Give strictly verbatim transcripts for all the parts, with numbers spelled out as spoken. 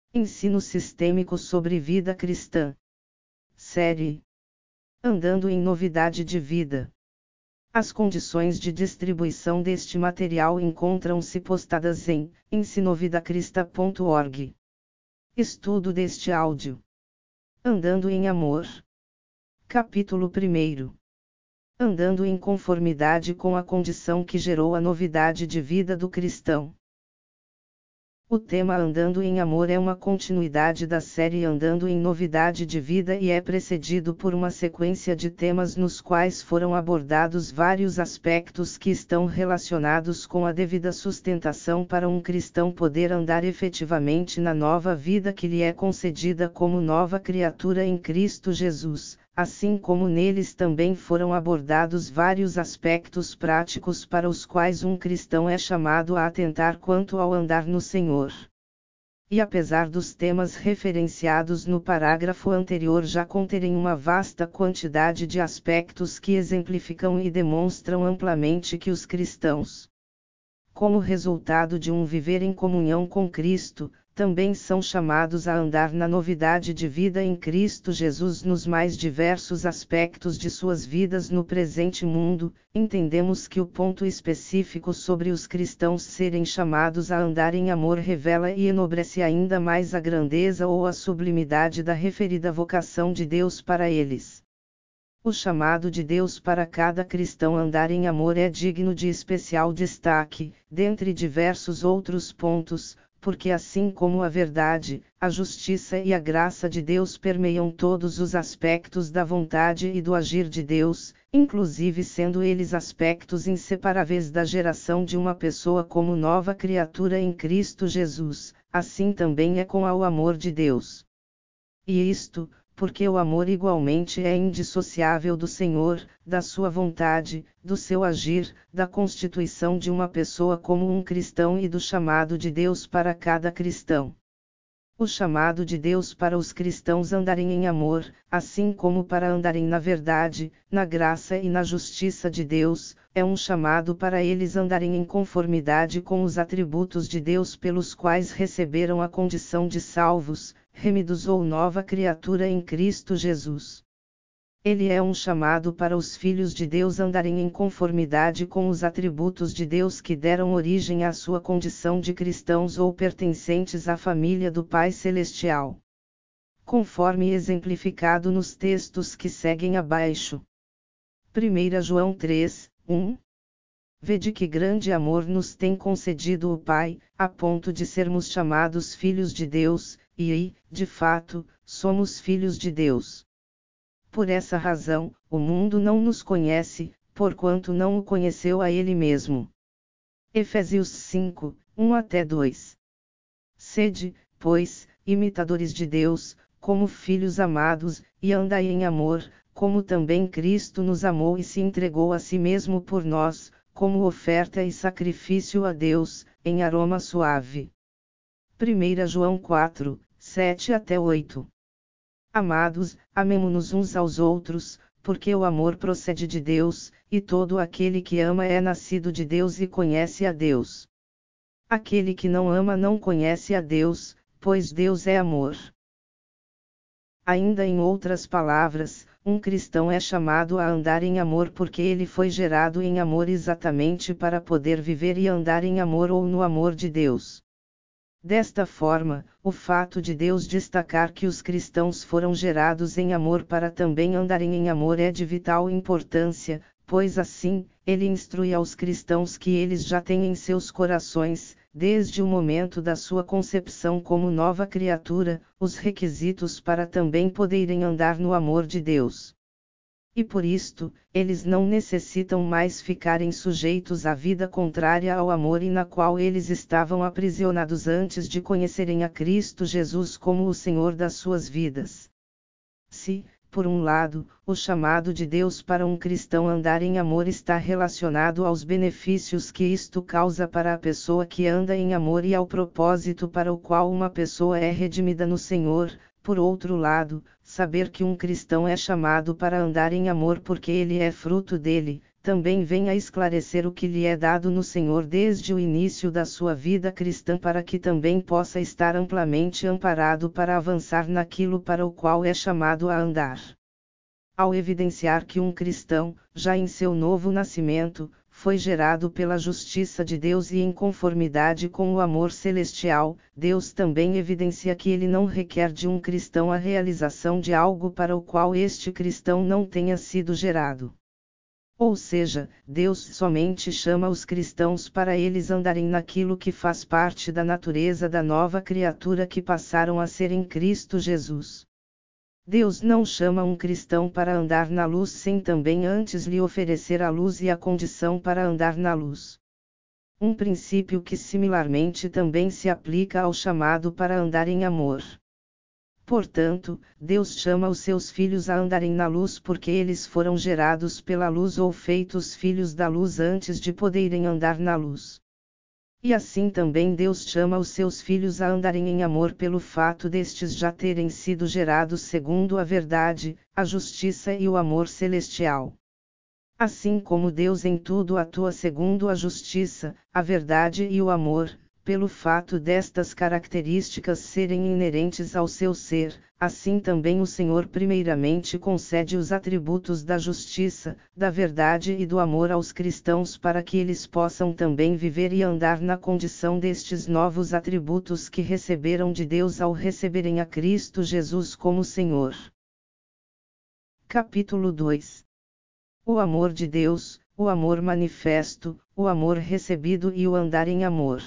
Ensino sistêmico sobre vida cristã. Série Andando em Novidade de Vida. As condições de distribuição deste material encontram-se postadas em ensinovidacrista ponto org. Estudo deste áudio. Andando em Amor. Capítulo primeiro. Andando em conformidade com a condição que gerou a novidade de vida do cristão. O tema Andando em Amor é uma continuidade da série Andando em Novidade de Vida e é precedido por uma sequência de temas nos quais foram abordados vários aspectos que estão relacionados com a devida sustentação para um cristão poder andar efetivamente na nova vida que lhe é concedida como nova criatura em Cristo Jesus. Assim como neles também foram abordados vários aspectos práticos para os quais um cristão é chamado a atentar quanto ao andar no Senhor. E apesar dos temas referenciados no parágrafo anterior já conterem uma vasta quantidade de aspectos que exemplificam e demonstram amplamente que os cristãos, como resultado de um viver em comunhão com Cristo, também são chamados a andar na novidade de vida em Cristo Jesus nos mais diversos aspectos de suas vidas no presente mundo, entendemos que o ponto específico sobre os cristãos serem chamados a andar em amor revela e enobrece ainda mais a grandeza ou a sublimidade da referida vocação de Deus para eles. O chamado de Deus para cada cristão andar em amor é digno de especial destaque, dentre diversos outros pontos, porque assim como a verdade, a justiça e a graça de Deus permeiam todos os aspectos da vontade e do agir de Deus, inclusive sendo eles aspectos inseparáveis da geração de uma pessoa como nova criatura em Cristo Jesus, assim também é com o amor de Deus. E isto, porque o amor igualmente é indissociável do Senhor, da sua vontade, do seu agir, da constituição de uma pessoa como um cristão e do chamado de Deus para cada cristão. O chamado de Deus para os cristãos andarem em amor, assim como para andarem na verdade, na graça e na justiça de Deus, é um chamado para eles andarem em conformidade com os atributos de Deus pelos quais receberam a condição de salvos, remidos ou nova criatura em Cristo Jesus. Ele é um chamado para os filhos de Deus andarem em conformidade com os atributos de Deus que deram origem à sua condição de cristãos ou pertencentes à família do Pai Celestial. Conforme exemplificado nos textos que seguem abaixo. primeira João três, um. Vede que grande amor nos tem concedido o Pai, a ponto de sermos chamados filhos de Deus, e, de fato, somos filhos de Deus. Por essa razão, o mundo não nos conhece, porquanto não o conheceu a Ele mesmo. Efésios cinco, um até dois. Sede, pois, imitadores de Deus, como filhos amados, e andai em amor, como também Cristo nos amou e se entregou a si mesmo por nós, como oferta e sacrifício a Deus, em aroma suave. primeira João quatro, sete até oito. Amados, amemo-nos uns aos outros, porque o amor procede de Deus, e todo aquele que ama é nascido de Deus e conhece a Deus. Aquele que não ama não conhece a Deus, pois Deus é amor. Ainda em outras palavras, um cristão é chamado a andar em amor porque ele foi gerado em amor exatamente para poder viver e andar em amor ou no amor de Deus. Desta forma, o fato de Deus destacar que os cristãos foram gerados em amor para também andarem em amor é de vital importância, pois assim, ele instrui aos cristãos que eles já têm em seus corações, desde o momento da sua concepção como nova criatura, os requisitos para também poderem andar no amor de Deus. E por isto, eles não necessitam mais ficarem sujeitos à vida contrária ao amor e na qual eles estavam aprisionados antes de conhecerem a Cristo Jesus como o Senhor das suas vidas. Se, por um lado, o chamado de Deus para um cristão andar em amor está relacionado aos benefícios que isto causa para a pessoa que anda em amor e ao propósito para o qual uma pessoa é redimida no Senhor, por outro lado, saber que um cristão é chamado para andar em amor porque ele é fruto dele, também venha esclarecer o que lhe é dado no Senhor desde o início da sua vida cristã para que também possa estar amplamente amparado para avançar naquilo para o qual é chamado a andar. Ao evidenciar que um cristão, já em seu novo nascimento, foi gerado pela justiça de Deus e em conformidade com o amor celestial, Deus também evidencia que ele não requer de um cristão a realização de algo para o qual este cristão não tenha sido gerado. Ou seja, Deus somente chama os cristãos para eles andarem naquilo que faz parte da natureza da nova criatura que passaram a ser em Cristo Jesus. Deus não chama um cristão para andar na luz sem também antes lhe oferecer a luz e a condição para andar na luz. Um princípio que similarmente também se aplica ao chamado para andar em amor. Portanto, Deus chama os seus filhos a andarem na luz porque eles foram gerados pela luz ou feitos filhos da luz antes de poderem andar na luz. E assim também Deus chama os seus filhos a andarem em amor pelo fato destes já terem sido gerados segundo a verdade, a justiça e o amor celestial. Assim como Deus em tudo atua segundo a justiça, a verdade e o amor, pelo fato destas características serem inerentes ao seu ser, assim também o Senhor primeiramente concede os atributos da justiça, da verdade e do amor aos cristãos para que eles possam também viver e andar na condição destes novos atributos que receberam de Deus ao receberem a Cristo Jesus como Senhor. Capítulo dois. O amor de Deus, o amor manifesto, o amor recebido e o andar em amor.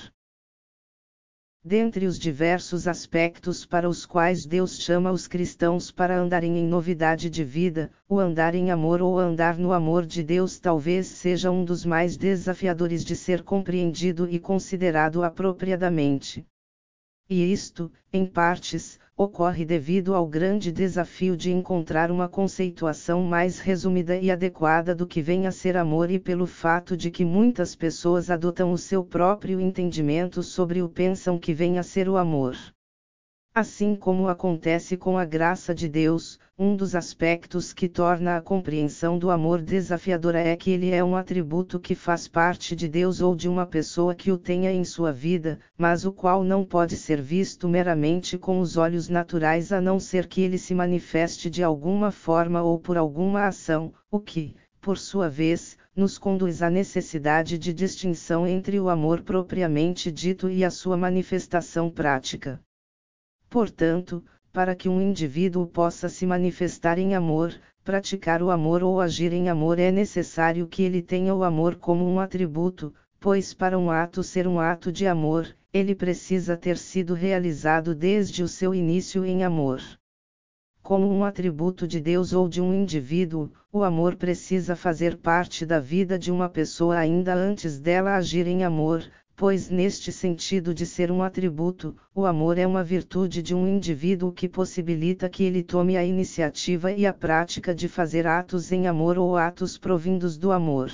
Dentre os diversos aspectos para os quais Deus chama os cristãos para andarem em novidade de vida, o andar em amor ou andar no amor de Deus talvez seja um dos mais desafiadores de ser compreendido e considerado apropriadamente. E isto, em partes, ocorre devido ao grande desafio de encontrar uma conceituação mais resumida e adequada do que vem a ser amor e pelo fato de que muitas pessoas adotam o seu próprio entendimento sobre o pensam que vem a ser o amor. Assim como acontece com a graça de Deus, um dos aspectos que torna a compreensão do amor desafiadora é que ele é um atributo que faz parte de Deus ou de uma pessoa que o tenha em sua vida, mas o qual não pode ser visto meramente com os olhos naturais a não ser que ele se manifeste de alguma forma ou por alguma ação, o que, por sua vez, nos conduz à necessidade de distinção entre o amor propriamente dito e a sua manifestação prática. Portanto, para que um indivíduo possa se manifestar em amor, praticar o amor ou agir em amor é necessário que ele tenha o amor como um atributo, pois para um ato ser um ato de amor, ele precisa ter sido realizado desde o seu início em amor. Como um atributo de Deus ou de um indivíduo, o amor precisa fazer parte da vida de uma pessoa ainda antes dela agir em amor, pois neste sentido de ser um atributo, o amor é uma virtude de um indivíduo que possibilita que ele tome a iniciativa e a prática de fazer atos em amor ou atos provindos do amor.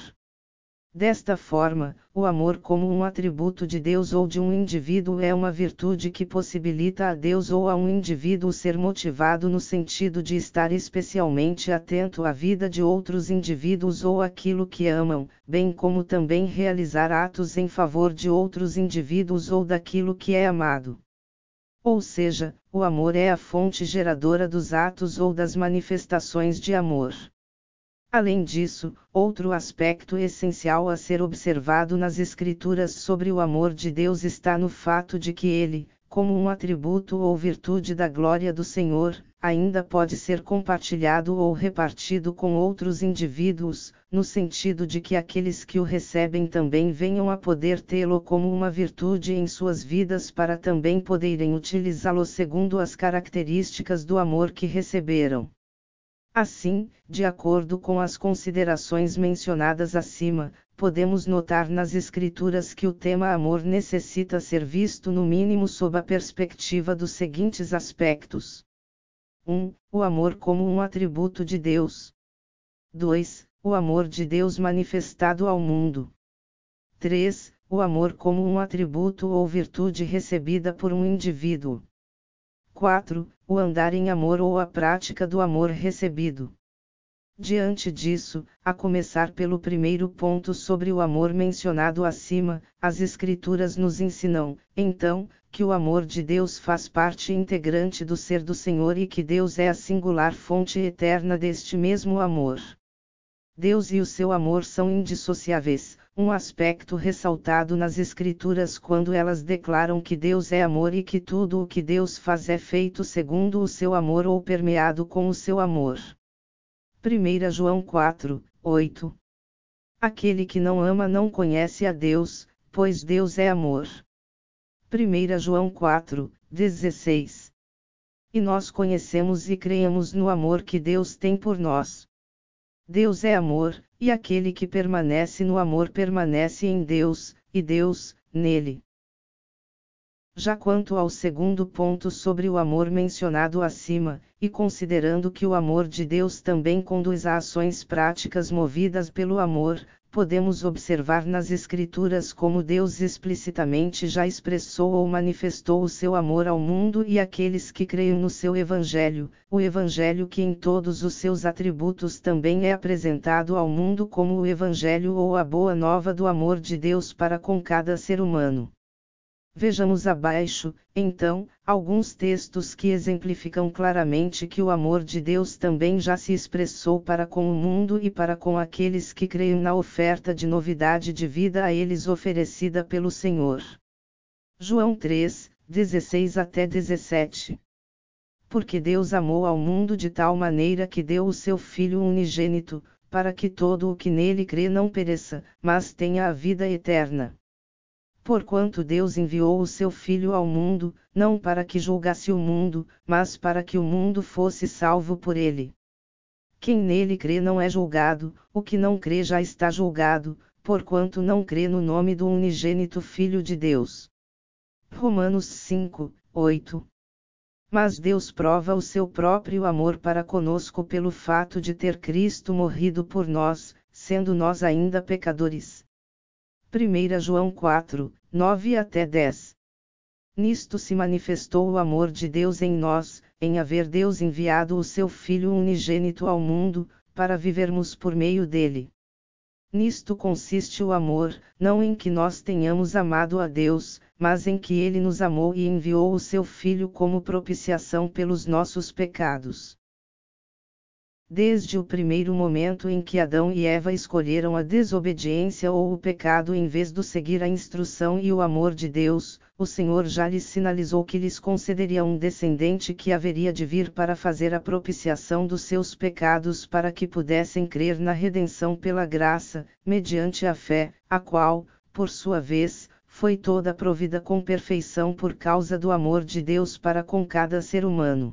Desta forma, o amor como um atributo de Deus ou de um indivíduo é uma virtude que possibilita a Deus ou a um indivíduo ser motivado no sentido de estar especialmente atento à vida de outros indivíduos ou àquilo que amam, bem como também realizar atos em favor de outros indivíduos ou daquilo que é amado. Ou seja, o amor é a fonte geradora dos atos ou das manifestações de amor. Além disso, outro aspecto essencial a ser observado nas Escrituras sobre o amor de Deus está no fato de que ele, como um atributo ou virtude da glória do Senhor, ainda pode ser compartilhado ou repartido com outros indivíduos, no sentido de que aqueles que o recebem também venham a poder tê-lo como uma virtude em suas vidas para também poderem utilizá-lo segundo as características do amor que receberam. Assim, de acordo com as considerações mencionadas acima, podemos notar nas Escrituras que o tema amor necessita ser visto no mínimo sob a perspectiva dos seguintes aspectos. um. O amor como um atributo de Deus. dois. O amor de Deus manifestado ao mundo. três. O amor como um atributo ou virtude recebida por um indivíduo. quatro. O andar em amor ou a prática do amor recebido. Diante disso, a começar pelo primeiro ponto sobre o amor mencionado acima, as Escrituras nos ensinam, então, que o amor de Deus faz parte integrante do ser do Senhor e que Deus é a singular fonte eterna deste mesmo amor. Deus e o seu amor são indissociáveis, um aspecto ressaltado nas Escrituras quando elas declaram que Deus é amor e que tudo o que Deus faz é feito segundo o seu amor ou permeado com o seu amor. primeira João quatro, oito. Aquele que não ama não conhece a Deus, pois Deus é amor. primeira João quatro, dezesseis. E nós conhecemos e cremos no amor que Deus tem por nós. Deus é amor, e aquele que permanece no amor permanece em Deus, e Deus, nele. Já quanto ao segundo ponto sobre o amor mencionado acima, e considerando que o amor de Deus também conduz a ações práticas movidas pelo amor, podemos observar nas Escrituras como Deus explicitamente já expressou ou manifestou o seu amor ao mundo e àqueles que creem no seu Evangelho, o Evangelho que em todos os seus atributos também é apresentado ao mundo como o Evangelho ou a Boa Nova do amor de Deus para com cada ser humano. Vejamos abaixo, então, alguns textos que exemplificam claramente que o amor de Deus também já se expressou para com o mundo e para com aqueles que creem na oferta de novidade de vida a eles oferecida pelo Senhor. João três, dezesseis até dezessete. Porque Deus amou ao mundo de tal maneira que deu o seu Filho unigênito, para que todo o que nele crê não pereça, mas tenha a vida eterna. Porquanto Deus enviou o seu Filho ao mundo, não para que julgasse o mundo, mas para que o mundo fosse salvo por ele. Quem nele crê não é julgado, o que não crê já está julgado, porquanto não crê no nome do unigênito Filho de Deus. Romanos cinco, oito. Mas Deus prova o seu próprio amor para conosco pelo fato de ter Cristo morrido por nós, sendo nós ainda pecadores. primeira João quatro, nove até dez. Nisto se manifestou o amor de Deus em nós, em haver Deus enviado o seu Filho unigênito ao mundo, para vivermos por meio dele. Nisto consiste o amor, não em que nós tenhamos amado a Deus, mas em que ele nos amou e enviou o seu Filho como propiciação pelos nossos pecados. Desde o primeiro momento em que Adão e Eva escolheram a desobediência ou o pecado em vez de seguir a instrução e o amor de Deus, o Senhor já lhes sinalizou que lhes concederia um descendente que haveria de vir para fazer a propiciação dos seus pecados para que pudessem crer na redenção pela graça, mediante a fé, a qual, por sua vez, foi toda provida com perfeição por causa do amor de Deus para com cada ser humano.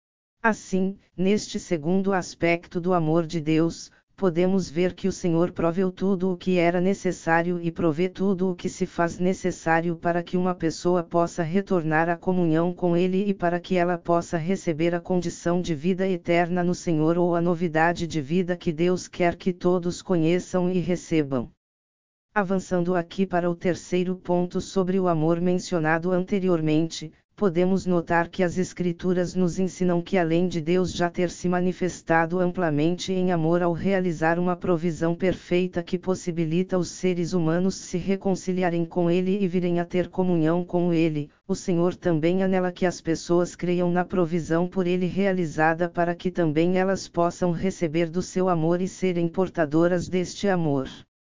Assim, neste segundo aspecto do amor de Deus, podemos ver que o Senhor proveu tudo o que era necessário e provê tudo o que se faz necessário para que uma pessoa possa retornar à comunhão com Ele e para que ela possa receber a condição de vida eterna no Senhor ou a novidade de vida que Deus quer que todos conheçam e recebam. Avançando aqui para o terceiro ponto sobre o amor mencionado anteriormente, podemos notar que as Escrituras nos ensinam que além de Deus já ter se manifestado amplamente em amor ao realizar uma provisão perfeita que possibilita os seres humanos se reconciliarem com Ele e virem a ter comunhão com Ele, o Senhor também anela que as pessoas creiam na provisão por Ele realizada para que também elas possam receber do seu amor e serem portadoras deste amor.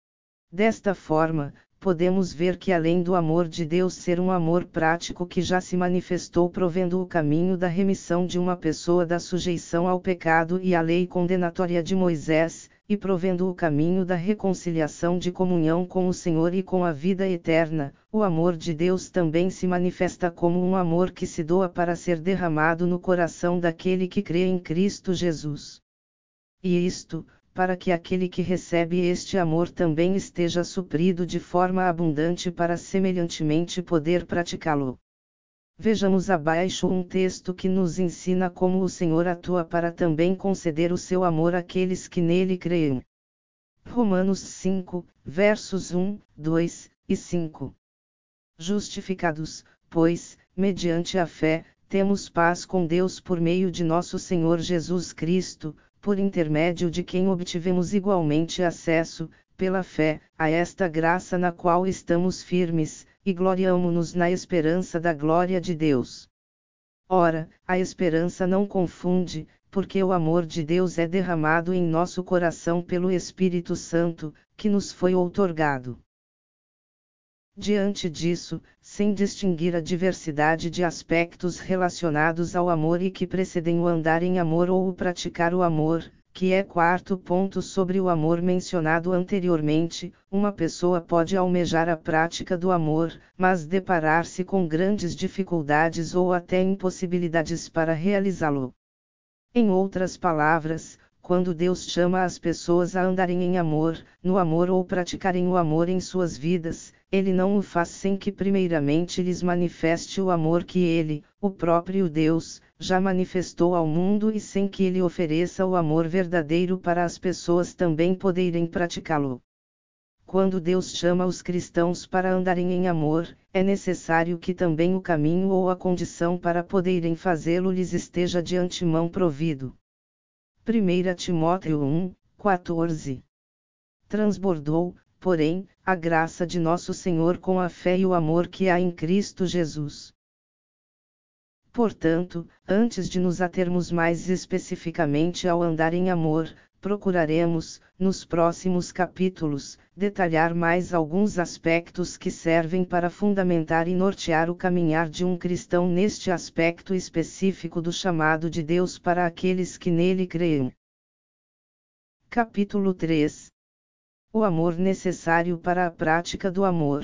Desta forma, podemos ver que além do amor de Deus ser um amor prático que já se manifestou provendo o caminho da remissão de uma pessoa da sujeição ao pecado e à lei condenatória de Moisés, e provendo o caminho da reconciliação de comunhão com o Senhor e com a vida eterna, o amor de Deus também se manifesta como um amor que se doa para ser derramado no coração daquele que crê em Cristo Jesus. E isto, para que aquele que recebe este amor também esteja suprido de forma abundante para semelhantemente poder praticá-lo. Vejamos abaixo um texto que nos ensina como o Senhor atua para também conceder o seu amor àqueles que nele creem. Romanos cinco, versos um, dois e cinco. Justificados, pois, mediante a fé, temos paz com Deus por meio de nosso Senhor Jesus Cristo, por intermédio de quem obtivemos igualmente acesso, pela fé, a esta graça na qual estamos firmes, e gloriamo-nos na esperança da glória de Deus. Ora, a esperança não confunde, porque o amor de Deus é derramado em nosso coração pelo Espírito Santo, que nos foi outorgado. Diante disso, sem distinguir a diversidade de aspectos relacionados ao amor e que precedem o andar em amor ou o praticar o amor, que é quarto ponto sobre o amor mencionado anteriormente, uma pessoa pode almejar a prática do amor, mas deparar-se com grandes dificuldades ou até impossibilidades para realizá-lo. Em outras palavras, quando Deus chama as pessoas a andarem em amor, no amor ou praticarem o amor em suas vidas, Ele não o faz sem que primeiramente lhes manifeste o amor que Ele, o próprio Deus, já manifestou ao mundo e sem que Ele ofereça o amor verdadeiro para as pessoas também poderem praticá-lo. Quando Deus chama os cristãos para andarem em amor, é necessário que também o caminho ou a condição para poderem fazê-lo lhes esteja de antemão provido. primeira Timóteo um, quatorze. Transbordou, porém, a graça de nosso Senhor com a fé e o amor que há em Cristo Jesus. Portanto, antes de nos atermos mais especificamente ao andar em amor, procuraremos, nos próximos capítulos, detalhar mais alguns aspectos que servem para fundamentar e nortear o caminhar de um cristão neste aspecto específico do chamado de Deus para aqueles que nele creem. Capítulo três. O amor necessário para a prática do amor.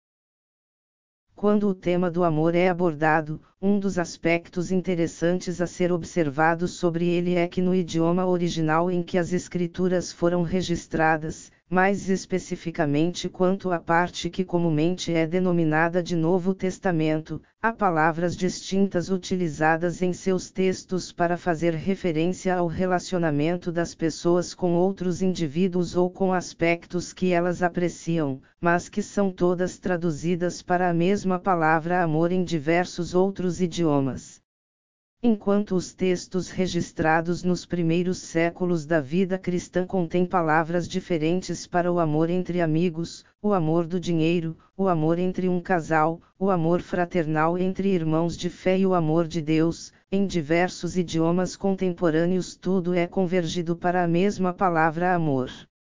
Quando o tema do amor é abordado, um dos aspectos interessantes a ser observado sobre ele é que no idioma original em que as escrituras foram registradas, mais especificamente quanto à parte que comumente é denominada de Novo Testamento, há palavras distintas utilizadas em seus textos para fazer referência ao relacionamento das pessoas com outros indivíduos ou com aspectos que elas apreciam, mas que são todas traduzidas para a mesma palavra amor em diversos outros idiomas. Enquanto os textos registrados nos primeiros séculos da vida cristã contêm palavras diferentes para o amor entre amigos, o amor do dinheiro, o amor entre um casal, o amor fraternal entre irmãos de fé e o amor de Deus, em diversos idiomas contemporâneos tudo é convergido para a mesma palavra amor.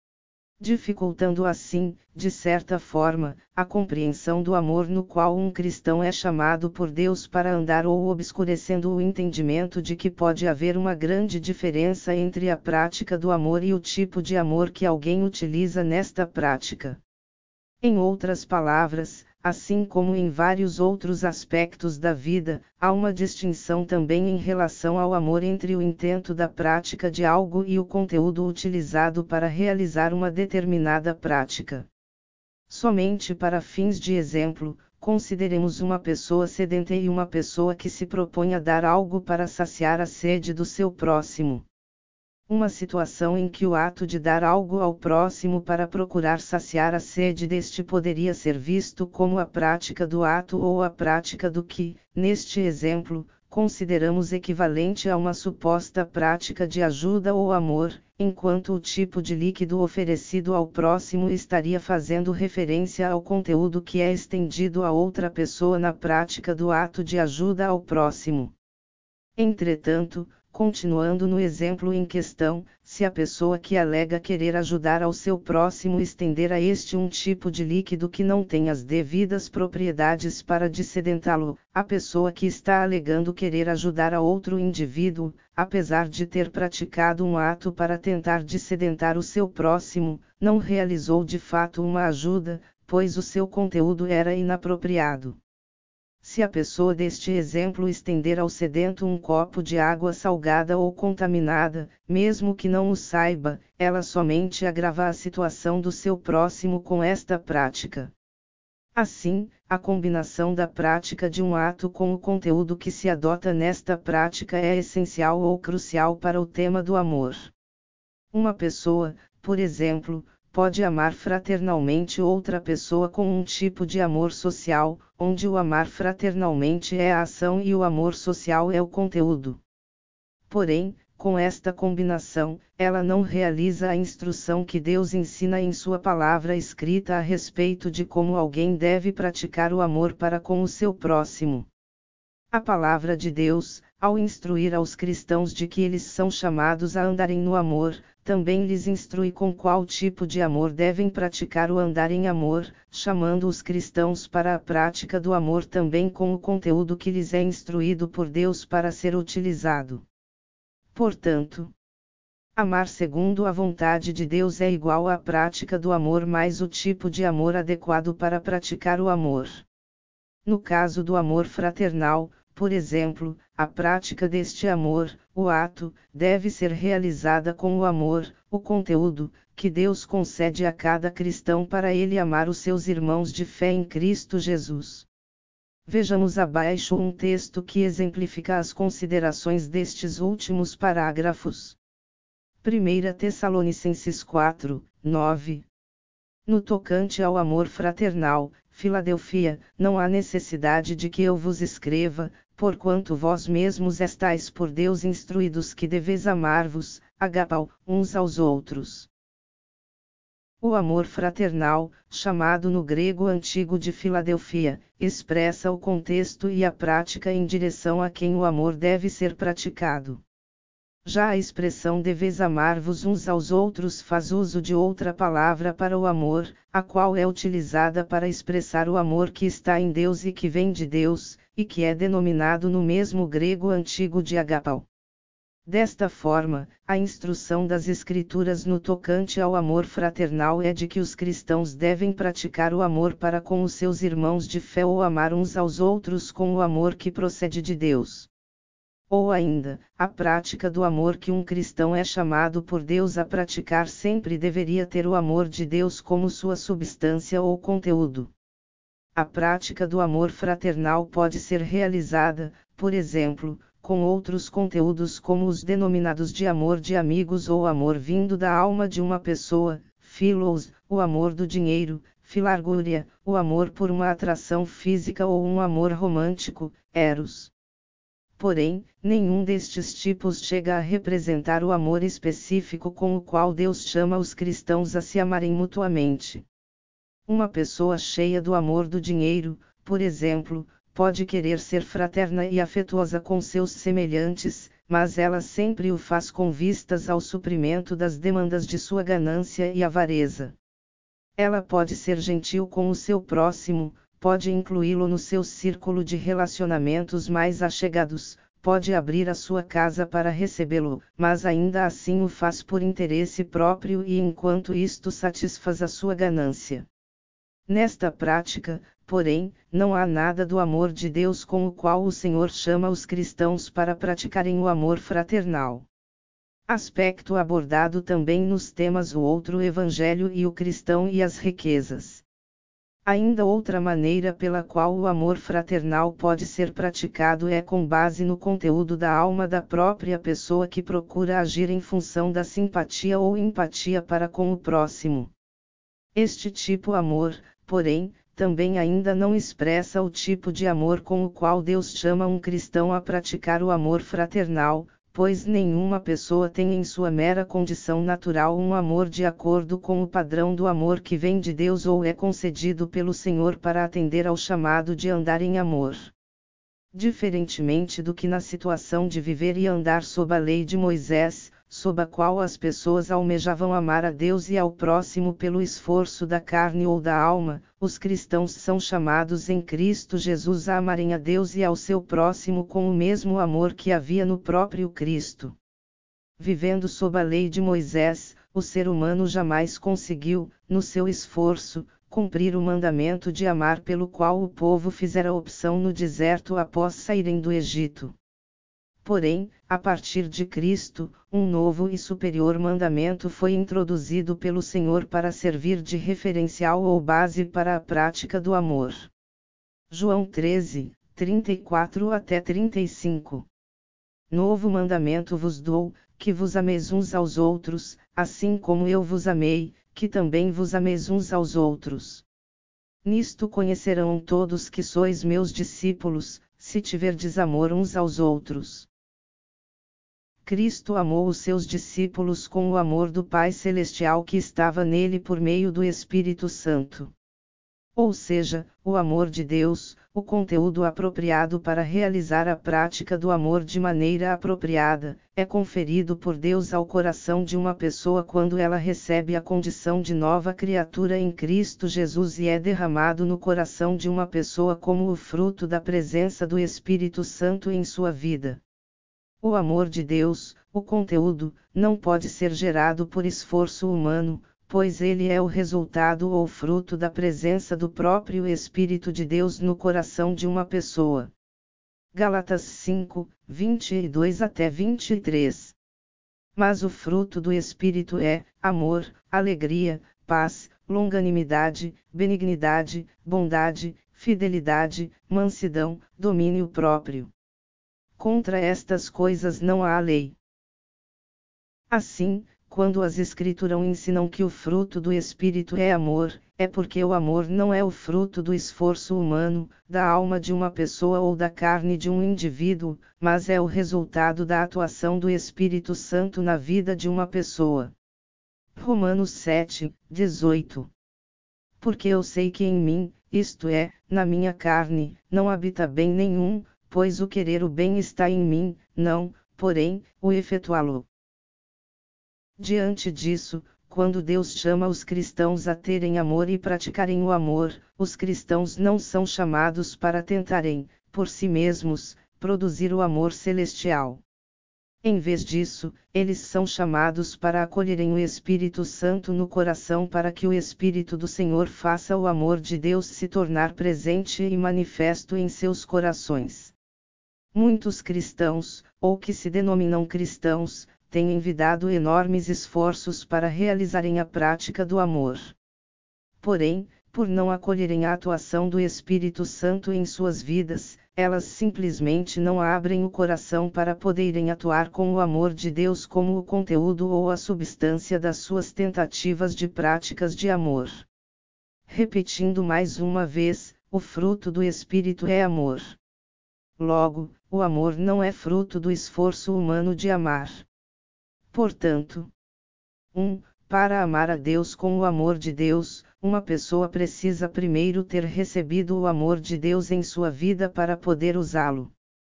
Dificultando assim, de certa forma, a compreensão do amor no qual um cristão é chamado por Deus para andar ou obscurecendo o entendimento de que pode haver uma grande diferença entre a prática do amor e o tipo de amor que alguém utiliza nesta prática. Em outras palavras, assim como em vários outros aspectos da vida, há uma distinção também em relação ao amor entre o intento da prática de algo e o conteúdo utilizado para realizar uma determinada prática. Somente para fins de exemplo, consideremos uma pessoa sedenta e uma pessoa que se propõe a dar algo para saciar a sede do seu próximo. Uma situação em que o ato de dar algo ao próximo para procurar saciar a sede deste poderia ser visto como a prática do ato ou a prática do que, neste exemplo, consideramos equivalente a uma suposta prática de ajuda ou amor, enquanto o tipo de líquido oferecido ao próximo estaria fazendo referência ao conteúdo que é estendido a outra pessoa na prática do ato de ajuda ao próximo. Entretanto, continuando no exemplo em questão, se a pessoa que alega querer ajudar ao seu próximo estender a este um tipo de líquido que não tem as devidas propriedades para dessedentá-lo, a pessoa que está alegando querer ajudar a outro indivíduo, apesar de ter praticado um ato para tentar dessedentar o seu próximo, não realizou de fato uma ajuda, pois o seu conteúdo era inapropriado. Se a pessoa deste exemplo estender ao sedento um copo de água salgada ou contaminada, mesmo que não o saiba, ela somente agrava a situação do seu próximo com esta prática. Assim, a combinação da prática de um ato com o conteúdo que se adota nesta prática é essencial ou crucial para o tema do amor. Uma pessoa, por exemplo, pode amar fraternalmente outra pessoa com um tipo de amor social, onde o amar fraternalmente é a ação e o amor social é o conteúdo. Porém, Com esta combinação, ela não realiza a instrução que Deus ensina em sua palavra escrita a respeito de como alguém deve praticar o amor para com o seu próximo. A palavra de Deus, ao instruir aos cristãos de que eles são chamados a andarem no amor, também lhes instrui com qual tipo de amor devem praticar o andar em amor, chamando os cristãos para a prática do amor também com o conteúdo que lhes é instruído por Deus para ser utilizado. Portanto, amar segundo a vontade de Deus é igual à prática do amor mais o tipo de amor adequado para praticar o amor. No caso do amor fraternal, por exemplo, a prática deste amor, o ato, deve ser realizada com o amor, o conteúdo, que Deus concede a cada cristão para ele amar os seus irmãos de fé em Cristo Jesus. Vejamos abaixo um texto que exemplifica as considerações destes últimos parágrafos. primeira Tessalonicenses quatro, nove. No tocante ao amor fraternal, Filadelfia, não há necessidade de que eu vos escreva, porquanto vós mesmos estáis por Deus instruídos que deveis amar-vos, agapau, uns aos outros. O amor fraternal, chamado no grego antigo de Filadelfia, expressa o contexto e a prática em direção a quem o amor deve ser praticado. Já a expressão deveis amar-vos uns aos outros faz uso de outra palavra para o amor, a qual é utilizada para expressar o amor que está em Deus e que vem de Deus, e que é denominado no mesmo grego antigo de agapau. Desta forma, a instrução das Escrituras no tocante ao amor fraternal é de que os cristãos devem praticar o amor para com os seus irmãos de fé ou amar uns aos outros com o amor que procede de Deus. Ou ainda, a prática do amor que um cristão é chamado por Deus a praticar sempre deveria ter o amor de Deus como sua substância ou conteúdo. A prática do amor fraternal pode ser realizada, por exemplo, com outros conteúdos como os denominados de amor de amigos ou amor vindo da alma de uma pessoa, philos, o amor do dinheiro, philargúria, o amor por uma atração física ou um amor romântico, eros. Porém, nenhum destes tipos chega a representar o amor específico com o qual Deus chama os cristãos a se amarem mutuamente. Uma pessoa cheia do amor do dinheiro, por exemplo, pode querer ser fraterna e afetuosa com seus semelhantes, mas ela sempre o faz com vistas ao suprimento das demandas de sua ganância e avareza. Ela pode ser gentil com o seu próximo, pode incluí-lo no seu círculo de relacionamentos mais achegados, pode abrir a sua casa para recebê-lo, mas ainda assim o faz por interesse próprio e enquanto isto satisfaz a sua ganância. Nesta prática, porém, não há nada do amor de Deus com o qual o Senhor chama os cristãos para praticarem o amor fraternal. Aspecto abordado também nos temas O Outro Evangelho e o Cristão e as Riquezas. Ainda outra maneira pela qual o amor fraternal pode ser praticado é com base no conteúdo da alma da própria pessoa que procura agir em função da simpatia ou empatia para com o próximo. Este tipo amor, porém, também ainda não expressa o tipo de amor com o qual Deus chama um cristão a praticar o amor fraternal, pois nenhuma pessoa tem em sua mera condição natural um amor de acordo com o padrão do amor que vem de Deus ou é concedido pelo Senhor para atender ao chamado de andar em amor. Diferentemente do que na situação de viver e andar sob a lei de Moisés, sob a qual as pessoas almejavam amar a Deus e ao próximo pelo esforço da carne ou da alma, os cristãos são chamados em Cristo Jesus a amarem a Deus e ao seu próximo com o mesmo amor que havia no próprio Cristo. Vivendo sob a lei de Moisés, o ser humano jamais conseguiu, no seu esforço, cumprir o mandamento de amar pelo qual o povo fizera opção no deserto após saírem do Egito. Porém, a partir de Cristo, um novo e superior mandamento foi introduzido pelo Senhor para servir de referencial ou base para a prática do amor. João treze, trinta e quatro até trinta e cinco. Novo mandamento vos dou, que vos ameis uns aos outros, assim como eu vos amei, que também vos ameis uns aos outros. Nisto conhecerão todos que sois meus discípulos, se tiverdes amor uns aos outros. Cristo amou os seus discípulos com o amor do Pai Celestial que estava nele por meio do Espírito Santo. Ou seja, o amor de Deus, o conteúdo apropriado para realizar a prática do amor de maneira apropriada, é conferido por Deus ao coração de uma pessoa quando ela recebe a condição de nova criatura em Cristo Jesus e é derramado no coração de uma pessoa como o fruto da presença do Espírito Santo em sua vida. O amor de Deus, o conteúdo, não pode ser gerado por esforço humano, pois ele é o resultado ou fruto da presença do próprio Espírito de Deus no coração de uma pessoa. Gálatas cinco, vinte e dois até vinte e três. Mas o fruto do Espírito é amor, alegria, paz, longanimidade, benignidade, bondade, fidelidade, mansidão, domínio próprio. Contra estas coisas não há lei. Assim, quando as Escrituras ensinam que o fruto do Espírito é amor, é porque o amor não é o fruto do esforço humano, da alma de uma pessoa ou da carne de um indivíduo, mas é o resultado da atuação do Espírito Santo na vida de uma pessoa. Romanos sete, dezoito. Porque eu sei que em mim, isto é, na minha carne, não habita bem nenhum, pois o querer o bem está em mim, não, porém, o efetuá-lo. Diante disso, quando Deus chama os cristãos a terem amor e praticarem o amor, os cristãos não são chamados para tentarem, por si mesmos, produzir o amor celestial. Em vez disso, eles são chamados para acolherem o Espírito Santo no coração para que o Espírito do Senhor faça o amor de Deus se tornar presente e manifesto em seus corações. Muitos cristãos, ou que se denominam cristãos, têm envidado enormes esforços para realizarem a prática do amor. Porém, por não acolherem a atuação do Espírito Santo em suas vidas, elas simplesmente não abrem o coração para poderem atuar com o amor de Deus como o conteúdo ou a substância das suas tentativas de práticas de amor. Repetindo mais uma vez, o fruto do Espírito é amor. Logo, o amor não é fruto do esforço humano de amar. Portanto, um, para amar a Deus com o amor de Deus, uma pessoa precisa primeiro ter recebido o amor de Deus em sua vida para poder usá-lo.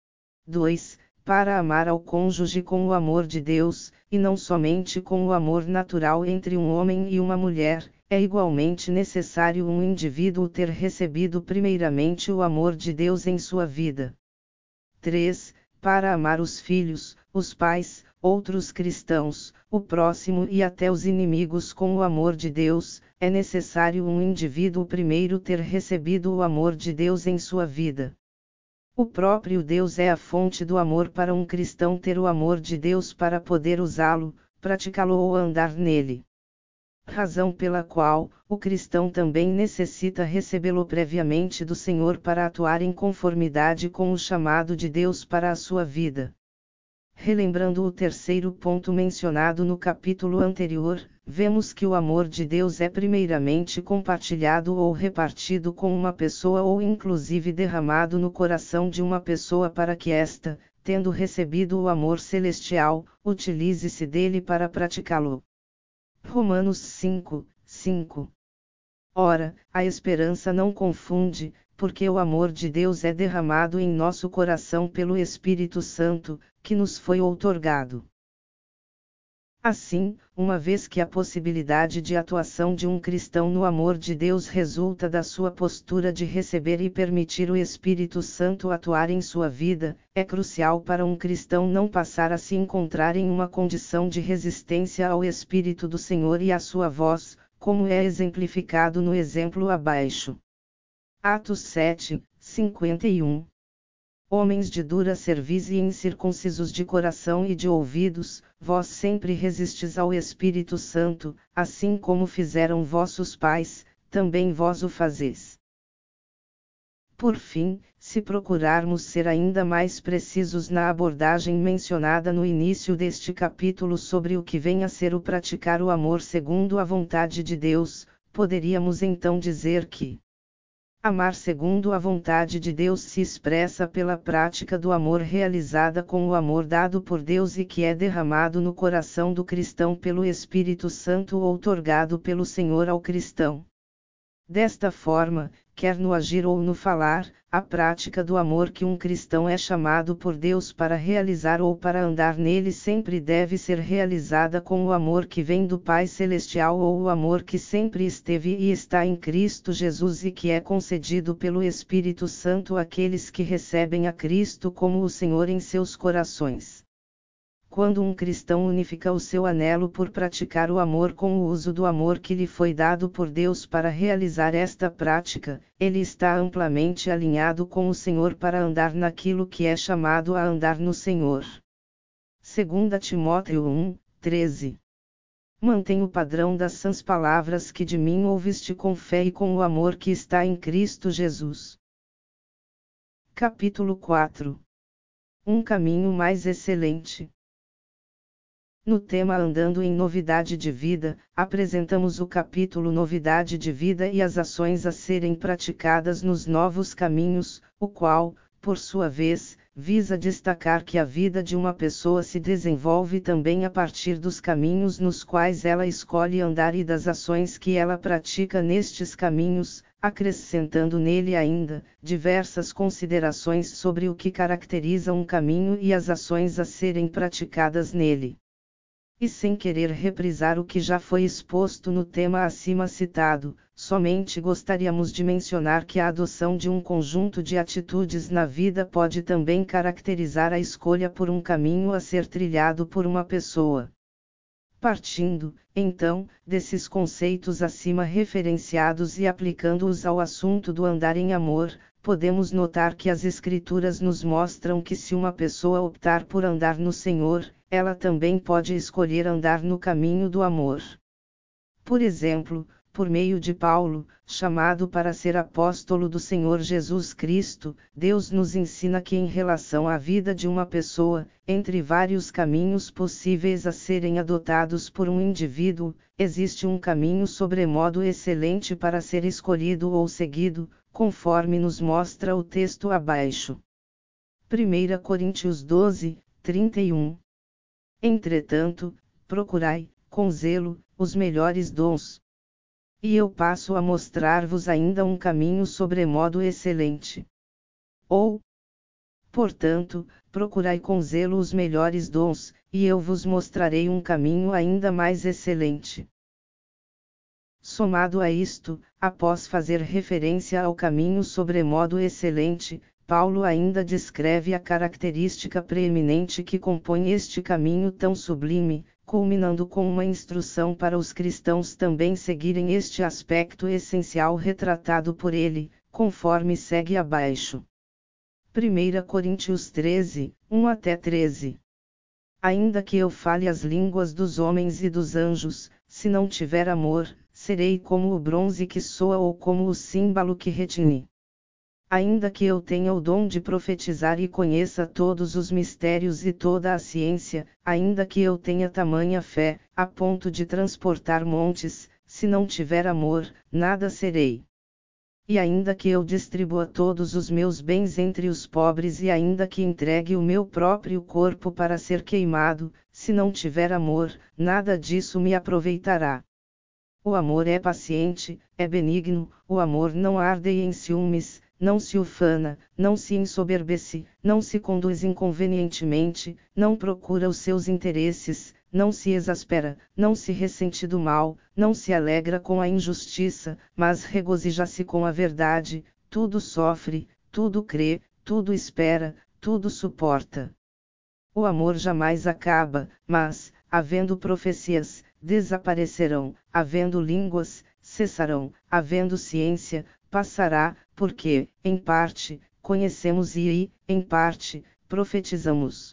dois. Para amar ao cônjuge com o amor de Deus, e não somente com o amor natural entre um homem e uma mulher, é igualmente necessário um indivíduo ter recebido primeiramente o amor de Deus em sua vida. três. Para amar os filhos, os pais, outros cristãos, o próximo e até os inimigos com o amor de Deus, é necessário um indivíduo primeiro ter recebido o amor de Deus em sua vida. O próprio Deus é a fonte do amor para um cristão ter o amor de Deus para poder usá-lo, praticá-lo ou andar nele. Razão pela qual, o cristão também necessita recebê-lo previamente do Senhor para atuar em conformidade com o chamado de Deus para a sua vida. Relembrando o terceiro ponto mencionado no capítulo anterior, vemos que o amor de Deus é primeiramente compartilhado ou repartido com uma pessoa ou inclusive derramado no coração de uma pessoa para que esta, tendo recebido o amor celestial, utilize-se dele para praticá-lo. Romanos cinco, cinco. Ora, a esperança não confunde, porque o amor de Deus é derramado em nosso coração pelo Espírito Santo, que nos foi outorgado. Assim, uma vez que a possibilidade de atuação de um cristão no amor de Deus resulta da sua postura de receber e permitir o Espírito Santo atuar em sua vida, é crucial para um cristão não passar a se encontrar em uma condição de resistência ao Espírito do Senhor e à sua voz, como é exemplificado no exemplo abaixo. Atos sete, cinquenta e um. Homens de dura cerviz e incircuncisos de coração e de ouvidos, vós sempre resistes ao Espírito Santo, assim como fizeram vossos pais, também vós o fazeis. Por fim, se procurarmos ser ainda mais precisos na abordagem mencionada no início deste capítulo sobre o que vem a ser o praticar o amor segundo a vontade de Deus, poderíamos então dizer que Amar segundo a vontade de Deus se expressa pela prática do amor realizada com o amor dado por Deus e que é derramado no coração do cristão pelo Espírito Santo outorgado pelo Senhor ao cristão. Desta forma, quer no agir ou no falar, a prática do amor que um cristão é chamado por Deus para realizar ou para andar nele sempre deve ser realizada com o amor que vem do Pai Celestial ou o amor que sempre esteve e está em Cristo Jesus e que é concedido pelo Espírito Santo àqueles que recebem a Cristo como o Senhor em seus corações. Quando um cristão unifica o seu anelo por praticar o amor com o uso do amor que lhe foi dado por Deus para realizar esta prática, ele está amplamente alinhado com o Senhor para andar naquilo que é chamado a andar no Senhor. dois Timóteo um, treze. Mantém o padrão das sãs palavras que de mim ouviste com fé e com o amor que está em Cristo Jesus. Capítulo quatro. Um caminho mais excelente. No tema Andando em Novidade de Vida, apresentamos o capítulo Novidade de Vida e as ações a serem praticadas nos novos caminhos, o qual, por sua vez, visa destacar que a vida de uma pessoa se desenvolve também a partir dos caminhos nos quais ela escolhe andar e das ações que ela pratica nestes caminhos, acrescentando nele ainda diversas considerações sobre o que caracteriza um caminho e as ações a serem praticadas nele. E sem querer reprisar o que já foi exposto no tema acima citado, somente gostaríamos de mencionar que a adoção de um conjunto de atitudes na vida pode também caracterizar a escolha por um caminho a ser trilhado por uma pessoa. Partindo, então, desses conceitos acima referenciados e aplicando-os ao assunto do andar em amor, podemos notar que as Escrituras nos mostram que se uma pessoa optar por andar no Senhor, ela também pode escolher andar no caminho do amor. Por exemplo, por meio de Paulo, chamado para ser apóstolo do Senhor Jesus Cristo, Deus nos ensina que em relação à vida de uma pessoa, entre vários caminhos possíveis a serem adotados por um indivíduo, existe um caminho sobremodo excelente para ser escolhido ou seguido, conforme nos mostra o texto abaixo. primeira Coríntios doze, trinta e um. Entretanto, procurai, com zelo, os melhores dons. E eu passo a mostrar-vos ainda um caminho sobremodo excelente. Ou, portanto, procurai com zelo os melhores dons, e eu vos mostrarei um caminho ainda mais excelente. Somado a isto, após fazer referência ao caminho sobremodo excelente, Paulo ainda descreve a característica preeminente que compõe este caminho tão sublime, culminando com uma instrução para os cristãos também seguirem este aspecto essencial retratado por ele, conforme segue abaixo. primeira Coríntios treze, um até treze. Ainda que eu fale as línguas dos homens e dos anjos, se não tiver amor, serei como o bronze que soa ou como o símbolo que retine. Ainda que eu tenha o dom de profetizar e conheça todos os mistérios e toda a ciência, ainda que eu tenha tamanha fé, a ponto de transportar montes, se não tiver amor, nada serei. E ainda que eu distribua todos os meus bens entre os pobres e ainda que entregue o meu próprio corpo para ser queimado, se não tiver amor, nada disso me aproveitará. O amor é paciente, é benigno, o amor não arde em ciúmes, não se ufana, não se ensoberbece, não se conduz inconvenientemente, não procura os seus interesses, não se exaspera, não se ressente do mal, não se alegra com a injustiça, mas regozija-se com a verdade, tudo sofre, tudo crê, tudo espera, tudo suporta. O amor jamais acaba, mas, havendo profecias, desaparecerão, havendo línguas, cessarão, havendo ciência, passará, porque, em parte, conhecemos e, em parte, profetizamos.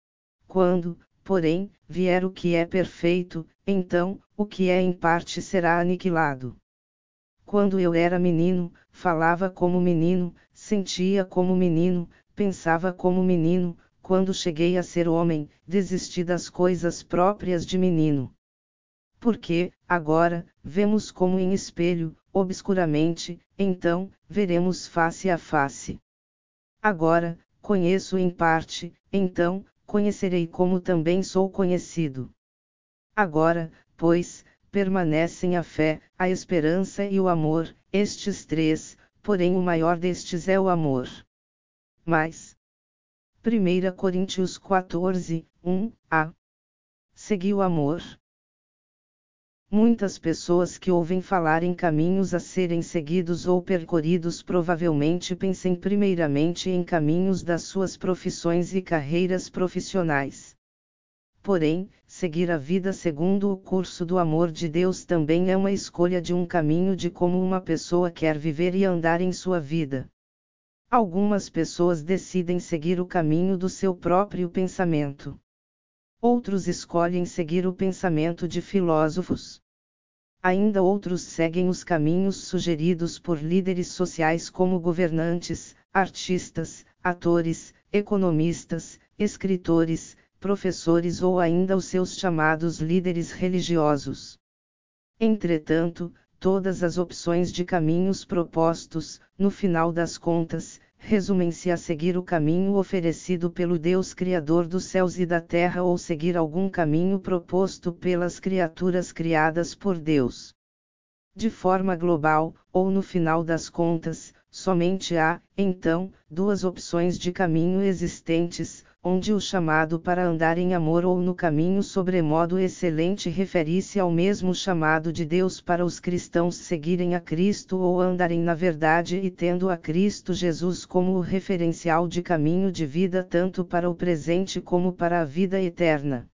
Quando, porém, vier o que é perfeito, então, o que é em parte será aniquilado. Quando eu era menino, falava como menino, sentia como menino, pensava como menino, quando cheguei a ser homem, desisti das coisas próprias de menino. Porque, agora, vemos como em espelho, obscuramente, então, veremos face a face. Agora, conheço em parte, então, conhecerei como também sou conhecido. Agora, pois, permanecem a fé, a esperança e o amor, estes três, porém o maior destes é o amor. Mas, primeira Coríntios quatorze, um a. Segui o amor. Muitas pessoas que ouvem falar em caminhos a serem seguidos ou percorridos provavelmente pensem primeiramente em caminhos das suas profissões e carreiras profissionais. Porém, seguir a vida segundo o curso do amor de Deus também é uma escolha de um caminho de como uma pessoa quer viver e andar em sua vida. Algumas pessoas decidem seguir o caminho do seu próprio pensamento. Outros escolhem seguir o pensamento de filósofos. Ainda outros seguem os caminhos sugeridos por líderes sociais como governantes, artistas, atores, economistas, escritores, professores ou ainda os seus chamados líderes religiosos. Entretanto, todas as opções de caminhos propostos, no final das contas, resumem-se a seguir o caminho oferecido pelo Deus Criador dos céus e da terra ou seguir algum caminho proposto pelas criaturas criadas por Deus. De forma global, ou no final das contas, somente há, então, duas opções de caminho existentes, onde o chamado para andar em amor ou no caminho sobremodo excelente refere-se ao mesmo chamado de Deus para os cristãos seguirem a Cristo ou andarem na verdade e tendo a Cristo Jesus como o referencial de caminho de vida tanto para o presente como para a vida eterna.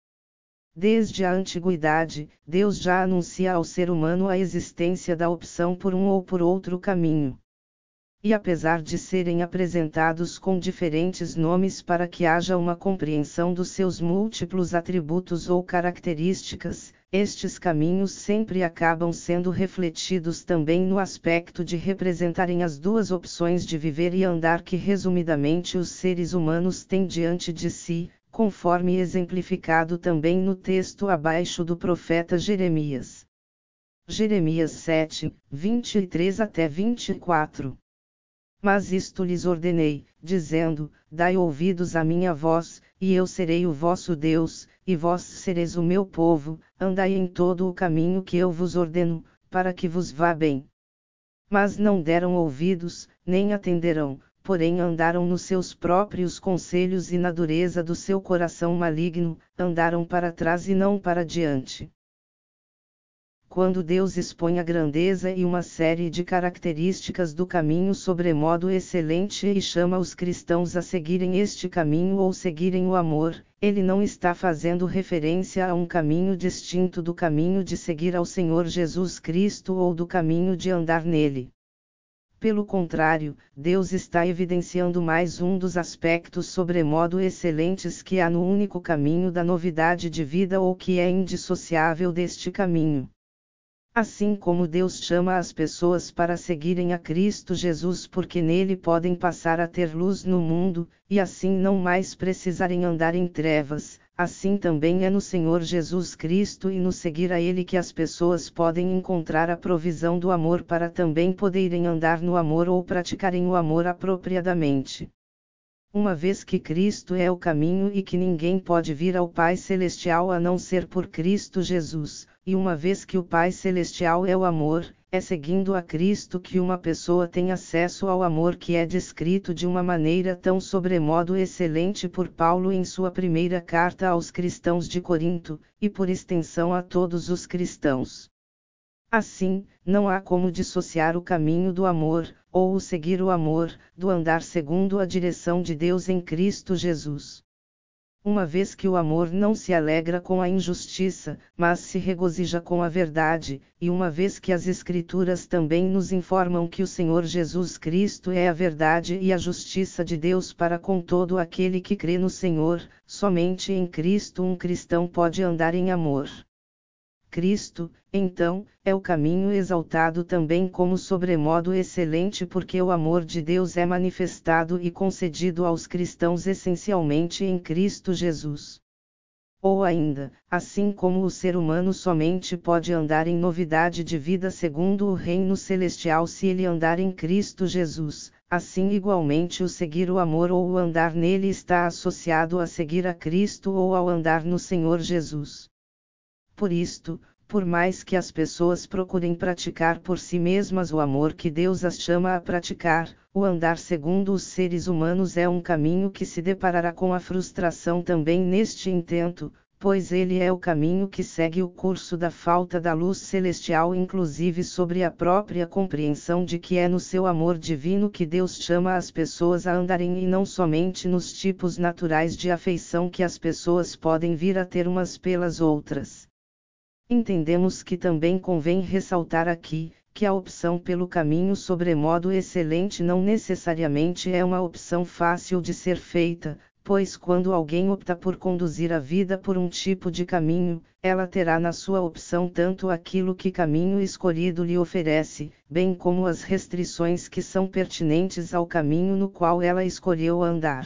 Desde a antiguidade, Deus já anuncia ao ser humano a existência da opção por um ou por outro caminho. E apesar de serem apresentados com diferentes nomes para que haja uma compreensão dos seus múltiplos atributos ou características, estes caminhos sempre acabam sendo refletidos também no aspecto de representarem as duas opções de viver e andar que resumidamente os seres humanos têm diante de si, conforme exemplificado também no texto abaixo do profeta Jeremias. Jeremias sete, vinte e três até vinte e quatro. Mas isto lhes ordenei, dizendo: Dai ouvidos à minha voz, e eu serei o vosso Deus, e vós sereis o meu povo, andai em todo o caminho que eu vos ordeno, para que vos vá bem. Mas não deram ouvidos, nem atenderão, porém andaram nos seus próprios conselhos e na dureza do seu coração maligno, andaram para trás e não para diante. Quando Deus expõe a grandeza e uma série de características do caminho sobremodo excelente e chama os cristãos a seguirem este caminho ou seguirem o amor, ele não está fazendo referência a um caminho distinto do caminho de seguir ao Senhor Jesus Cristo ou do caminho de andar nele. Pelo contrário, Deus está evidenciando mais um dos aspectos sobremodo excelentes que há no único caminho da novidade de vida ou que é indissociável deste caminho. Assim como Deus chama as pessoas para seguirem a Cristo Jesus porque nele podem passar a ter luz no mundo, e assim não mais precisarem andar em trevas, assim também é no Senhor Jesus Cristo e no seguir a Ele que as pessoas podem encontrar a provisão do amor para também poderem andar no amor ou praticarem o amor apropriadamente. Uma vez que Cristo é o caminho e que ninguém pode vir ao Pai Celestial a não ser por Cristo Jesus, e uma vez que o Pai Celestial é o amor, é seguindo a Cristo que uma pessoa tem acesso ao amor que é descrito de uma maneira tão sobremodo excelente por Paulo em sua primeira carta aos cristãos de Corinto, e por extensão a todos os cristãos. Assim, não há como dissociar o caminho do amor, ou o seguir o amor, do andar segundo a direção de Deus em Cristo Jesus. Uma vez que o amor não se alegra com a injustiça, mas se regozija com a verdade, e uma vez que as Escrituras também nos informam que o Senhor Jesus Cristo é a verdade e a justiça de Deus para com todo aquele que crê no Senhor, somente em Cristo um cristão pode andar em amor. Cristo, então, é o caminho exaltado também como sobremodo excelente porque o amor de Deus é manifestado e concedido aos cristãos essencialmente em Cristo Jesus. Ou ainda, assim como o ser humano somente pode andar em novidade de vida segundo o reino celestial se ele andar em Cristo Jesus, assim igualmente o seguir o amor ou o andar nele está associado a seguir a Cristo ou ao andar no Senhor Jesus. Por isto, por mais que as pessoas procurem praticar por si mesmas o amor que Deus as chama a praticar, o andar segundo os seres humanos é um caminho que se deparará com a frustração também neste intento, pois ele é o caminho que segue o curso da falta da luz celestial, inclusive sobre a própria compreensão de que é no seu amor divino que Deus chama as pessoas a andarem e não somente nos tipos naturais de afeição que as pessoas podem vir a ter umas pelas outras. Entendemos que também convém ressaltar aqui, que a opção pelo caminho sobremodo excelente não necessariamente é uma opção fácil de ser feita, pois quando alguém opta por conduzir a vida por um tipo de caminho, ela terá na sua opção tanto aquilo que caminho escolhido lhe oferece, bem como as restrições que são pertinentes ao caminho no qual ela escolheu andar.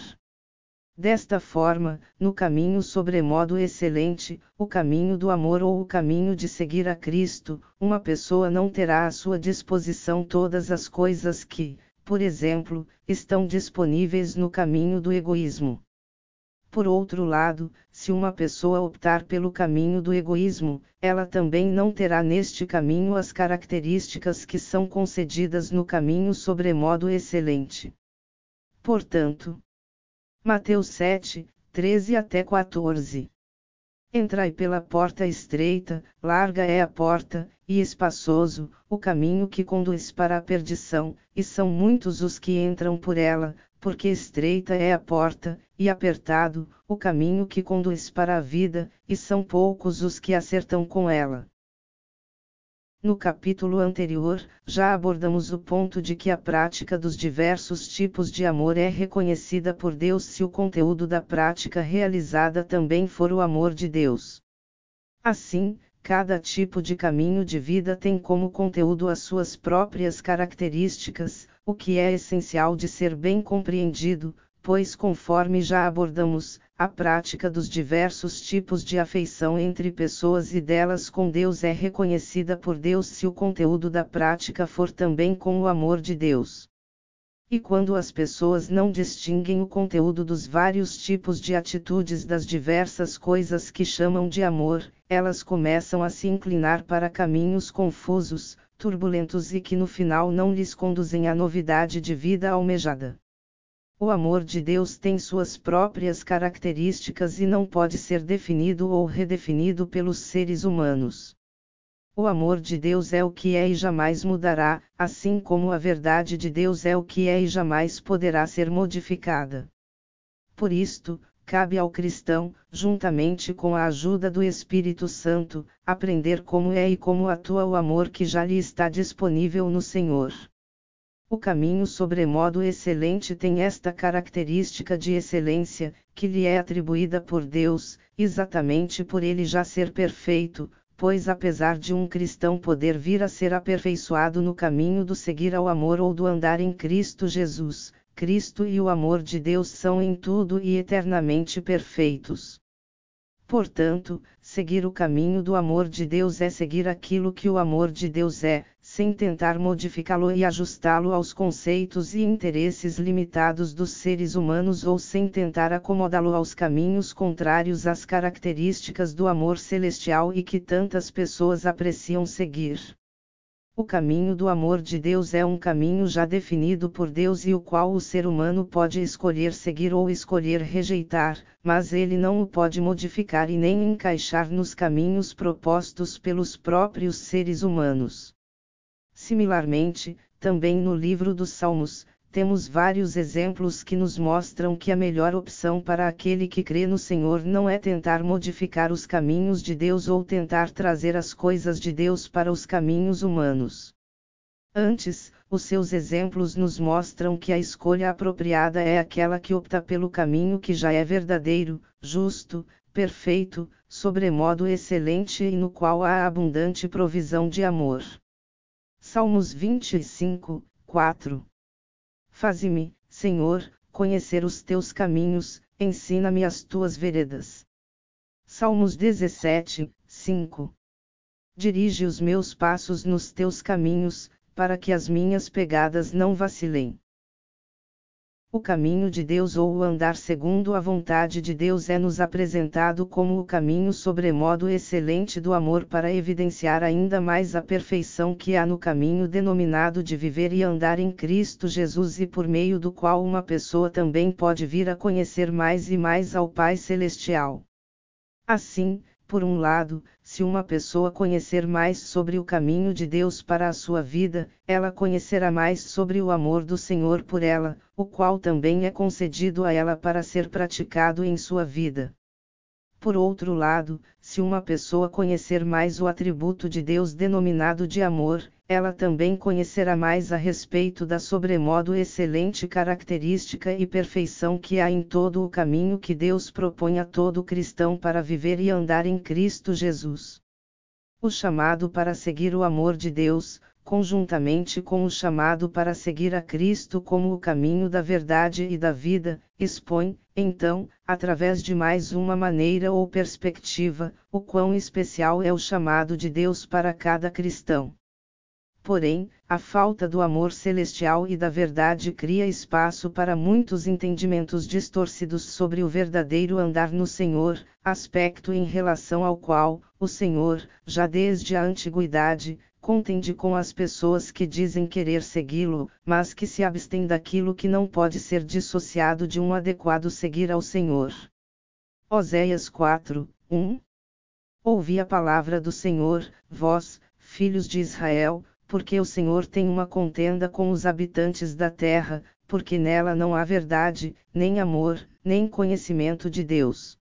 Desta forma, no caminho sobremodo excelente, o caminho do amor ou o caminho de seguir a Cristo, uma pessoa não terá à sua disposição todas as coisas que, por exemplo, estão disponíveis no caminho do egoísmo. Por outro lado, se uma pessoa optar pelo caminho do egoísmo, ela também não terá neste caminho as características que são concedidas no caminho sobremodo excelente. Portanto, Mateus sete, treze até quatorze. Entrai pela porta estreita, larga é a porta, e espaçoso, o caminho que conduz para a perdição, e são muitos os que entram por ela, porque estreita é a porta, e apertado, o caminho que conduz para a vida, e são poucos os que acertam com ela. No capítulo anterior, já abordamos o ponto de que a prática dos diversos tipos de amor é reconhecida por Deus se o conteúdo da prática realizada também for o amor de Deus. Assim, cada tipo de caminho de vida tem como conteúdo as suas próprias características, o que é essencial de ser bem compreendido, pois conforme já abordamos, a prática dos diversos tipos de afeição entre pessoas e delas com Deus é reconhecida por Deus se o conteúdo da prática for também com o amor de Deus. E quando as pessoas não distinguem o conteúdo dos vários tipos de atitudes das diversas coisas que chamam de amor, elas começam a se inclinar para caminhos confusos, turbulentos e que no final não lhes conduzem à novidade de vida almejada. O amor de Deus tem suas próprias características e não pode ser definido ou redefinido pelos seres humanos. O amor de Deus é o que é e jamais mudará, assim como a verdade de Deus é o que é e jamais poderá ser modificada. Por isto, cabe ao cristão, juntamente com a ajuda do Espírito Santo, aprender como é e como atua o amor que já lhe está disponível no Senhor. O caminho sobremodo excelente tem esta característica de excelência, que lhe é atribuída por Deus, exatamente por ele já ser perfeito, pois apesar de um cristão poder vir a ser aperfeiçoado no caminho do seguir ao amor ou do andar em Cristo Jesus, Cristo e o amor de Deus são em tudo e eternamente perfeitos. Portanto, seguir o caminho do amor de Deus é seguir aquilo que o amor de Deus é, sem tentar modificá-lo e ajustá-lo aos conceitos e interesses limitados dos seres humanos ou sem tentar acomodá-lo aos caminhos contrários às características do amor celestial e que tantas pessoas apreciam seguir. O caminho do amor de Deus é um caminho já definido por Deus e o qual o ser humano pode escolher seguir ou escolher rejeitar, mas ele não o pode modificar e nem encaixar nos caminhos propostos pelos próprios seres humanos. Similarmente, também no livro dos Salmos, temos vários exemplos que nos mostram que a melhor opção para aquele que crê no Senhor não é tentar modificar os caminhos de Deus ou tentar trazer as coisas de Deus para os caminhos humanos. Antes, os seus exemplos nos mostram que a escolha apropriada é aquela que opta pelo caminho que já é verdadeiro, justo, perfeito, sobremodo excelente e no qual há abundante provisão de amor. Salmos vinte e cinco, quatro. Faze-me, Senhor, conhecer os teus caminhos, ensina-me as tuas veredas. Salmos dezessete, cinco. Dirige os meus passos nos teus caminhos, para que as minhas pegadas não vacilem. O caminho de Deus ou o andar segundo a vontade de Deus é-nos apresentado como o caminho sobremodo excelente do amor para evidenciar ainda mais a perfeição que há no caminho denominado de viver e andar em Cristo Jesus e por meio do qual uma pessoa também pode vir a conhecer mais e mais ao Pai Celestial. Assim, por um lado, se uma pessoa conhecer mais sobre o caminho de Deus para a sua vida, ela conhecerá mais sobre o amor do Senhor por ela, o qual também é concedido a ela para ser praticado em sua vida. Por outro lado, se uma pessoa conhecer mais o atributo de Deus denominado de amor, ela também conhecerá mais a respeito da sobremodo excelente característica e perfeição que há em todo o caminho que Deus propõe a todo cristão para viver e andar em Cristo Jesus. O chamado para seguir o amor de Deus, conjuntamente com o chamado para seguir a Cristo como o caminho da verdade e da vida, expõe, então, através de mais uma maneira ou perspectiva, o quão especial é o chamado de Deus para cada cristão. Porém, a falta do amor celestial e da verdade cria espaço para muitos entendimentos distorcidos sobre o verdadeiro andar no Senhor, aspecto em relação ao qual, o Senhor, já desde a antiguidade, contende com as pessoas que dizem querer segui-lo, mas que se abstêm daquilo que não pode ser dissociado de um adequado seguir ao Senhor. Oséias quatro, um. Ouvi a palavra do Senhor, vós, filhos de Israel, porque o Senhor tem uma contenda com os habitantes da terra, porque nela não há verdade, nem amor, nem conhecimento de Deus.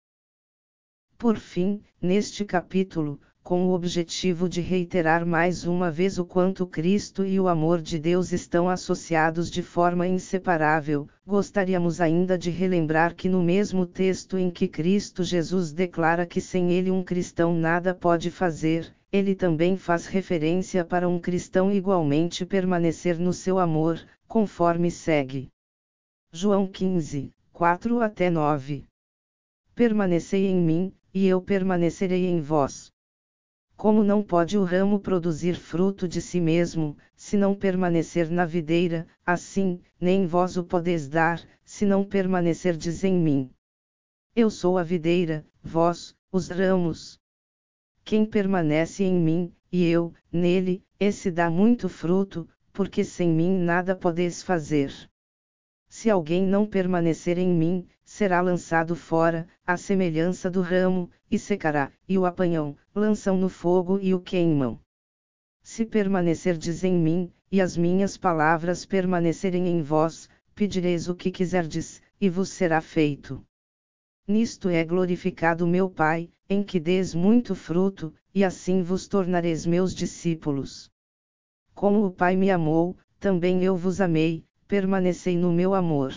Por fim, neste capítulo, com o objetivo de reiterar mais uma vez o quanto Cristo e o amor de Deus estão associados de forma inseparável, gostaríamos ainda de relembrar que no mesmo texto em que Cristo Jesus declara que sem ele um cristão nada pode fazer, ele também faz referência para um cristão igualmente permanecer no seu amor, conforme segue. João quinze, quatro até nove. Permanecei em mim, e eu permanecerei em vós. Como não pode o ramo produzir fruto de si mesmo, se não permanecer na videira, assim, nem vós o podeis dar, se não permanecerdes em mim. Eu sou a videira, vós, os ramos. Quem permanece em mim, e eu, nele, esse dá muito fruto, porque sem mim nada podeis fazer. Se alguém não permanecer em mim, será lançado fora, à semelhança do ramo, e secará, e o apanham, lançam no fogo e o queimam. Se permanecerdes em mim, e as minhas palavras permanecerem em vós, pedireis o que quiserdes, e vos será feito. Nisto é glorificado meu Pai, em que deis muito fruto, e assim vos tornareis meus discípulos. Como o Pai me amou, também eu vos amei, permanecei no meu amor.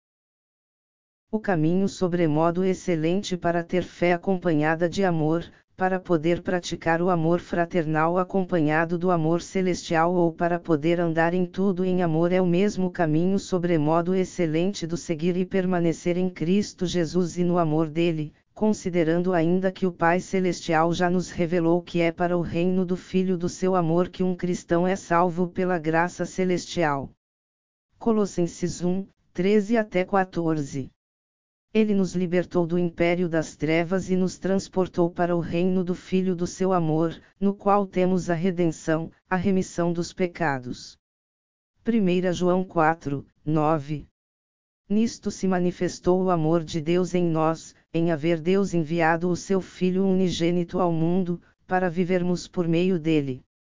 O caminho sobremodo excelente para ter fé acompanhada de amor, para poder praticar o amor fraternal acompanhado do amor celestial ou para poder andar em tudo em amor é o mesmo caminho sobremodo excelente do seguir e permanecer em Cristo Jesus e no amor dele, considerando ainda que o Pai Celestial já nos revelou que é para o reino do Filho do seu amor que um cristão é salvo pela graça celestial. Colossenses um, treze até quatorze. Ele nos libertou do império das trevas e nos transportou para o reino do Filho do seu amor, no qual temos a redenção, a remissão dos pecados. primeira João quatro, nove. Nisto se manifestou o amor de Deus em nós, em haver Deus enviado o seu Filho unigênito ao mundo, para vivermos por meio dele.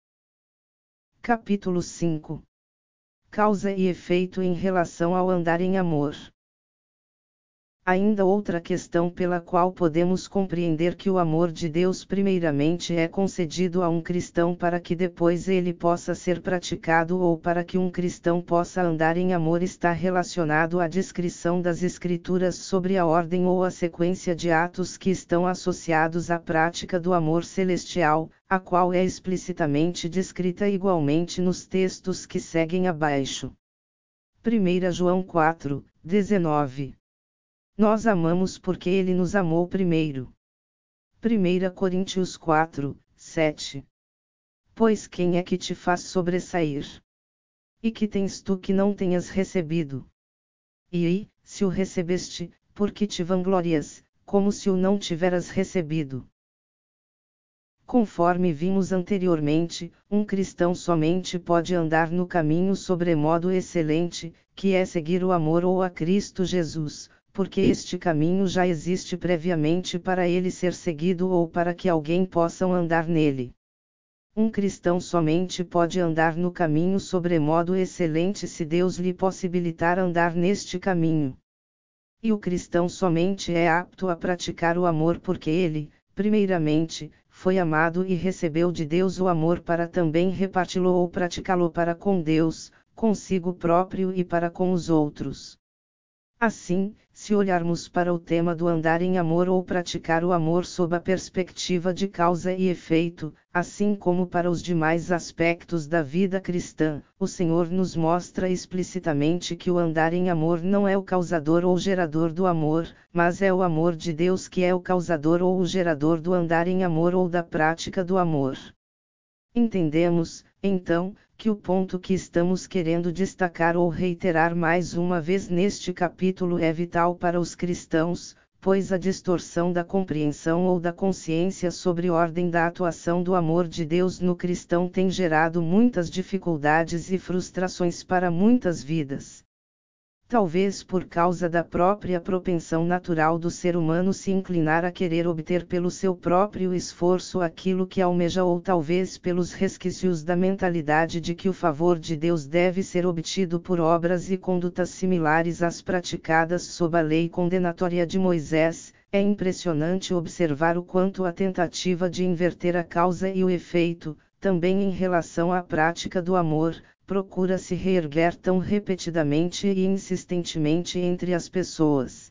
Capítulo cinco. Causa e efeito em relação ao andar em amor. Ainda outra questão pela qual podemos compreender que o amor de Deus primeiramente é concedido a um cristão para que depois ele possa ser praticado ou para que um cristão possa andar em amor está relacionado à descrição das Escrituras sobre a ordem ou a sequência de atos que estão associados à prática do amor celestial, a qual é explicitamente descrita igualmente nos textos que seguem abaixo. primeira João quatro, dezenove. Nós amamos porque ele nos amou primeiro. primeira Coríntios quatro, sete. Pois quem é que te faz sobressair? E que tens tu que não tenhas recebido? E, se o recebeste, por que te vanglorias, como se o não tiveras recebido? Conforme vimos anteriormente, um cristão somente pode andar no caminho sobremodo excelente, que é seguir o amor ou a Cristo Jesus, porque este caminho já existe previamente para ele ser seguido ou para que alguém possa andar nele. Um cristão somente pode andar no caminho sobremodo excelente se Deus lhe possibilitar andar neste caminho. E o cristão somente é apto a praticar o amor porque ele, primeiramente, foi amado e recebeu de Deus o amor para também reparti-lo ou praticá-lo para com Deus, consigo próprio e para com os outros. Assim, se olharmos para o tema do andar em amor ou praticar o amor sob a perspectiva de causa e efeito, assim como para os demais aspectos da vida cristã, o Senhor nos mostra explicitamente que o andar em amor não é o causador ou gerador do amor, mas é o amor de Deus que é o causador ou o gerador do andar em amor ou da prática do amor. Entendemos, então, que o ponto que estamos querendo destacar ou reiterar mais uma vez neste capítulo é vital para os cristãos, pois a distorção da compreensão ou da consciência sobre a ordem da atuação do amor de Deus no cristão tem gerado muitas dificuldades e frustrações para muitas vidas. Talvez por causa da própria propensão natural do ser humano se inclinar a querer obter pelo seu próprio esforço aquilo que almeja ou talvez pelos resquícios da mentalidade de que o favor de Deus deve ser obtido por obras e condutas similares às praticadas sob a lei condenatória de Moisés, é impressionante observar o quanto a tentativa de inverter a causa e o efeito, também em relação à prática do amor, procura se reerguer tão repetidamente e insistentemente entre as pessoas.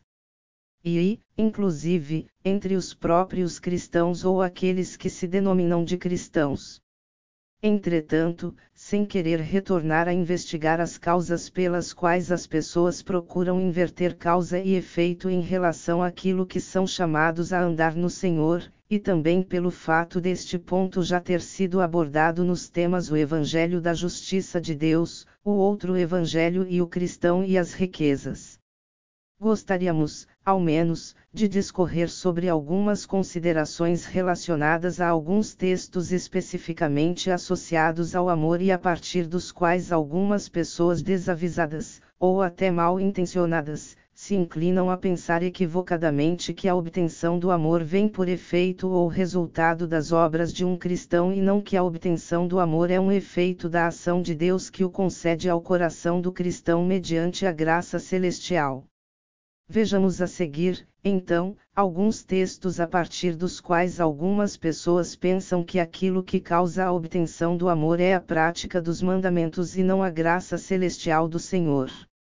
E, inclusive, entre os próprios cristãos ou aqueles que se denominam de cristãos. Entretanto, sem querer retornar a investigar as causas pelas quais as pessoas procuram inverter causa e efeito em relação àquilo que são chamados a andar no Senhor, e também pelo fato deste ponto já ter sido abordado nos temas o Evangelho da Justiça de Deus, o outro Evangelho e o cristão e as riquezas. Gostaríamos, ao menos, de discorrer sobre algumas considerações relacionadas a alguns textos especificamente associados ao amor e a partir dos quais algumas pessoas desavisadas, ou até mal intencionadas, se inclinam a pensar equivocadamente que a obtenção do amor vem por efeito ou resultado das obras de um cristão e não que a obtenção do amor é um efeito da ação de Deus que o concede ao coração do cristão mediante a graça celestial. Vejamos a seguir, então, alguns textos a partir dos quais algumas pessoas pensam que aquilo que causa a obtenção do amor é a prática dos mandamentos e não a graça celestial do Senhor.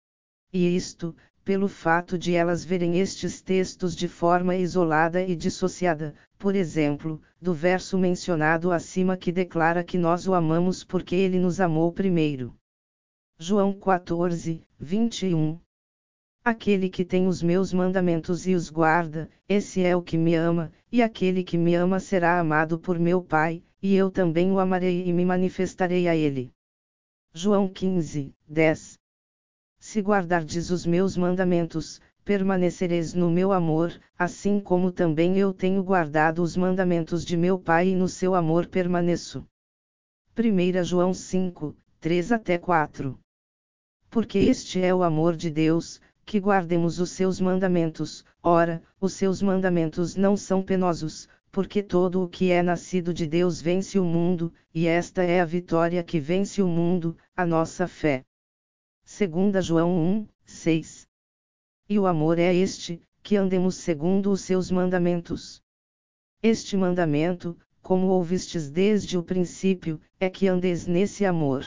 E isto, pelo fato de elas verem estes textos de forma isolada e dissociada, por exemplo, do verso mencionado acima que declara que nós o amamos porque ele nos amou primeiro. João quatorze, vinte e um. Aquele que tem os meus mandamentos e os guarda, esse é o que me ama, e aquele que me ama será amado por meu Pai, e eu também o amarei e me manifestarei a ele. João quinze, dez. Se guardardes os meus mandamentos, permanecereis no meu amor, assim como também eu tenho guardado os mandamentos de meu Pai e no seu amor permaneço. primeira João cinco, três até quatro. Porque este é o amor de Deus, que guardemos os seus mandamentos. Ora, os seus mandamentos não são penosos, porque todo o que é nascido de Deus vence o mundo, e esta é a vitória que vence o mundo, a nossa fé. segunda João um, seis. E o amor é este, que andemos segundo os seus mandamentos. Este mandamento, como ouvistes desde o princípio, é que andeis nesse amor.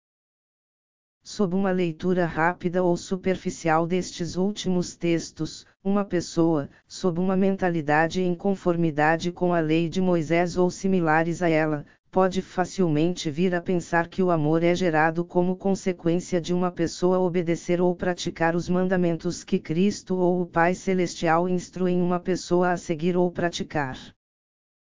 Sob uma leitura rápida ou superficial destes últimos textos, uma pessoa, sob uma mentalidade em conformidade com a lei de Moisés ou similares a ela, pode facilmente vir a pensar que o amor é gerado como consequência de uma pessoa obedecer ou praticar os mandamentos que Cristo ou o Pai Celestial instruem uma pessoa a seguir ou praticar.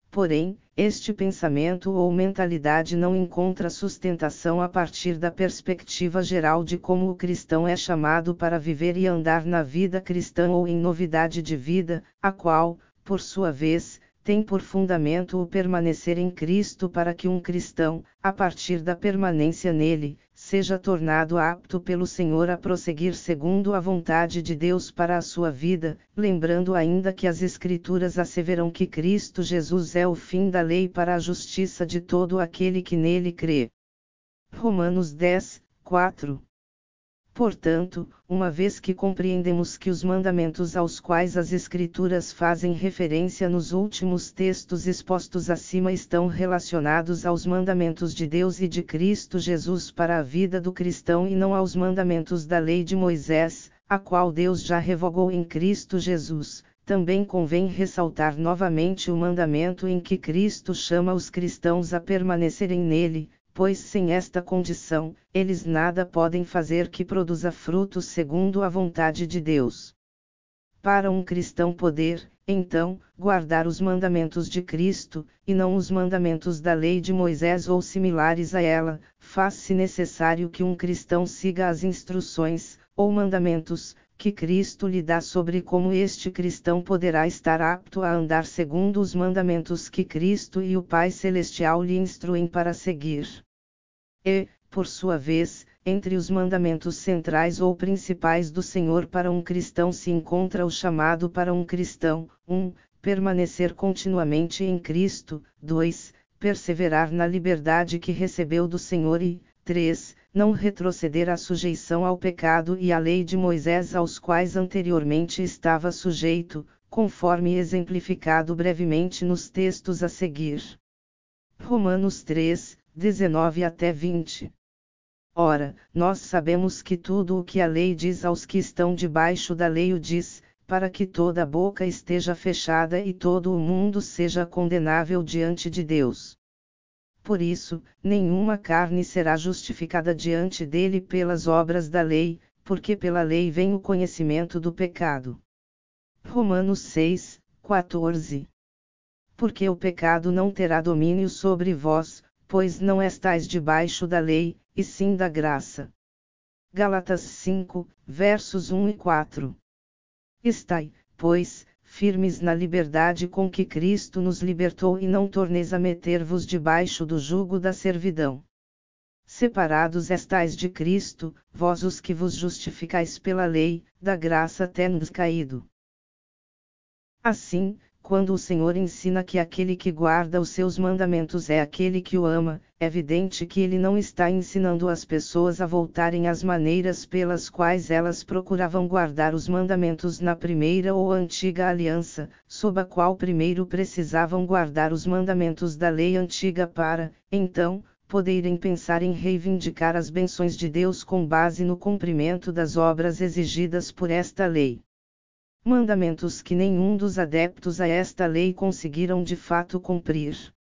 Porém, este pensamento ou mentalidade não encontra sustentação a partir da perspectiva geral de como o cristão é chamado para viver e andar na vida cristã ou em novidade de vida, a qual, por sua vez, tem por fundamento o permanecer em Cristo para que um cristão, a partir da permanência nele, seja tornado apto pelo Senhor a prosseguir segundo a vontade de Deus para a sua vida, lembrando ainda que as Escrituras asseveram que Cristo Jesus é o fim da lei para a justiça de todo aquele que nele crê. Romanos dez, quatro. Portanto, uma vez que compreendemos que os mandamentos aos quais as Escrituras fazem referência nos últimos textos expostos acima estão relacionados aos mandamentos de Deus e de Cristo Jesus para a vida do cristão e não aos mandamentos da lei de Moisés, a qual Deus já revogou em Cristo Jesus, também convém ressaltar novamente o mandamento em que Cristo chama os cristãos a permanecerem nele, pois sem esta condição, eles nada podem fazer que produza frutos segundo a vontade de Deus. Para um cristão poder, então, guardar os mandamentos de Cristo, e não os mandamentos da lei de Moisés ou similares a ela, faz-se necessário que um cristão siga as instruções, ou mandamentos, que Cristo lhe dá sobre como este cristão poderá estar apto a andar segundo os mandamentos que Cristo e o Pai Celestial lhe instruem para seguir. E, por sua vez, entre os mandamentos centrais ou principais do Senhor para um cristão se encontra o chamado para um cristão, um, permanecer continuamente em Cristo, dois, perseverar na liberdade que recebeu do Senhor e, três, não retroceder à sujeição ao pecado e à lei de Moisés aos quais anteriormente estava sujeito, conforme exemplificado brevemente nos textos a seguir. Romanos três, dezenove até vinte. Ora, nós sabemos que tudo o que a lei diz aos que estão debaixo da lei o diz, para que toda a boca esteja fechada e todo o mundo seja condenável diante de Deus. Por isso, nenhuma carne será justificada diante dele pelas obras da lei, porque pela lei vem o conhecimento do pecado. Romanos seis, quatorze. Porque o pecado não terá domínio sobre vós, pois não estais debaixo da lei, e sim da graça. Gálatas cinco, versos um e quatro. Estai, pois, firmes na liberdade com que Cristo nos libertou e não torneis a meter-vos debaixo do jugo da servidão. Separados estais de Cristo, vós os que vos justificais pela lei, da graça tendes caído. Assim, quando o Senhor ensina que aquele que guarda os seus mandamentos é aquele que o ama, é evidente que ele não está ensinando as pessoas a voltarem às maneiras pelas quais elas procuravam guardar os mandamentos na primeira ou antiga aliança, sob a qual primeiro precisavam guardar os mandamentos da lei antiga para, então, poderem pensar em reivindicar as bênçãos de Deus com base no cumprimento das obras exigidas por esta lei. Mandamentos que nenhum dos adeptos a esta lei conseguiram de fato cumprir.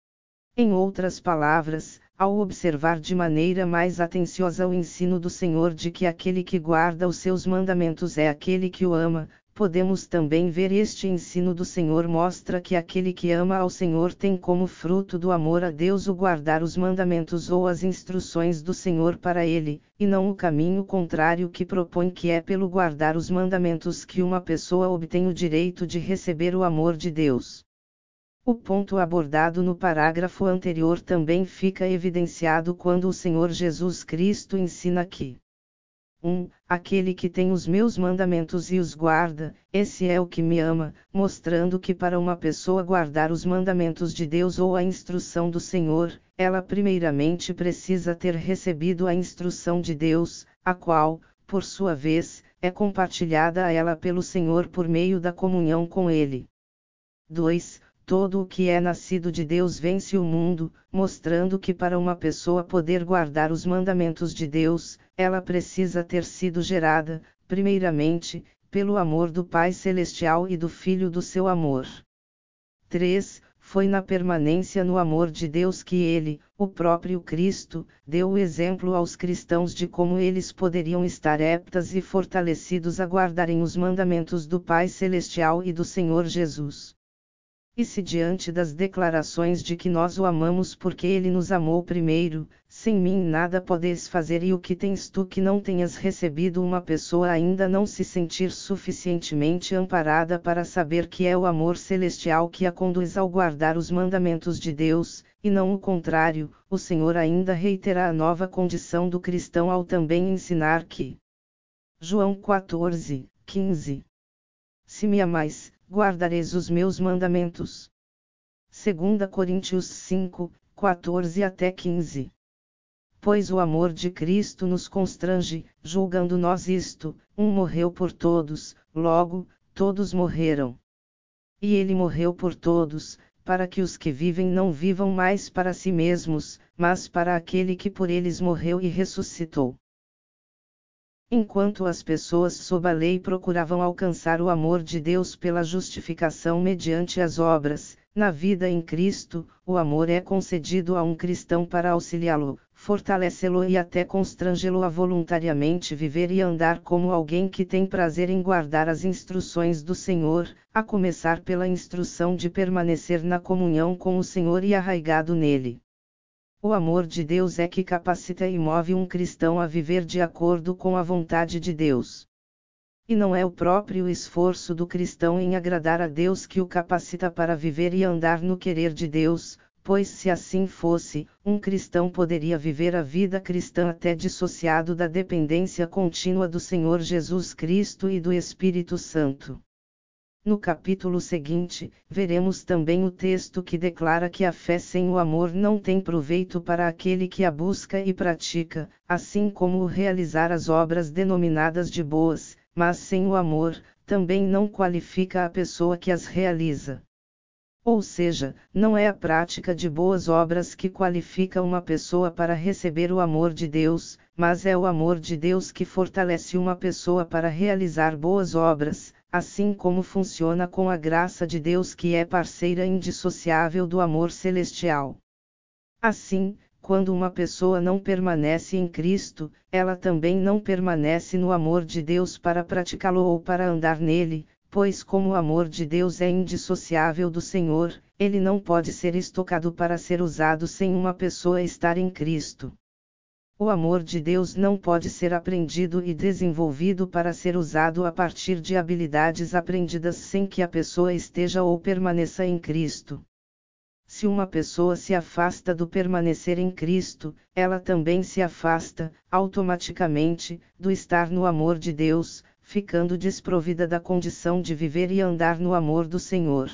Em outras palavras, ao observar de maneira mais atenciosa o ensino do Senhor de que aquele que guarda os seus mandamentos é aquele que o ama, podemos também ver este ensino do Senhor mostra que aquele que ama ao Senhor tem como fruto do amor a Deus o guardar os mandamentos ou as instruções do Senhor para ele, e não o caminho contrário que propõe que é pelo guardar os mandamentos que uma pessoa obtém o direito de receber o amor de Deus. O ponto abordado no parágrafo anterior também fica evidenciado quando o Senhor Jesus Cristo ensina que um. Aquele que tem os meus mandamentos e os guarda, esse é o que me ama, mostrando que para uma pessoa guardar os mandamentos de Deus ou a instrução do Senhor, ela primeiramente precisa ter recebido a instrução de Deus, a qual, por sua vez, é compartilhada a ela pelo Senhor por meio da comunhão com Ele. dois. Todo o que é nascido de Deus vence o mundo, mostrando que para uma pessoa poder guardar os mandamentos de Deus, ela precisa ter sido gerada, primeiramente, pelo amor do Pai Celestial e do Filho do seu amor. três. Foi na permanência no amor de Deus que ele, o próprio Cristo, deu o exemplo aos cristãos de como eles poderiam estar aptos e fortalecidos a guardarem os mandamentos do Pai Celestial e do Senhor Jesus. E se diante das declarações de que nós o amamos porque ele nos amou primeiro, sem mim nada podes fazer, e o que tens tu que não tenhas recebido, uma pessoa ainda não se sentir suficientemente amparada para saber que é o amor celestial que a conduz ao guardar os mandamentos de Deus, e não o contrário, o Senhor ainda reitera a nova condição do cristão ao também ensinar que João quatorze, quinze. Se me amais, guardareis os meus mandamentos. segunda Coríntios cinco, quatorze até quinze. Pois o amor de Cristo nos constrange, julgando nós isto: um morreu por todos, logo, todos morreram. E ele morreu por todos, para que os que vivem não vivam mais para si mesmos, mas para aquele que por eles morreu e ressuscitou. Enquanto as pessoas sob a lei procuravam alcançar o amor de Deus pela justificação mediante as obras, na vida em Cristo, o amor é concedido a um cristão para auxiliá-lo, fortalecê-lo e até constrangê-lo a voluntariamente viver e andar como alguém que tem prazer em guardar as instruções do Senhor, a começar pela instrução de permanecer na comunhão com o Senhor e arraigado nele. O amor de Deus é que capacita e move um cristão a viver de acordo com a vontade de Deus. E não é o próprio esforço do cristão em agradar a Deus que o capacita para viver e andar no querer de Deus, pois se assim fosse, um cristão poderia viver a vida cristã até dissociado da dependência contínua do Senhor Jesus Cristo e do Espírito Santo. No capítulo seguinte, veremos também o texto que declara que a fé sem o amor não tem proveito para aquele que a busca e pratica, assim como o realizar as obras denominadas de boas, mas sem o amor, também não qualifica a pessoa que as realiza. Ou seja, não é a prática de boas obras que qualifica uma pessoa para receber o amor de Deus, mas é o amor de Deus que fortalece uma pessoa para realizar boas obras, assim como funciona com a graça de Deus, que é parceira indissociável do amor celestial. Assim, quando uma pessoa não permanece em Cristo, ela também não permanece no amor de Deus para praticá-lo ou para andar nele, pois como o amor de Deus é indissociável do Senhor, ele não pode ser estocado para ser usado sem uma pessoa estar em Cristo. O amor de Deus não pode ser aprendido e desenvolvido para ser usado a partir de habilidades aprendidas sem que a pessoa esteja ou permaneça em Cristo. Se uma pessoa se afasta do permanecer em Cristo, ela também se afasta, automaticamente, do estar no amor de Deus, ficando desprovida da condição de viver e andar no amor do Senhor.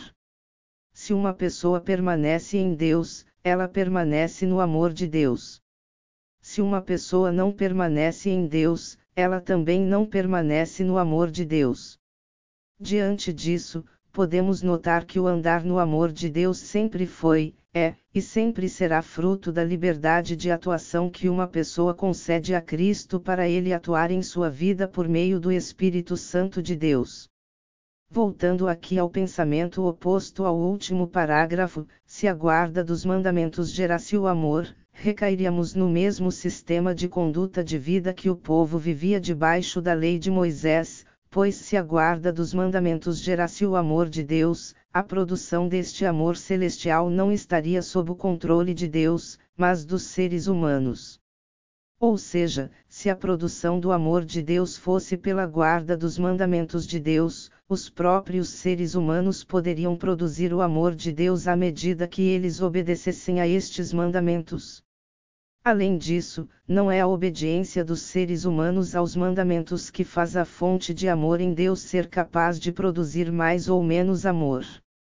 Se uma pessoa permanece em Deus, ela permanece no amor de Deus. Se uma pessoa não permanece em Deus, ela também não permanece no amor de Deus. Diante disso, podemos notar que o andar no amor de Deus sempre foi, é, e sempre será fruto da liberdade de atuação que uma pessoa concede a Cristo para ele atuar em sua vida por meio do Espírito Santo de Deus. Voltando aqui ao pensamento oposto ao último parágrafo, se a guarda dos mandamentos gerasse o amor, recairíamos no mesmo sistema de conduta de vida que o povo vivia debaixo da lei de Moisés, pois se a guarda dos mandamentos gerasse o amor de Deus, a produção deste amor celestial não estaria sob o controle de Deus, mas dos seres humanos. Ou seja, se a produção do amor de Deus fosse pela guarda dos mandamentos de Deus, os próprios seres humanos poderiam produzir o amor de Deus à medida que eles obedecessem a estes mandamentos. Além disso, não é a obediência dos seres humanos aos mandamentos que faz a fonte de amor em Deus ser capaz de produzir mais ou menos amor.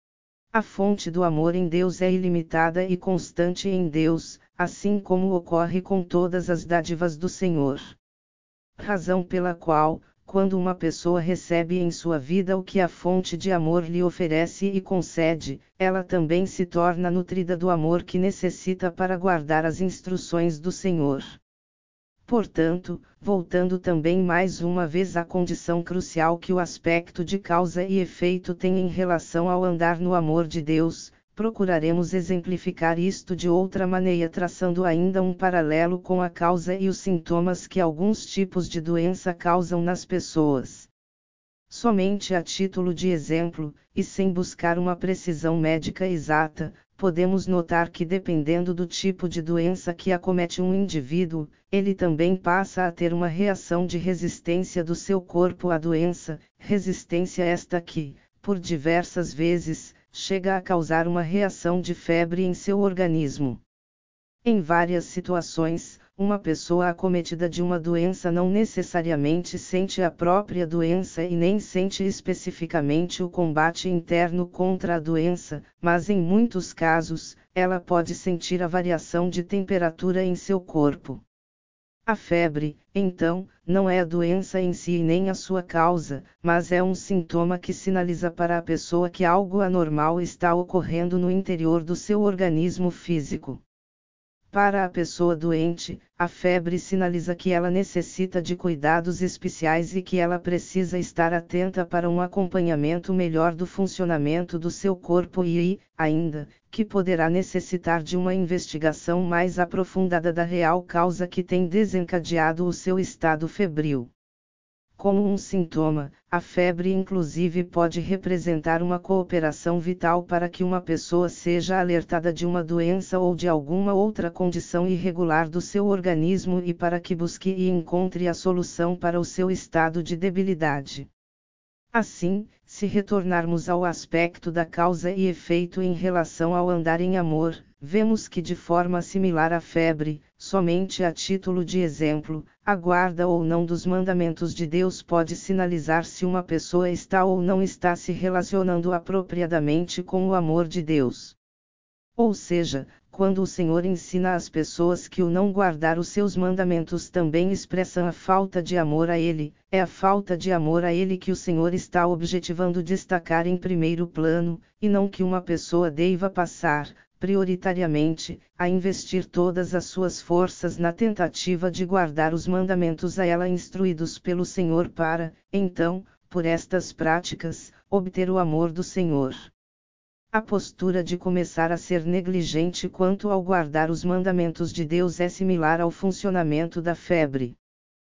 A fonte do amor em Deus é ilimitada e constante em Deus, assim como ocorre com todas as dádivas do Senhor. Razão pela qual, quando uma pessoa recebe em sua vida o que a fonte de amor lhe oferece e concede, ela também se torna nutrida do amor que necessita para guardar as instruções do Senhor. Portanto, voltando também mais uma vez à condição crucial que o aspecto de causa e efeito tem em relação ao andar no amor de Deus, procuraremos exemplificar isto de outra maneira, traçando ainda um paralelo com a causa e os sintomas que alguns tipos de doença causam nas pessoas. Somente a título de exemplo, e sem buscar uma precisão médica exata, podemos notar que dependendo do tipo de doença que acomete um indivíduo, ele também passa a ter uma reação de resistência do seu corpo à doença, resistência esta que, por diversas vezes, chega a causar uma reação de febre em seu organismo. Em várias situações, uma pessoa acometida de uma doença não necessariamente sente a própria doença e nem sente especificamente o combate interno contra a doença, mas em muitos casos, ela pode sentir a variação de temperatura em seu corpo. A febre, então, não é a doença em si e nem a sua causa, mas é um sintoma que sinaliza para a pessoa que algo anormal está ocorrendo no interior do seu organismo físico. Para a pessoa doente, a febre sinaliza que ela necessita de cuidados especiais e que ela precisa estar atenta para um acompanhamento melhor do funcionamento do seu corpo e, ainda, que poderá necessitar de uma investigação mais aprofundada da real causa que tem desencadeado o seu estado febril. Como um sintoma, a febre inclusive pode representar uma cooperação vital para que uma pessoa seja alertada de uma doença ou de alguma outra condição irregular do seu organismo e para que busque e encontre a solução para o seu estado de debilidade. Assim, se retornarmos ao aspecto da causa e efeito em relação ao andar em amor, vemos que de forma similar à febre, somente a título de exemplo, a guarda ou não dos mandamentos de Deus pode sinalizar se uma pessoa está ou não está se relacionando apropriadamente com o amor de Deus. Ou seja, quando o Senhor ensina às pessoas que o não guardar os seus mandamentos também expressam a falta de amor a Ele, é a falta de amor a Ele que o Senhor está objetivando destacar em primeiro plano, e não que uma pessoa deva passar, prioritariamente, a investir todas as suas forças na tentativa de guardar os mandamentos a ela instruídos pelo Senhor para, então, por estas práticas, obter o amor do Senhor. A postura de começar a ser negligente quanto ao guardar os mandamentos de Deus é similar ao funcionamento da febre.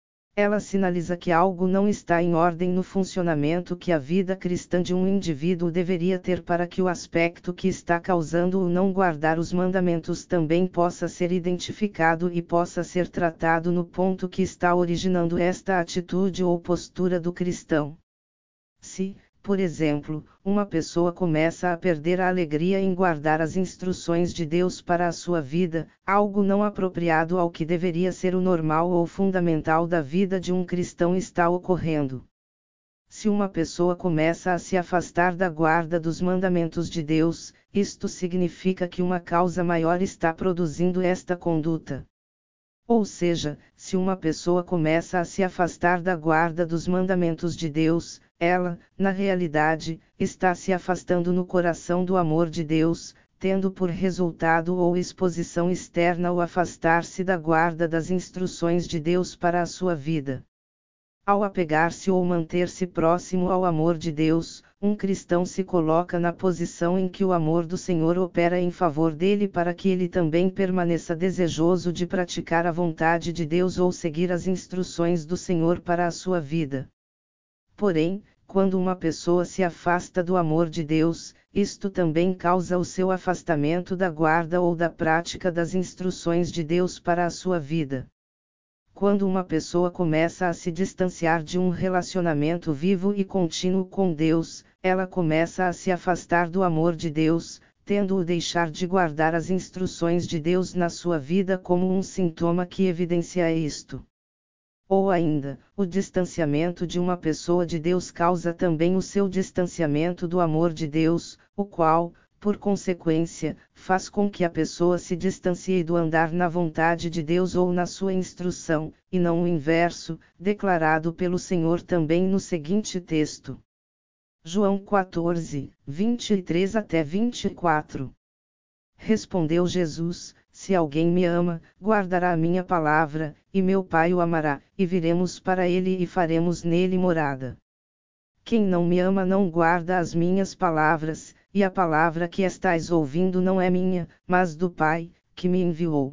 Ela sinaliza que algo não está em ordem no funcionamento que a vida cristã de um indivíduo deveria ter para que o aspecto que está causando o não guardar os mandamentos também possa ser identificado e possa ser tratado no ponto que está originando esta atitude ou postura do cristão. Se, por exemplo, uma pessoa começa a perder a alegria em guardar as instruções de Deus para a sua vida, algo não apropriado ao que deveria ser o normal ou fundamental da vida de um cristão está ocorrendo. Se uma pessoa começa a se afastar da guarda dos mandamentos de Deus, isto significa que uma causa maior está produzindo esta conduta. Ou seja, se uma pessoa começa a se afastar da guarda dos mandamentos de Deus, ela, na realidade, está se afastando no coração do amor de Deus, tendo por resultado ou exposição externa o afastar-se da guarda das instruções de Deus para a sua vida. Ao apegar-se ou manter-se próximo ao amor de Deus, um cristão se coloca na posição em que o amor do Senhor opera em favor dele para que ele também permaneça desejoso de praticar a vontade de Deus ou seguir as instruções do Senhor para a sua vida. Porém, quando uma pessoa se afasta do amor de Deus, isto também causa o seu afastamento da guarda ou da prática das instruções de Deus para a sua vida. Quando uma pessoa começa a se distanciar de um relacionamento vivo e contínuo com Deus, ela começa a se afastar do amor de Deus, tendo-o deixar de guardar as instruções de Deus na sua vida como um sintoma que evidencia isto. Ou ainda, o distanciamento de uma pessoa de Deus causa também o seu distanciamento do amor de Deus, o qual, por consequência, faz com que a pessoa se distancie do andar na vontade de Deus ou na sua instrução, e não o inverso, declarado pelo Senhor também no seguinte texto. João quatorze, vinte e três até vinte e quatro. Respondeu Jesus: Se alguém me ama, guardará a minha palavra, e meu Pai o amará, e viremos para ele e faremos nele morada. Quem não me ama não guarda as minhas palavras, e a palavra que estais ouvindo não é minha, mas do Pai, que me enviou.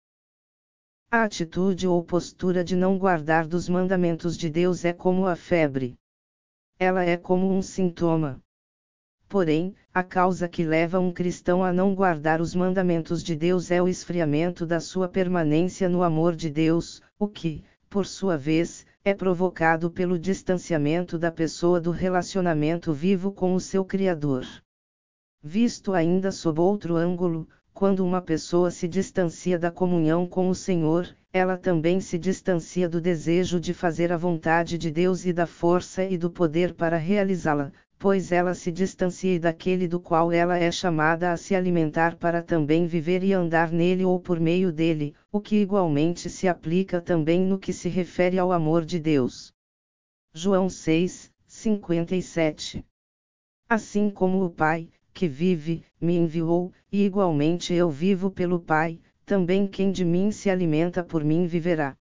A atitude ou postura de não guardar dos mandamentos de Deus é como a febre. ela é como um sintoma. Porém, a causa que leva um cristão a não guardar os mandamentos de Deus é o esfriamento da sua permanência no amor de Deus, o que, por sua vez, é provocado pelo distanciamento da pessoa do relacionamento vivo com o seu Criador. Visto ainda sob outro ângulo, quando uma pessoa se distancia da comunhão com o Senhor, ela também se distancia do desejo de fazer a vontade de Deus e da força e do poder para realizá-la, pois ela se distancia daquele do qual ela é chamada a se alimentar para também viver e andar nele ou por meio dele, o que igualmente se aplica também no que se refere ao amor de Deus. João seis, cinquenta e sete. Assim como o Pai, que vive, me enviou, e igualmente eu vivo pelo Pai, também quem de mim se alimenta por mim viverá.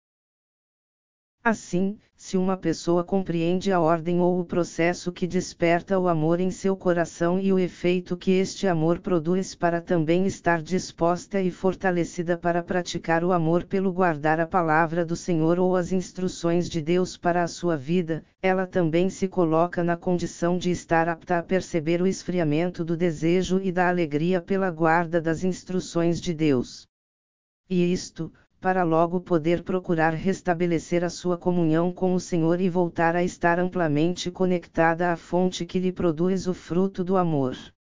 Assim, se uma pessoa compreende a ordem ou o processo que desperta o amor em seu coração e o efeito que este amor produz para também estar disposta e fortalecida para praticar o amor pelo guardar a palavra do Senhor ou as instruções de Deus para a sua vida, ela também se coloca na condição de estar apta a perceber o esfriamento do desejo e da alegria pela guarda das instruções de Deus. E isto, para logo poder procurar restabelecer a sua comunhão com o Senhor e voltar a estar amplamente conectada à fonte que lhe produz o fruto do amor.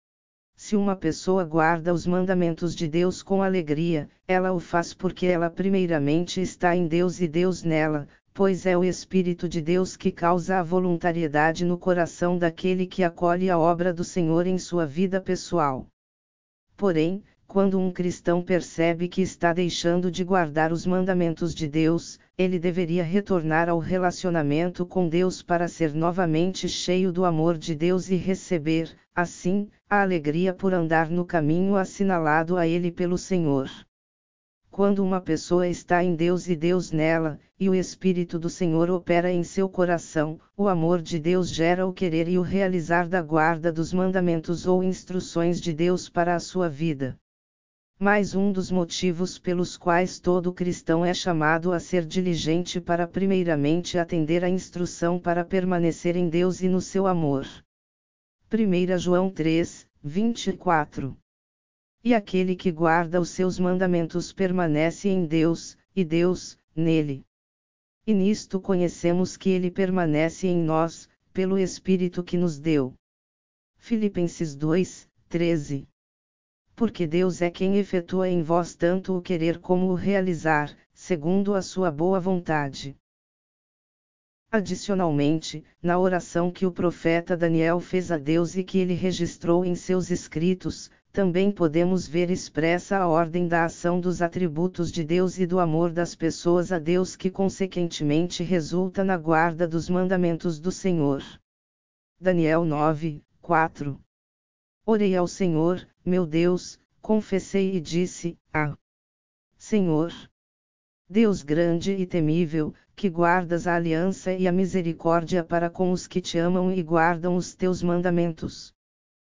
Se uma pessoa guarda os mandamentos de Deus com alegria, ela o faz porque ela primeiramente está em Deus e Deus nela, pois é o Espírito de Deus que causa a voluntariedade no coração daquele que acolhe a obra do Senhor em sua vida pessoal. Porém, quando um cristão percebe que está deixando de guardar os mandamentos de Deus, ele deveria retornar ao relacionamento com Deus para ser novamente cheio do amor de Deus e receber, assim, a alegria por andar no caminho assinalado a ele pelo Senhor. Quando uma pessoa está em Deus e Deus nela, e o Espírito do Senhor opera em seu coração, o amor de Deus gera o querer e o realizar da guarda dos mandamentos ou instruções de Deus para a sua vida. Mais um dos motivos pelos quais todo cristão é chamado a ser diligente para primeiramente atender à instrução para permanecer em Deus e no seu amor. primeira João três, vinte e quatro. E aquele que guarda os seus mandamentos permanece em Deus, e Deus, nele. E nisto conhecemos que ele permanece em nós, pelo Espírito que nos deu. Filipenses dois, treze. Porque Deus é quem efetua em vós tanto o querer como o realizar, segundo a sua boa vontade. Adicionalmente, na oração que o profeta Daniel fez a Deus e que ele registrou em seus escritos, também podemos ver expressa a ordem da ação dos atributos de Deus e do amor das pessoas a Deus que consequentemente resulta na guarda dos mandamentos do Senhor. Daniel nove, quatro. Orei ao Senhor, meu Deus, confessei e disse: Ah! Senhor! Deus grande e temível, que guardas a aliança e a misericórdia para com os que te amam e guardam os teus mandamentos.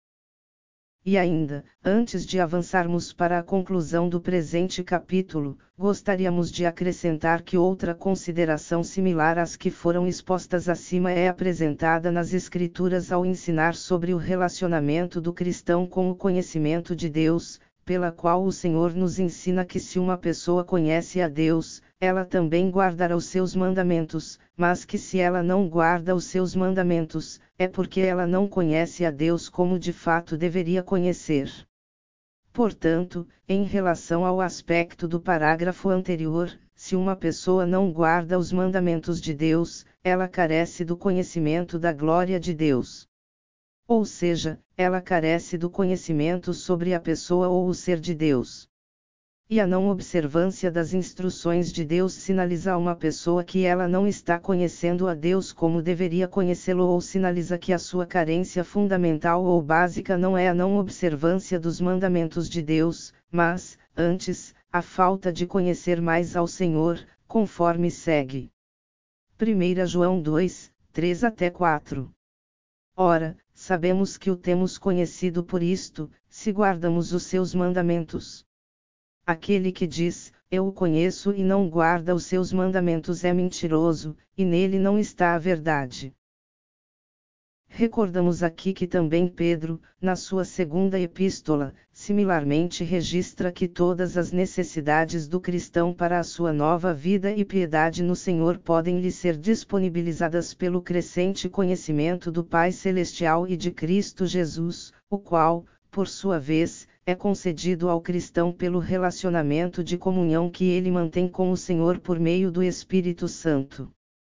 E ainda, antes de avançarmos para a conclusão do presente capítulo, gostaríamos de acrescentar que outra consideração similar às que foram expostas acima é apresentada nas Escrituras ao ensinar sobre o relacionamento do cristão com o conhecimento de Deus, pela qual o Senhor nos ensina que se uma pessoa conhece a Deus, ela também guardará os seus mandamentos, mas que se ela não guarda os seus mandamentos, é porque ela não conhece a Deus como de fato deveria conhecer. Portanto, em relação ao aspecto do parágrafo anterior, se uma pessoa não guarda os mandamentos de Deus, ela carece do conhecimento da glória de Deus. Ou seja, ela carece do conhecimento sobre a pessoa ou o ser de Deus. E a não observância das instruções de Deus sinaliza a uma pessoa que ela não está conhecendo a Deus como deveria conhecê-lo ou sinaliza que a sua carência fundamental ou básica não é a não observância dos mandamentos de Deus, mas, antes, a falta de conhecer mais ao Senhor, conforme segue. primeira João dois, três até quatro. Ora, sabemos que o temos conhecido por isto, se guardamos os seus mandamentos. Aquele que diz, eu o conheço e não guarda os seus mandamentos é mentiroso, e nele não está a verdade. Recordamos aqui que também Pedro, na sua segunda epístola, similarmente registra que todas as necessidades do cristão para a sua nova vida e piedade no Senhor podem lhe ser disponibilizadas pelo crescente conhecimento do Pai Celestial e de Cristo Jesus, o qual, por sua vez, é concedido ao cristão pelo relacionamento de comunhão que ele mantém com o Senhor por meio do Espírito Santo.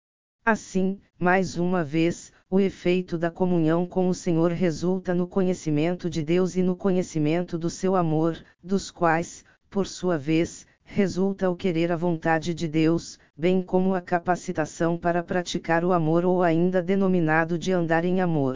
Assim, mais uma vez, o efeito da comunhão com o Senhor resulta no conhecimento de Deus e no conhecimento do seu amor, dos quais, por sua vez, resulta o querer a vontade de Deus, bem como a capacitação para praticar o amor ou ainda denominado de andar em amor.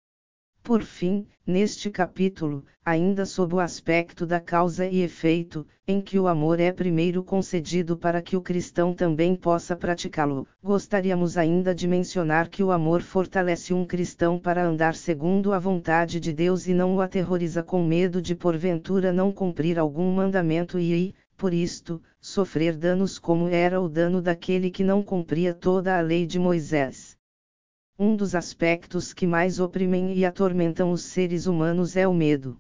Por fim, neste capítulo, ainda sob o aspecto da causa e efeito, em que o amor é primeiro concedido para que o cristão também possa praticá-lo, gostaríamos ainda de mencionar que o amor fortalece um cristão para andar segundo a vontade de Deus e não o aterroriza com medo de porventura não cumprir algum mandamento e, por isto, sofrer danos como era o dano daquele que não cumpria toda a lei de Moisés. Um dos aspectos que mais oprimem e atormentam os seres humanos é o medo.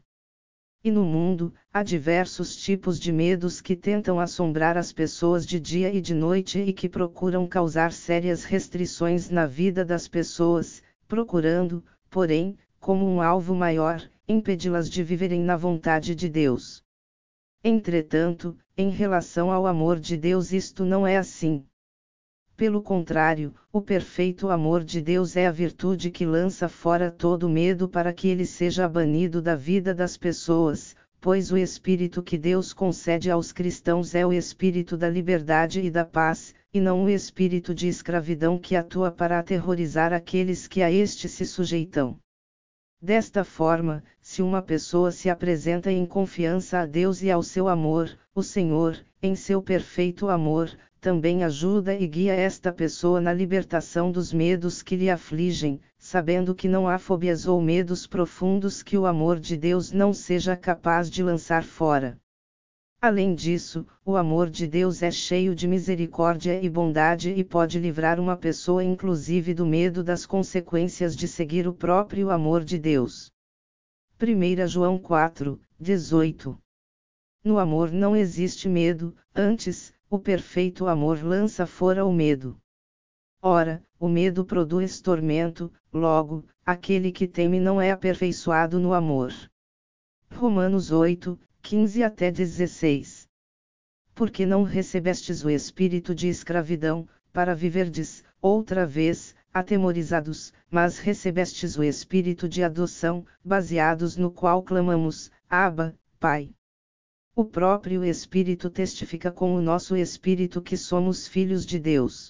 E no mundo, há diversos tipos de medos que tentam assombrar as pessoas de dia e de noite e que procuram causar sérias restrições na vida das pessoas, procurando, porém, como um alvo maior, impedi-las de viverem na vontade de Deus. Entretanto, em relação ao amor de Deus isto não é assim. Pelo contrário, o perfeito amor de Deus é a virtude que lança fora todo medo para que ele seja banido da vida das pessoas, pois o espírito que Deus concede aos cristãos é o espírito da liberdade e da paz, e não o espírito de escravidão que atua para aterrorizar aqueles que a este se sujeitam. Desta forma, se uma pessoa se apresenta em confiança a Deus e ao seu amor, o Senhor, em seu perfeito amor, também ajuda e guia esta pessoa na libertação dos medos que lhe afligem, sabendo que não há fobias ou medos profundos que o amor de Deus não seja capaz de lançar fora. Além disso, o amor de Deus é cheio de misericórdia e bondade e pode livrar uma pessoa inclusive do medo das consequências de seguir o próprio amor de Deus. primeira João quatro, dezoito. No amor não existe medo, antes, o perfeito amor lança fora o medo. Ora, o medo produz tormento, logo, aquele que teme não é aperfeiçoado no amor. Romanos oito, quinze até dezesseis. Porque não recebestes o espírito de escravidão, para viverdes, outra vez, atemorizados, mas recebestes o espírito de adoção, baseados no qual clamamos, Abba, Pai. O próprio Espírito testifica com o nosso espírito que somos filhos de Deus.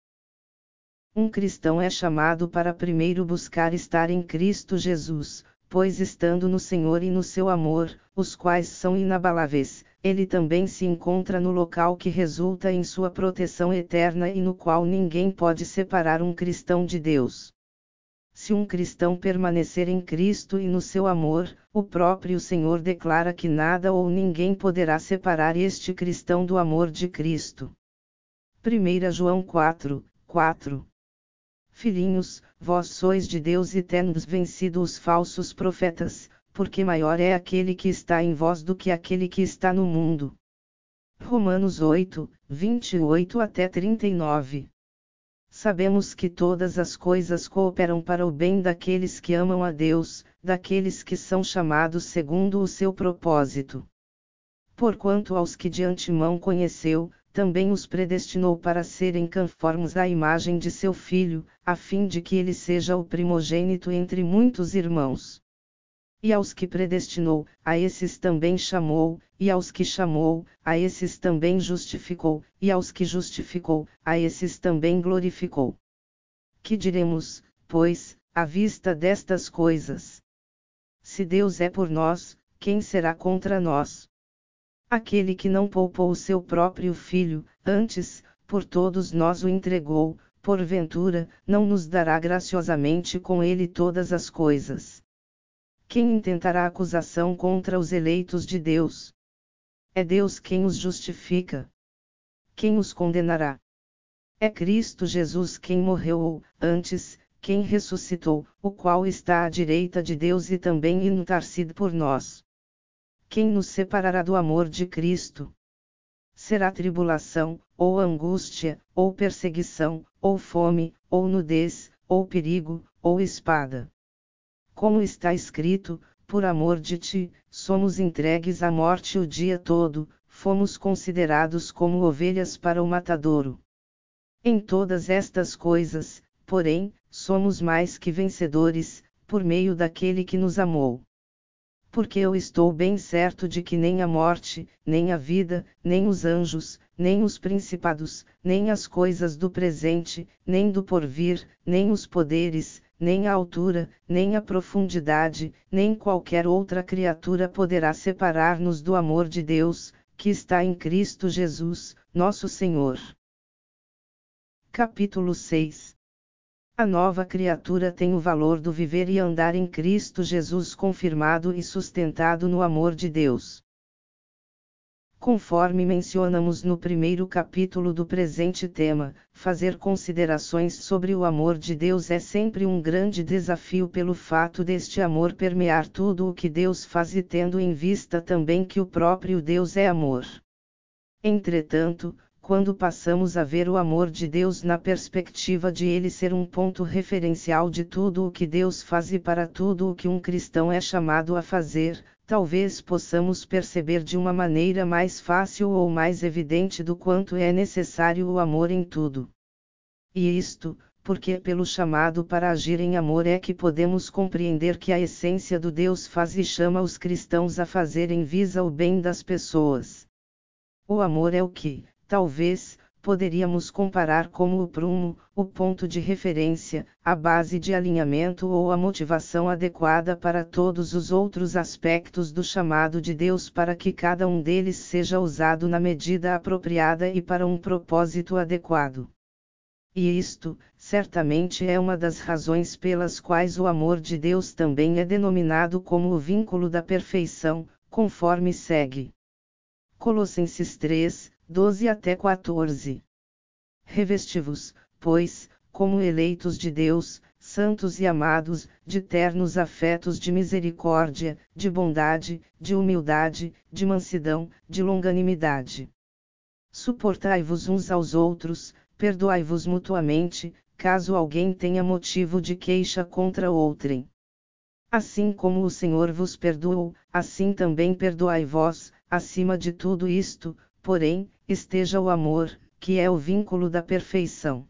Um cristão é chamado para primeiro buscar estar em Cristo Jesus, pois estando no Senhor e no seu amor, os quais são inabaláveis, ele também se encontra no local que resulta em sua proteção eterna e no qual ninguém pode separar um cristão de Deus. Se um cristão permanecer em Cristo e no seu amor, o próprio Senhor declara que nada ou ninguém poderá separar este cristão do amor de Cristo. primeira João quatro, quatro. Filhinhos, vós sois de Deus e tendes vencido os falsos profetas, porque maior é aquele que está em vós do que aquele que está no mundo. Romanos oito, vinte e oito até trinta e nove. Sabemos que todas as coisas cooperam para o bem daqueles que amam a Deus, daqueles que são chamados segundo o seu propósito. Porquanto aos que de antemão conheceu, também os predestinou para serem conformes à imagem de seu Filho, a fim de que ele seja o primogênito entre muitos irmãos. E aos que predestinou, a esses também chamou, e aos que chamou, a esses também justificou, e aos que justificou, a esses também glorificou. Que diremos, pois, à vista destas coisas? Se Deus é por nós, quem será contra nós? Aquele que não poupou o seu próprio Filho, antes, por todos nós o entregou, porventura, não nos dará graciosamente com ele todas as coisas? Quem intentará acusação contra os eleitos de Deus? É Deus quem os justifica. Quem os condenará? É Cristo Jesus quem morreu ou, antes, quem ressuscitou, o qual está à direita de Deus e também intercede por nós. Quem nos separará do amor de Cristo? Será tribulação, ou angústia, ou perseguição, ou fome, ou nudez, ou perigo, ou espada. Como está escrito, por amor de ti, somos entregues à morte o dia todo, fomos considerados como ovelhas para o matadouro. Em todas estas coisas, porém, somos mais que vencedores, por meio daquele que nos amou. Porque eu estou bem certo de que nem a morte, nem a vida, nem os anjos, nem os principados, nem as coisas do presente, nem do porvir, nem os poderes, nem a altura, nem a profundidade, nem qualquer outra criatura poderá separar-nos do amor de Deus, que está em Cristo Jesus, nosso Senhor. Capítulo seis. A nova criatura tem o valor do viver e andar em Cristo Jesus confirmado e sustentado no amor de Deus. Conforme mencionamos no primeiro capítulo do presente tema, fazer considerações sobre o amor de Deus é sempre um grande desafio pelo fato deste amor permear tudo o que Deus faz e tendo em vista também que o próprio Deus é amor. Entretanto, quando passamos a ver o amor de Deus na perspectiva de ele ser um ponto referencial de tudo o que Deus faz e para tudo o que um cristão é chamado a fazer, talvez possamos perceber de uma maneira mais fácil ou mais evidente do quanto é necessário o amor em tudo. E isto, porque pelo chamado para agir em amor é que podemos compreender que a essência do Deus faz e chama os cristãos a fazerem visa o bem das pessoas. O amor é o que, talvez, poderíamos comparar como o prumo, o ponto de referência, a base de alinhamento ou a motivação adequada para todos os outros aspectos do chamado de Deus para que cada um deles seja usado na medida apropriada e para um propósito adequado. E isto, certamente é uma das razões pelas quais o amor de Deus também é denominado como o vínculo da perfeição, conforme segue. Colossenses três, doze até quatorze. Revesti-vos, pois, como eleitos de Deus, santos e amados, de ternos afetos de misericórdia, de bondade, de humildade, de mansidão, de longanimidade. Suportai-vos uns aos outros, perdoai-vos mutuamente, caso alguém tenha motivo de queixa contra outrem. Assim como o Senhor vos perdoou, assim também perdoai vós. Acima de tudo isto, porém, esteja o amor, que é o vínculo da perfeição.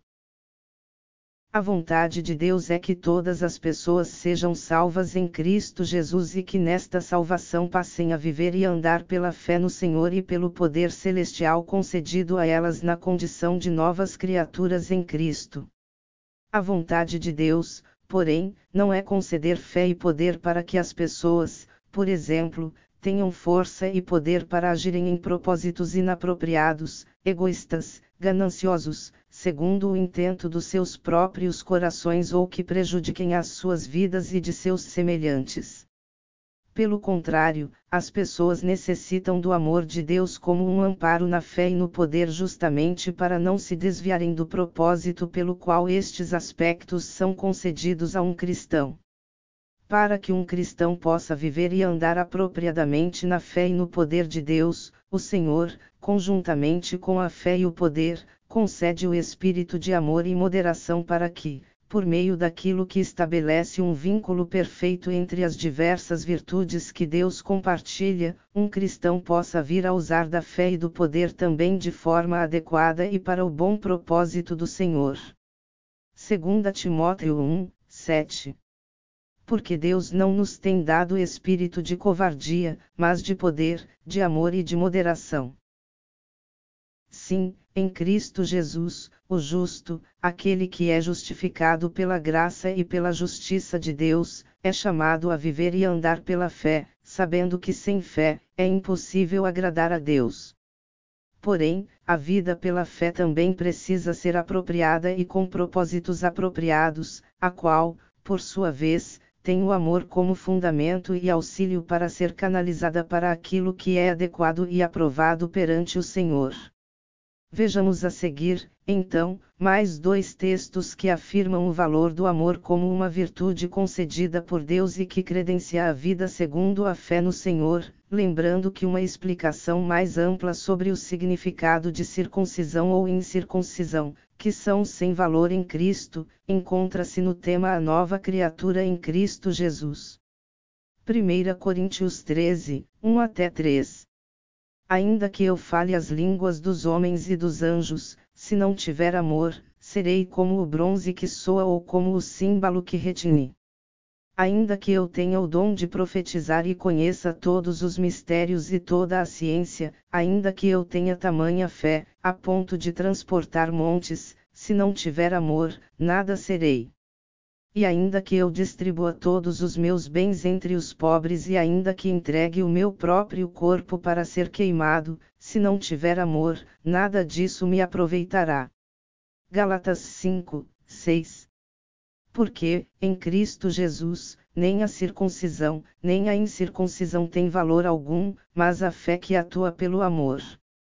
A vontade de Deus é que todas as pessoas sejam salvas em Cristo Jesus e que nesta salvação passem a viver e andar pela fé no Senhor e pelo poder celestial concedido a elas na condição de novas criaturas em Cristo. A vontade de Deus, porém, não é conceder fé e poder para que as pessoas, por exemplo, tenham força e poder para agirem em propósitos inapropriados, egoístas, gananciosos, segundo o intento dos seus próprios corações ou que prejudiquem as suas vidas e de seus semelhantes. Pelo contrário, as pessoas necessitam do amor de Deus como um amparo na fé e no poder justamente para não se desviarem do propósito pelo qual estes aspectos são concedidos a um cristão. Para que um cristão possa viver e andar apropriadamente na fé e no poder de Deus, o Senhor, conjuntamente com a fé e o poder, concede o espírito de amor e moderação para que, por meio daquilo que estabelece um vínculo perfeito entre as diversas virtudes que Deus compartilha, um cristão possa vir a usar da fé e do poder também de forma adequada e para o bom propósito do Senhor. Segunda Timóteo um, sete. Porque Deus não nos tem dado espírito de covardia, mas de poder, de amor e de moderação. Sim, em Cristo Jesus, o justo, aquele que é justificado pela graça e pela justiça de Deus, é chamado a viver e andar pela fé, sabendo que sem fé, é impossível agradar a Deus. Porém, a vida pela fé também precisa ser apropriada e com propósitos apropriados, a qual, por sua vez, tem o amor como fundamento e auxílio para ser canalizada para aquilo que é adequado e aprovado perante o Senhor. Vejamos a seguir, então, mais dois textos que afirmam o valor do amor como uma virtude concedida por Deus e que credencia a vida segundo a fé no Senhor, lembrando que uma explicação mais ampla sobre o significado de circuncisão ou incircuncisão, que são sem valor em Cristo, encontra-se no tema A Nova Criatura em Cristo Jesus. primeira Coríntios treze, um até três. Ainda que eu fale as línguas dos homens e dos anjos, se não tiver amor, serei como o bronze que soa ou como o símbolo que retine. Ainda que eu tenha o dom de profetizar e conheça todos os mistérios e toda a ciência, ainda que eu tenha tamanha fé, a ponto de transportar montes, se não tiver amor, nada serei. E ainda que eu distribua todos os meus bens entre os pobres e ainda que entregue o meu próprio corpo para ser queimado, se não tiver amor, nada disso me aproveitará. Gálatas cinco, seis. Porque, em Cristo Jesus, nem a circuncisão, nem a incircuncisão tem valor algum, mas a fé que atua pelo amor.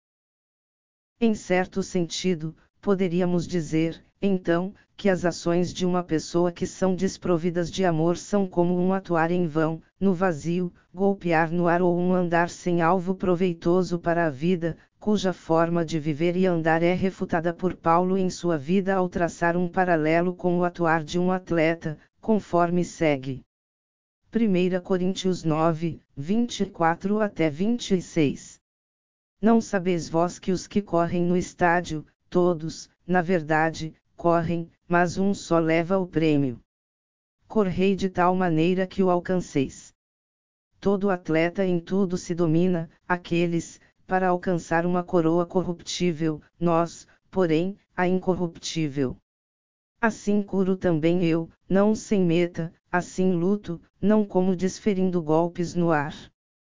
Em certo sentido, poderíamos dizer, então, que as ações de uma pessoa que são desprovidas de amor são como um atuar em vão, no vazio, golpear no ar ou um andar sem alvo proveitoso para a vida, cuja forma de viver e andar é refutada por Paulo em sua vida ao traçar um paralelo com o atuar de um atleta, conforme segue. primeira Coríntios nove, vinte e quatro até vinte e seis. Não sabeis vós que os que correm no estádio, todos, na verdade, correm, mas um só leva o prêmio. Correi de tal maneira que o alcanceis. Todo atleta em tudo se domina, aqueles, para alcançar uma coroa corruptível, nós, porém, a incorruptível. Assim curo também eu, não sem meta, assim luto, não como desferindo golpes no ar.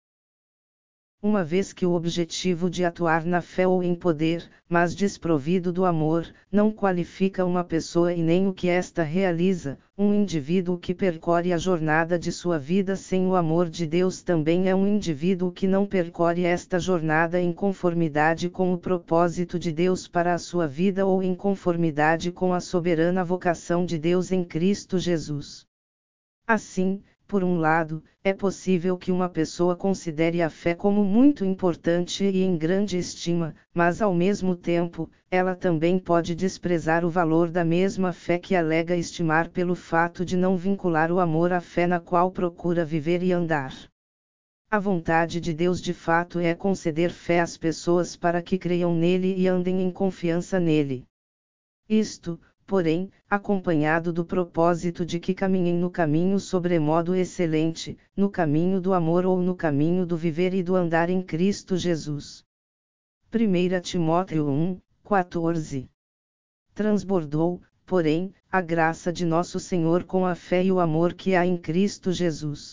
Uma vez que o objetivo de atuar na fé ou em poder, mas desprovido do amor, não qualifica uma pessoa e nem o que esta realiza, um indivíduo que percorre a jornada de sua vida sem o amor de Deus também é um indivíduo que não percorre esta jornada em conformidade com o propósito de Deus para a sua vida ou em conformidade com a soberana vocação de Deus em Cristo Jesus. Assim, por um lado, é possível que uma pessoa considere a fé como muito importante e em grande estima, mas ao mesmo tempo, ela também pode desprezar o valor da mesma fé que alega estimar pelo fato de não vincular o amor à fé na qual procura viver e andar. A vontade de Deus de fato é conceder fé às pessoas para que creiam nele e andem em confiança nele. Isto, porém, acompanhado do propósito de que caminhem no caminho sobremodo excelente, no caminho do amor ou no caminho do viver e do andar em Cristo Jesus. primeira Timóteo um, quatorze. Transbordou, porém, a graça de nosso Senhor com a fé e o amor que há em Cristo Jesus.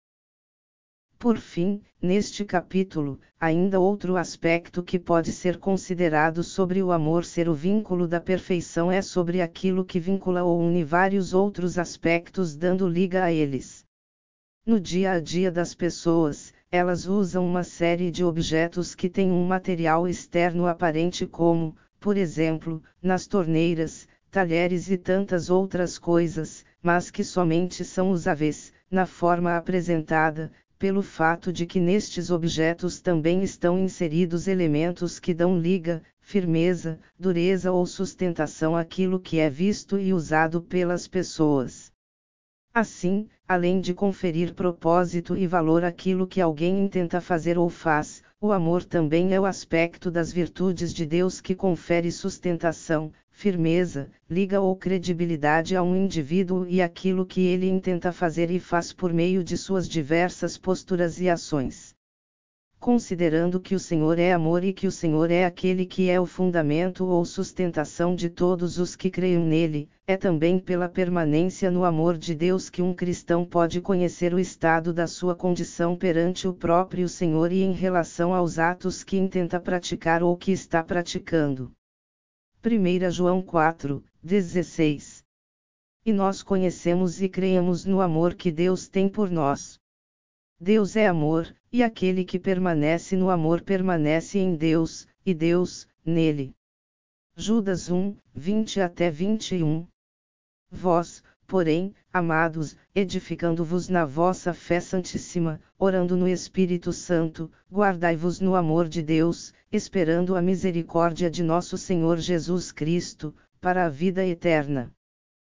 Por fim, neste capítulo, ainda outro aspecto que pode ser considerado sobre o amor ser o vínculo da perfeição é sobre aquilo que vincula ou une vários outros aspectos dando liga a eles. No dia a dia das pessoas, elas usam uma série de objetos que têm um material externo aparente como, por exemplo, nas torneiras, talheres e tantas outras coisas, mas que somente são usáveis, na forma apresentada, pelo fato de que nestes objetos também estão inseridos elementos que dão liga, firmeza, dureza ou sustentação àquilo que é visto e usado pelas pessoas. Assim, além de conferir propósito e valor àquilo que alguém intenta fazer ou faz, o amor também é o aspecto das virtudes de Deus que confere sustentação, firmeza, liga ou credibilidade a um indivíduo e aquilo que ele intenta fazer e faz por meio de suas diversas posturas e ações. Considerando que o Senhor é amor e que o Senhor é aquele que é o fundamento ou sustentação de todos os que creem nele, é também pela permanência no amor de Deus que um cristão pode conhecer o estado da sua condição perante o próprio Senhor e em relação aos atos que intenta praticar ou que está praticando. primeira João quatro, dezesseis. E nós conhecemos e cremos no amor que Deus tem por nós. Deus é amor, e aquele que permanece no amor permanece em Deus, e Deus, nele. Judas um, vinte até vinte e um. Vós, porém, amados, edificando-vos na vossa fé santíssima, orando no Espírito Santo, guardai-vos no amor de Deus, esperando a misericórdia de nosso Senhor Jesus Cristo, para a vida eterna.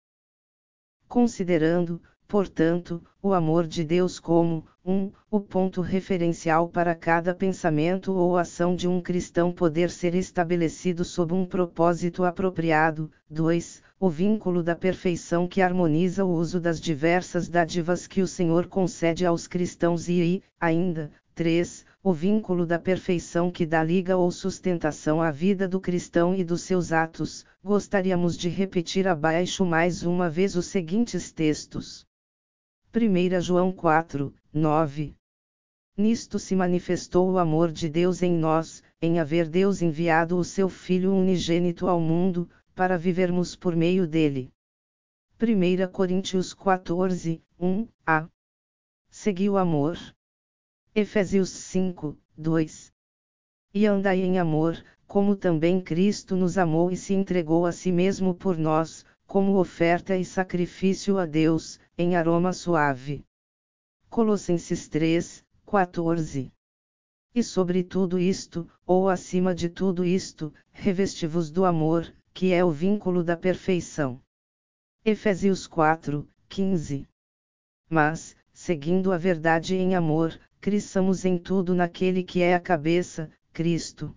Considerando, portanto, o amor de Deus como, um, o ponto referencial para cada pensamento ou ação de um cristão poder ser estabelecido sob um propósito apropriado, dois, o vínculo da perfeição que harmoniza o uso das diversas dádivas que o Senhor concede aos cristãos e, ainda, três, o vínculo da perfeição que dá liga ou sustentação à vida do cristão e dos seus atos. Gostaríamos de repetir abaixo mais uma vez os seguintes textos. primeira João quatro, nove. Nisto se manifestou o amor de Deus em nós, em haver Deus enviado o seu Filho unigênito ao mundo, para vivermos por meio dele. primeira Coríntios quatorze, um a. Segui o amor. Efésios cinco, dois. E andai em amor, como também Cristo nos amou e se entregou a si mesmo por nós, como oferta e sacrifício a Deus, em aroma suave. Colossenses três, quatorze. E sobre tudo isto, ou acima de tudo isto, revesti-vos do amor, que é o vínculo da perfeição. Efésios quatro, quinze. Mas, seguindo a verdade em amor, cresçamos em tudo naquele que é a cabeça, Cristo.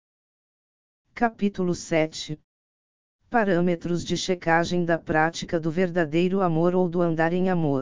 Capítulo sete. Parâmetros de checagem da prática do verdadeiro amor ou do andar em amor.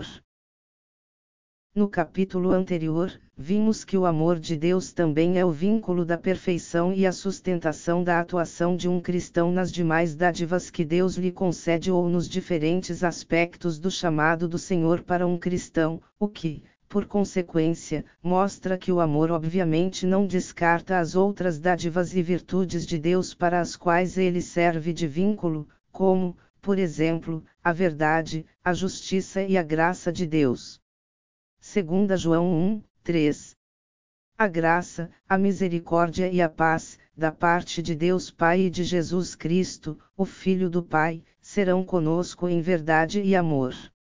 No capítulo anterior, vimos que o amor de Deus também é o vínculo da perfeição e a sustentação da atuação de um cristão nas demais dádivas que Deus lhe concede ou nos diferentes aspectos do chamado do Senhor para um cristão, o que, por consequência, mostra que o amor obviamente não descarta as outras dádivas e virtudes de Deus para as quais ele serve de vínculo, como, por exemplo, a verdade, a justiça e a graça de Deus. segunda João um, três. A graça, a misericórdia e a paz, da parte de Deus Pai e de Jesus Cristo, o Filho do Pai, serão conosco em verdade e amor.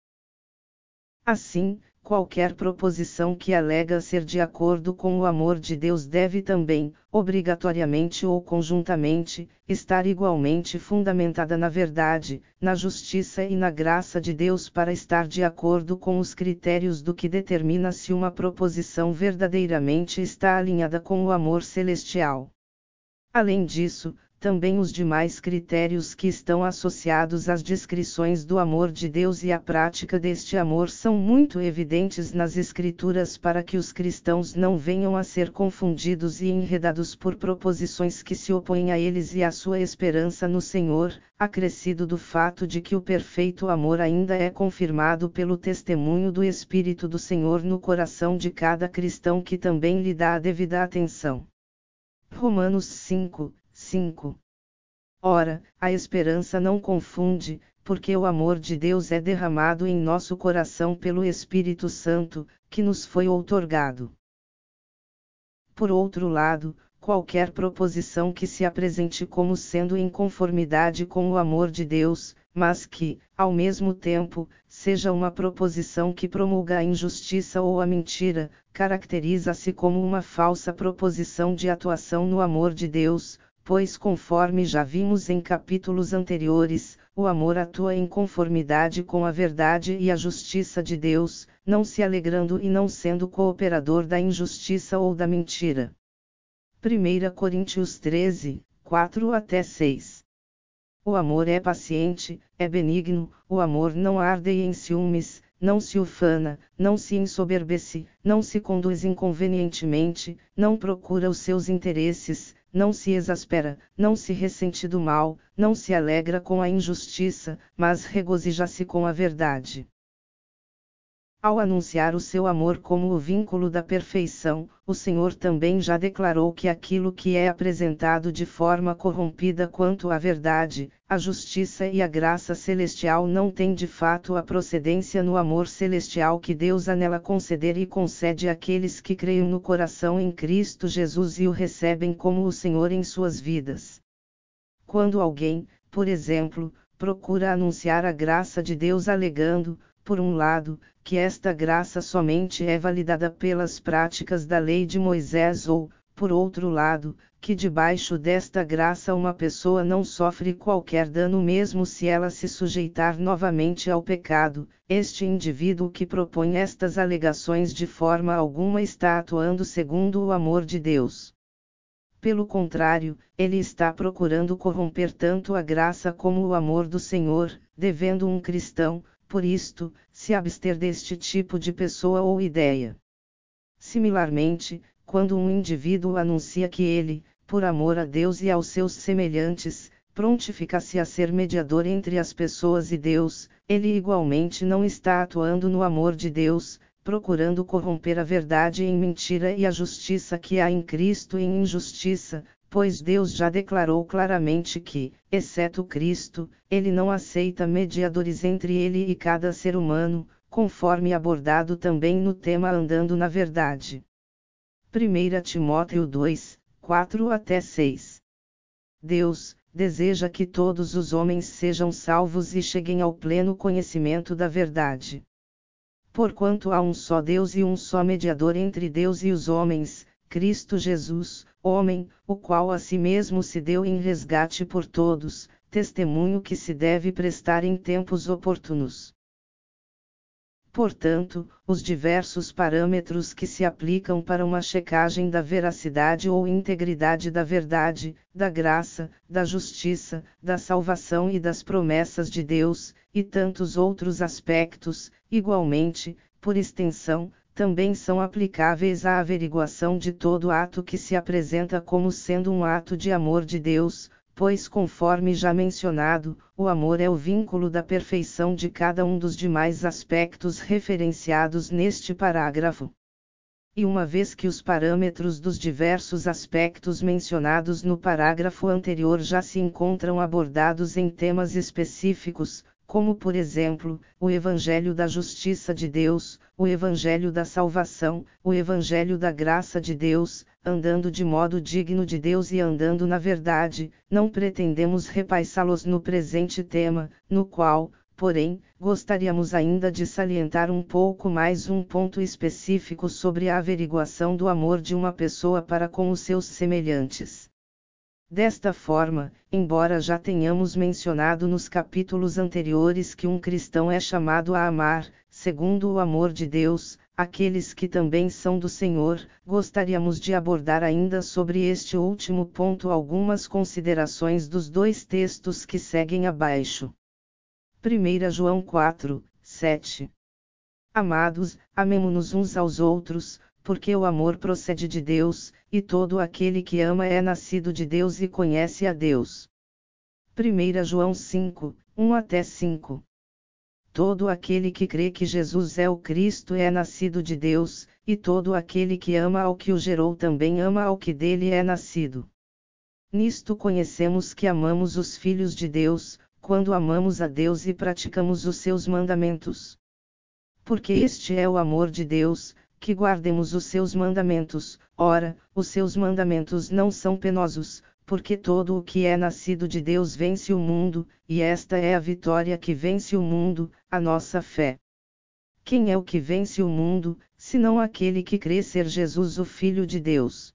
Assim, qualquer proposição que alega ser de acordo com o amor de Deus deve também, obrigatoriamente ou conjuntamente, estar igualmente fundamentada na verdade, na justiça e na graça de Deus para estar de acordo com os critérios do que determina se uma proposição verdadeiramente está alinhada com o amor celestial. Além disso, também os demais critérios que estão associados às descrições do amor de Deus e à prática deste amor são muito evidentes nas Escrituras para que os cristãos não venham a ser confundidos e enredados por proposições que se opõem a eles e à sua esperança no Senhor, acrescido do fato de que o perfeito amor ainda é confirmado pelo testemunho do Espírito do Senhor no coração de cada cristão que também lhe dá a devida atenção. Romanos cinco, cinco. Ora, a esperança não confunde, porque o amor de Deus é derramado em nosso coração pelo Espírito Santo, que nos foi outorgado. Por outro lado, qualquer proposição que se apresente como sendo em conformidade com o amor de Deus, mas que, ao mesmo tempo, seja uma proposição que promulga a injustiça ou a mentira, caracteriza-se como uma falsa proposição de atuação no amor de Deus, pois conforme já vimos em capítulos anteriores, o amor atua em conformidade com a verdade e a justiça de Deus, não se alegrando e não sendo cooperador da injustiça ou da mentira. primeira Coríntios treze, quatro até seis. O amor é paciente, é benigno, o amor não arde em ciúmes, não se ufana, não se ensoberbece, não se conduz inconvenientemente, não procura os seus interesses, não se exaspera, não se ressente do mal, não se alegra com a injustiça, mas regozija-se com a verdade. Ao anunciar o seu amor como o vínculo da perfeição, o Senhor também já declarou que aquilo que é apresentado de forma corrompida quanto à verdade, a justiça e a graça celestial não tem de fato a procedência no amor celestial que Deus anela conceder e concede àqueles que creem no coração em Cristo Jesus e o recebem como o Senhor em suas vidas. quando alguém, por exemplo, procura anunciar a graça de Deus alegando, por um lado, que esta graça somente é validada pelas práticas da lei de Moisés ou, por outro lado, que debaixo desta graça uma pessoa não sofre qualquer dano mesmo se ela se sujeitar novamente ao pecado, este indivíduo que propõe estas alegações de forma alguma está atuando segundo o amor de Deus. Pelo contrário, ele está procurando corromper tanto a graça como o amor do Senhor, devendo um cristão, por isto, se abster deste tipo de pessoa ou ideia. Similarmente, quando um indivíduo anuncia que ele, por amor a Deus e aos seus semelhantes, prontifica-se a ser mediador entre as pessoas e Deus, ele igualmente não está atuando no amor de Deus, procurando corromper a verdade em mentira e a justiça que há em Cristo em injustiça, pois Deus já declarou claramente que, exceto Cristo, ele não aceita mediadores entre ele e cada ser humano, conforme abordado também no tema Andando na Verdade. primeira Timóteo dois, quatro até seis. Deus deseja que todos os homens sejam salvos e cheguem ao pleno conhecimento da verdade. Porquanto há um só Deus e um só mediador entre Deus e os homens, Cristo Jesus, homem, o qual a si mesmo se deu em resgate por todos, testemunho que se deve prestar em tempos oportunos. Portanto, os diversos parâmetros que se aplicam para uma checagem da veracidade ou integridade da verdade, da graça, da justiça, da salvação e das promessas de Deus, e tantos outros aspectos, igualmente, por extensão, também são aplicáveis à averiguação de todo ato que se apresenta como sendo um ato de amor de Deus, pois conforme já mencionado, o amor é o vínculo da perfeição de cada um dos demais aspectos referenciados neste parágrafo. E uma vez que os parâmetros dos diversos aspectos mencionados no parágrafo anterior já se encontram abordados em temas específicos, como por exemplo, o Evangelho da Justiça de Deus, o Evangelho da Salvação, o Evangelho da Graça de Deus, andando de modo digno de Deus e andando na verdade, não pretendemos repassá-los no presente tema, no qual, porém, gostaríamos ainda de salientar um pouco mais um ponto específico sobre a averiguação do amor de uma pessoa para com os seus semelhantes. Desta forma, embora já tenhamos mencionado nos capítulos anteriores que um cristão é chamado a amar, segundo o amor de Deus, aqueles que também são do Senhor, gostaríamos de abordar ainda sobre este último ponto algumas considerações dos dois textos que seguem abaixo. primeira João quatro, sete. Amados, amemo-nos uns aos outros, porque o amor procede de Deus, e todo aquele que ama é nascido de Deus e conhece a Deus. primeira João cinco, um até cinco. Todo aquele que crê que Jesus é o Cristo é nascido de Deus, e todo aquele que ama ao que o gerou também ama ao que dele é nascido. Nisto conhecemos que amamos os filhos de Deus, quando amamos a Deus e praticamos os seus mandamentos. Porque este é o amor de Deus, que guardemos os seus mandamentos. Ora, os seus mandamentos não são penosos, porque todo o que é nascido de Deus vence o mundo, e esta é a vitória que vence o mundo, a nossa fé. Quem é o que vence o mundo, senão aquele que crê ser Jesus o Filho de Deus?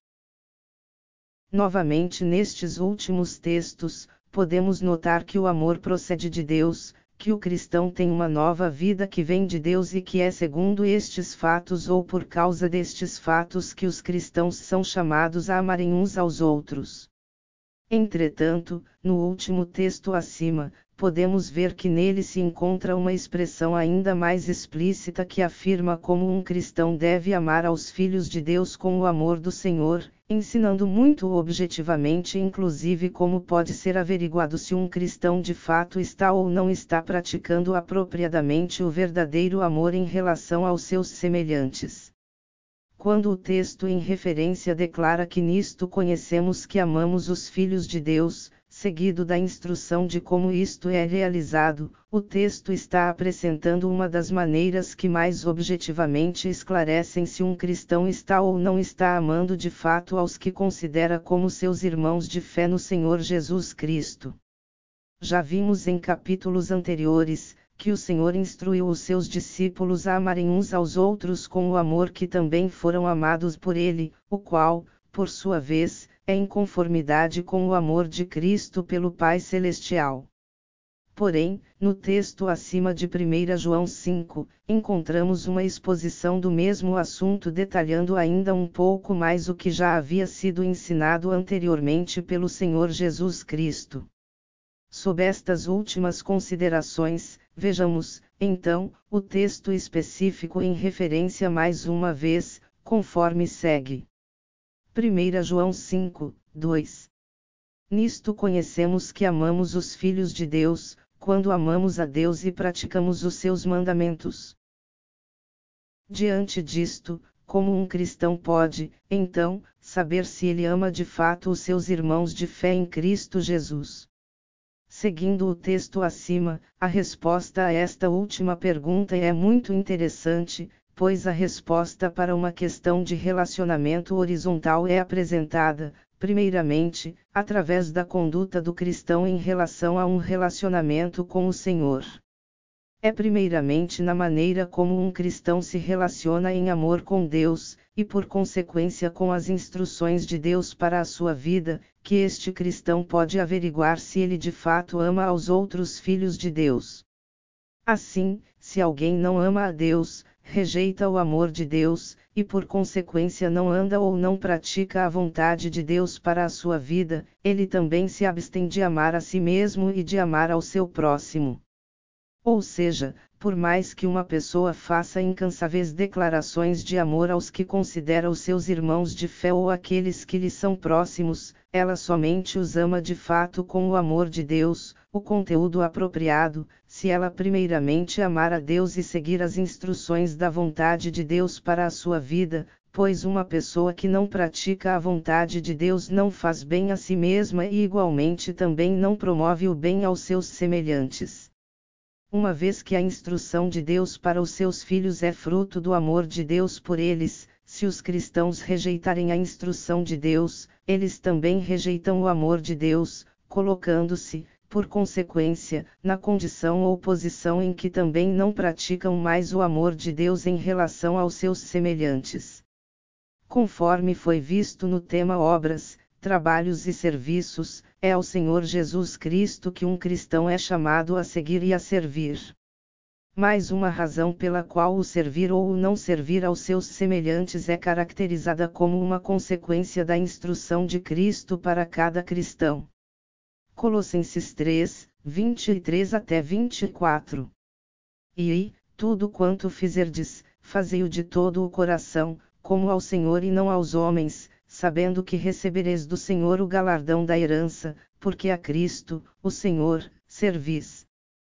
Novamente nestes últimos textos, podemos notar que o amor procede de Deus, que o cristão tem uma nova vida que vem de Deus e que é segundo estes fatos ou por causa destes fatos que os cristãos são chamados a amarem uns aos outros. Entretanto, no último texto acima, podemos ver que nele se encontra uma expressão ainda mais explícita que afirma como um cristão deve amar aos filhos de Deus com o amor do Senhor, ensinando muito objetivamente inclusive como pode ser averiguado se um cristão de fato está ou não está praticando apropriadamente o verdadeiro amor em relação aos seus semelhantes. Quando o texto em referência declara que nisto conhecemos que amamos os filhos de Deus, seguido da instrução de como isto é realizado, o texto está apresentando uma das maneiras que mais objetivamente esclarecem se um cristão está ou não está amando de fato aos que considera como seus irmãos de fé no Senhor Jesus Cristo. Já vimos em capítulos anteriores, que o Senhor instruiu os seus discípulos a amarem uns aos outros com o amor que também foram amados por Ele, o qual, por sua vez, é em conformidade com o amor de Cristo pelo Pai Celestial. Porém, no texto acima de primeira João cinco, encontramos uma exposição do mesmo assunto detalhando ainda um pouco mais o que já havia sido ensinado anteriormente pelo Senhor Jesus Cristo. Sob estas últimas considerações, vejamos, então, o texto específico em referência mais uma vez, conforme segue. primeira João cinco, dois. Nisto conhecemos que amamos os filhos de Deus, quando amamos a Deus e praticamos os seus mandamentos. Diante disto, como um cristão pode, então, saber se ele ama de fato os seus irmãos de fé em Cristo Jesus? Seguindo o texto acima, a resposta a esta última pergunta é muito interessante, pois a resposta para uma questão de relacionamento horizontal é apresentada, primeiramente, através da conduta do cristão em relação a um relacionamento com o Senhor. É primeiramente na maneira como um cristão se relaciona em amor com Deus, e por consequência com as instruções de Deus para a sua vida, que este cristão pode averiguar se ele de fato ama aos outros filhos de Deus. Assim, se alguém não ama a Deus, rejeita o amor de Deus, e por consequência não anda ou não pratica a vontade de Deus para a sua vida, ele também se abstém de amar a si mesmo e de amar ao seu próximo. Ou seja, por mais que uma pessoa faça incansáveis declarações de amor aos que considera os seus irmãos de fé ou aqueles que lhe são próximos, ela somente os ama de fato com o amor de Deus, o conteúdo apropriado, se ela primeiramente amar a Deus e seguir as instruções da vontade de Deus para a sua vida, pois uma pessoa que não pratica a vontade de Deus não faz bem a si mesma e igualmente também não promove o bem aos seus semelhantes. Uma vez que a instrução de Deus para os seus filhos é fruto do amor de Deus por eles, se os cristãos rejeitarem a instrução de Deus, eles também rejeitam o amor de Deus, colocando-se, por consequência, na condição ou posição em que também não praticam mais o amor de Deus em relação aos seus semelhantes. Conforme foi visto no tema Obras, Trabalhos e Serviços, é ao Senhor Jesus Cristo que um cristão é chamado a seguir e a servir. Mais uma razão pela qual o servir ou o não servir aos seus semelhantes é caracterizada como uma consequência da instrução de Cristo para cada cristão. Colossenses três, vinte e três até vinte e quatro. E, tudo quanto fizerdes, fazei-o de todo o coração, como ao Senhor e não aos homens, sabendo que recebereis do Senhor o galardão da herança, porque a Cristo, o Senhor, servis.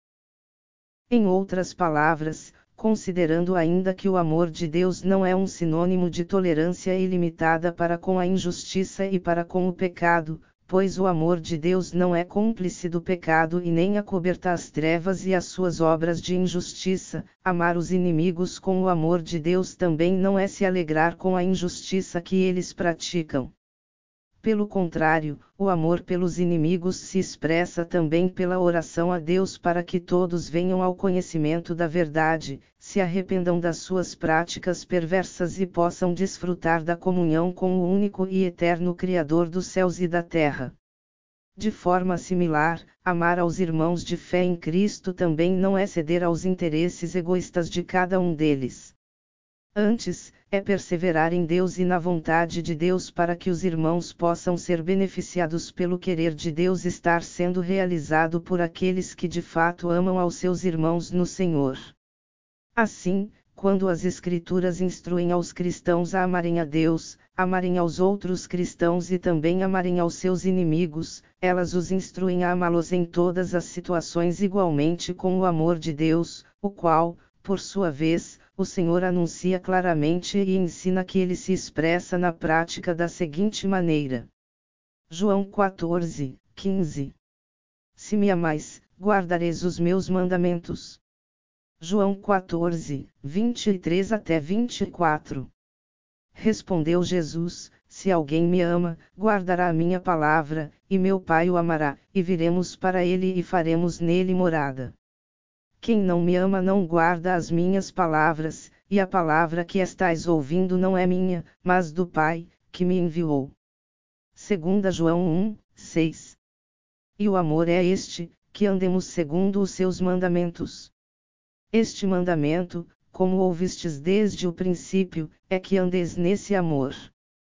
Em outras palavras, considerando ainda que o amor de Deus não é um sinônimo de tolerância ilimitada para com a injustiça e para com o pecado, pois o amor de Deus não é cúmplice do pecado e nem acoberta as trevas e as suas obras de injustiça, amar os inimigos com o amor de Deus também não é se alegrar com a injustiça que eles praticam. Pelo contrário, o amor pelos inimigos se expressa também pela oração a Deus para que todos venham ao conhecimento da verdade, se arrependam das suas práticas perversas e possam desfrutar da comunhão com o único e eterno Criador dos céus e da terra. De forma similar, amar aos irmãos de fé em Cristo também não é ceder aos interesses egoístas de cada um deles. Antes, é perseverar em Deus e na vontade de Deus para que os irmãos possam ser beneficiados pelo querer de Deus estar sendo realizado por aqueles que de fato amam aos seus irmãos no Senhor. Assim, quando as Escrituras instruem aos cristãos a amarem a Deus, amarem aos outros cristãos e também amarem aos seus inimigos, elas os instruem a amá-los em todas as situações igualmente com o amor de Deus, o qual, por sua vez, o Senhor anuncia claramente e ensina que ele se expressa na prática da seguinte maneira. João quatorze, quinze. Se me amais, guardareis os meus mandamentos. João quatorze, vinte e três até vinte e quatro. Respondeu Jesus: Se alguém me ama, guardará a minha palavra, e meu Pai o amará, e viremos para ele e faremos nele morada. Quem não me ama não guarda as minhas palavras, e a palavra que estais ouvindo não é minha, mas do Pai, que me enviou. Segunda João um, seis. E o amor é este, que andemos segundo os seus mandamentos. Este mandamento, como ouvistes desde o princípio, é que andeis nesse amor.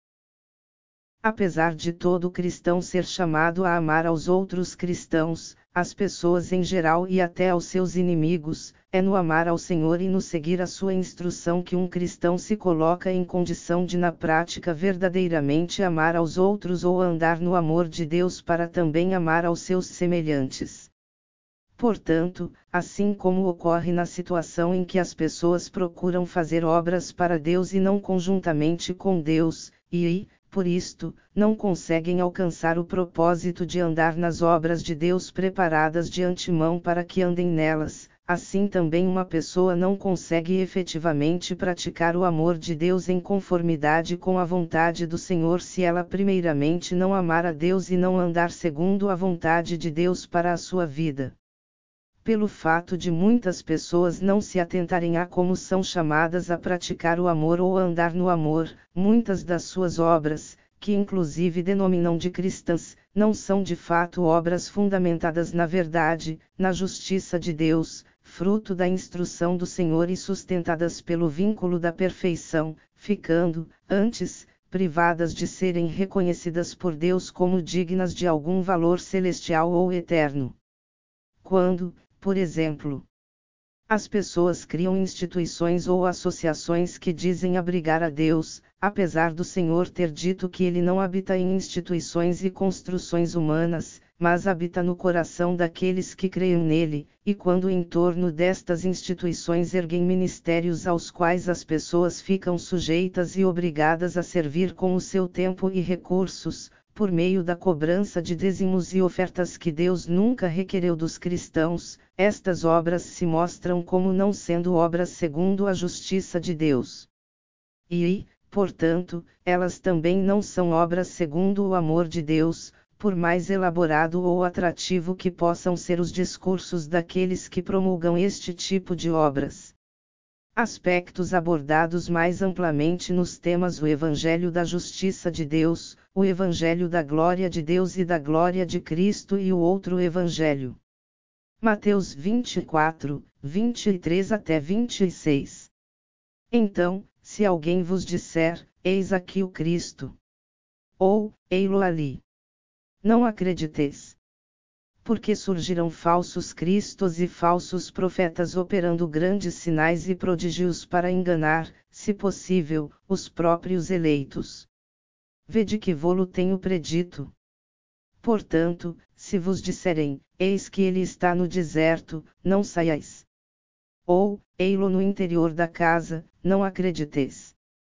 Apesar de todo cristão ser chamado a amar aos outros cristãos, às pessoas em geral e até aos seus inimigos, é no amar ao Senhor e no seguir a sua instrução que um cristão se coloca em condição de na prática verdadeiramente amar aos outros ou andar no amor de Deus para também amar aos seus semelhantes. Portanto, assim como ocorre na situação em que as pessoas procuram fazer obras para Deus e não conjuntamente com Deus, e, por isto, não conseguem alcançar o propósito de andar nas obras de Deus preparadas de antemão para que andem nelas, assim também uma pessoa não consegue efetivamente praticar o amor de Deus em conformidade com a vontade do Senhor se ela primeiramente não amar a Deus e não andar segundo a vontade de Deus para a sua vida. Pelo fato de muitas pessoas não se atentarem a como são chamadas a praticar o amor ou a andar no amor, muitas das suas obras, que inclusive denominam de cristãs, não são de fato obras fundamentadas na verdade, na justiça de Deus, fruto da instrução do Senhor e sustentadas pelo vínculo da perfeição, ficando, antes, privadas de serem reconhecidas por Deus como dignas de algum valor celestial ou eterno. Quando, por exemplo, as pessoas criam instituições ou associações que dizem abrigar a Deus, apesar do Senhor ter dito que ele não habita em instituições e construções humanas, mas habita no coração daqueles que creem nele, e quando em torno destas instituições erguem ministérios aos quais as pessoas ficam sujeitas e obrigadas a servir com o seu tempo e recursos, por meio da cobrança de dízimos e ofertas que Deus nunca requereu dos cristãos, estas obras se mostram como não sendo obras segundo a justiça de Deus. E, portanto, elas também não são obras segundo o amor de Deus, por mais elaborado ou atrativo que possam ser os discursos daqueles que promulgam este tipo de obras. Aspectos abordados mais amplamente nos temas o Evangelho da Justiça de Deus, o Evangelho da Glória de Deus e da Glória de Cristo e o outro Evangelho. Mateus vinte e quatro, vinte e três até vinte e seis. Então, se alguém vos disser, eis aqui o Cristo, ou, ei-lo ali, não acrediteis. Porque surgirão falsos cristos e falsos profetas operando grandes sinais e prodígios para enganar, se possível, os próprios eleitos. Vede que vô-lo tenho predito. Portanto, se vos disserem, eis que ele está no deserto, não saiais. Ou, ei-lo no interior da casa, não acrediteis.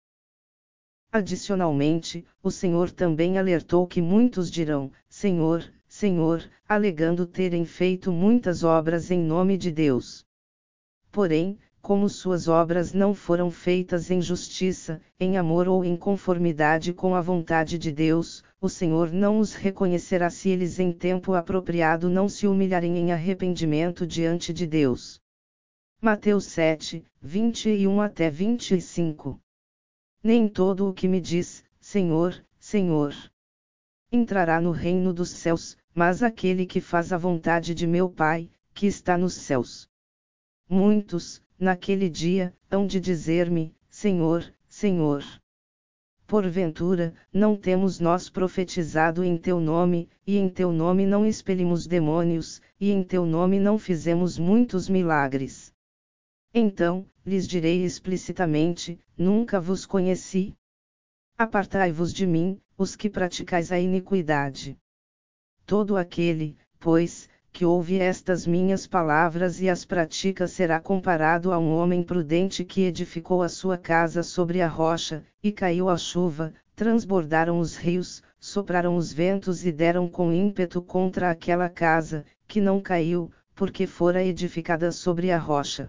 Adicionalmente, o Senhor também alertou que muitos dirão, Senhor, Senhor, alegando terem feito muitas obras em nome de Deus. Porém, como suas obras não foram feitas em justiça, em amor ou em conformidade com a vontade de Deus, o Senhor não os reconhecerá se eles em tempo apropriado não se humilharem em arrependimento diante de Deus. Mateus sete, vinte e um até vinte e cinco. Nem todo o que me diz, Senhor, Senhor, entrará no reino dos céus, mas aquele que faz a vontade de meu Pai, que está nos céus. Muitos, naquele dia, hão de dizer-me, Senhor, Senhor. Porventura, não temos nós profetizado em teu nome, e em teu nome não expelimos demônios, e em teu nome não fizemos muitos milagres? Então, lhes direi explicitamente, nunca vos conheci. Apartai-vos de mim, os que praticais a iniquidade. Todo aquele, pois, que ouve estas minhas palavras e as pratica será comparado a um homem prudente que edificou a sua casa sobre a rocha, e caiu a chuva, transbordaram os rios, sopraram os ventos e deram com ímpeto contra aquela casa, que não caiu, porque fora edificada sobre a rocha.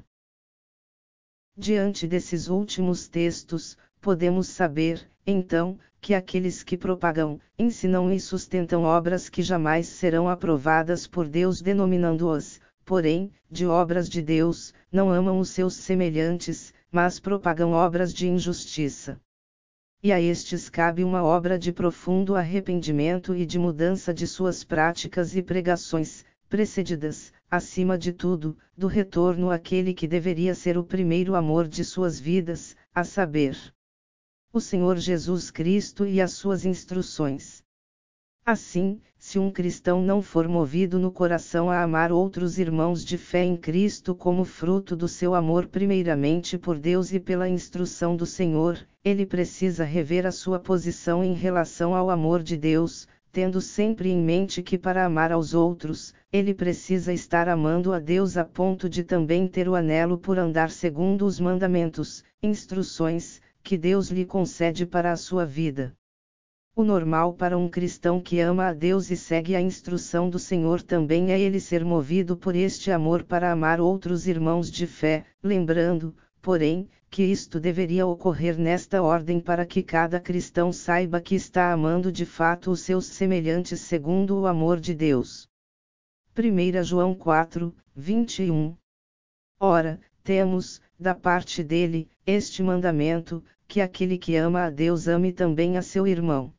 Diante desses últimos textos, podemos saber, então, que aqueles que propagam, ensinam e sustentam obras que jamais serão aprovadas por Deus, denominando-as, porém, de obras de Deus, não amam os seus semelhantes, mas propagam obras de injustiça. E a estes cabe uma obra de profundo arrependimento e de mudança de suas práticas e pregações, precedidas, acima de tudo, do retorno àquele que deveria ser o primeiro amor de suas vidas, a saber, o Senhor Jesus Cristo e as suas instruções. Assim, se um cristão não for movido no coração a amar outros irmãos de fé em Cristo como fruto do seu amor primeiramente por Deus e pela instrução do Senhor, ele precisa rever a sua posição em relação ao amor de Deus, tendo sempre em mente que para amar aos outros, ele precisa estar amando a Deus a ponto de também ter o anelo por andar segundo os mandamentos, instruções, que Deus lhe concede para a sua vida. O normal para um cristão que ama a Deus e segue a instrução do Senhor também é ele ser movido por este amor para amar outros irmãos de fé, lembrando, porém, que isto deveria ocorrer nesta ordem para que cada cristão saiba que está amando de fato os seus semelhantes segundo o amor de Deus. primeira João quatro, vinte e um. Ora, temos, da parte dele, este mandamento, que aquele que ama a Deus ame também a seu irmão.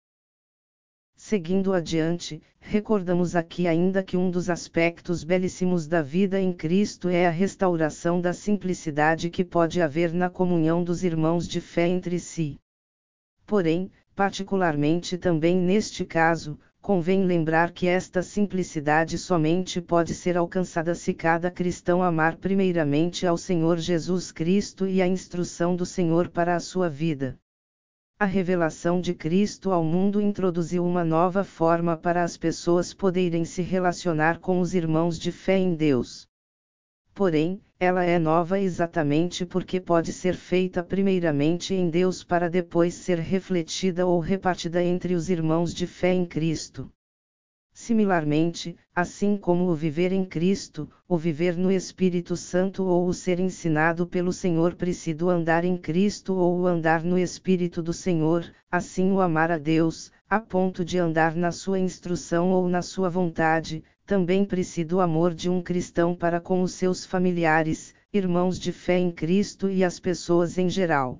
Seguindo adiante, recordamos aqui ainda que um dos aspectos belíssimos da vida em Cristo é a restauração da simplicidade que pode haver na comunhão dos irmãos de fé entre si. Porém, particularmente também neste caso, convém lembrar que esta simplicidade somente pode ser alcançada se cada cristão amar primeiramente ao Senhor Jesus Cristo e a instrução do Senhor para a sua vida. A revelação de Cristo ao mundo introduziu uma nova forma para as pessoas poderem se relacionar com os irmãos de fé em Deus. Porém, ela é nova exatamente porque pode ser feita primeiramente em Deus para depois ser refletida ou repartida entre os irmãos de fé em Cristo. Similarmente, assim como o viver em Cristo, o viver no Espírito Santo ou o ser ensinado pelo Senhor precisa andar em Cristo ou o andar no Espírito do Senhor, assim o amar a Deus, a ponto de andar na sua instrução ou na sua vontade, também precisa o amor de um cristão para com os seus familiares, irmãos de fé em Cristo e as pessoas em geral.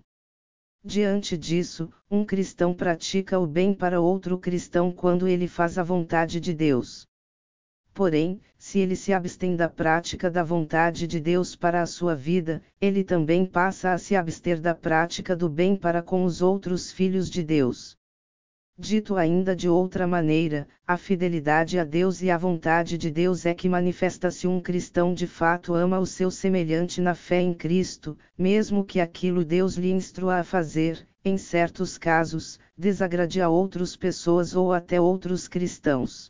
Diante disso, um cristão pratica o bem para outro cristão quando ele faz a vontade de Deus. Porém, se ele se abstém da prática da vontade de Deus para a sua vida, ele também passa a se abster da prática do bem para com os outros filhos de Deus. Dito ainda de outra maneira, a fidelidade a Deus e a vontade de Deus é que manifesta se um cristão de fato ama o seu semelhante na fé em Cristo, mesmo que aquilo Deus lhe instrua a fazer, em certos casos, desagrade a outras pessoas ou até outros cristãos.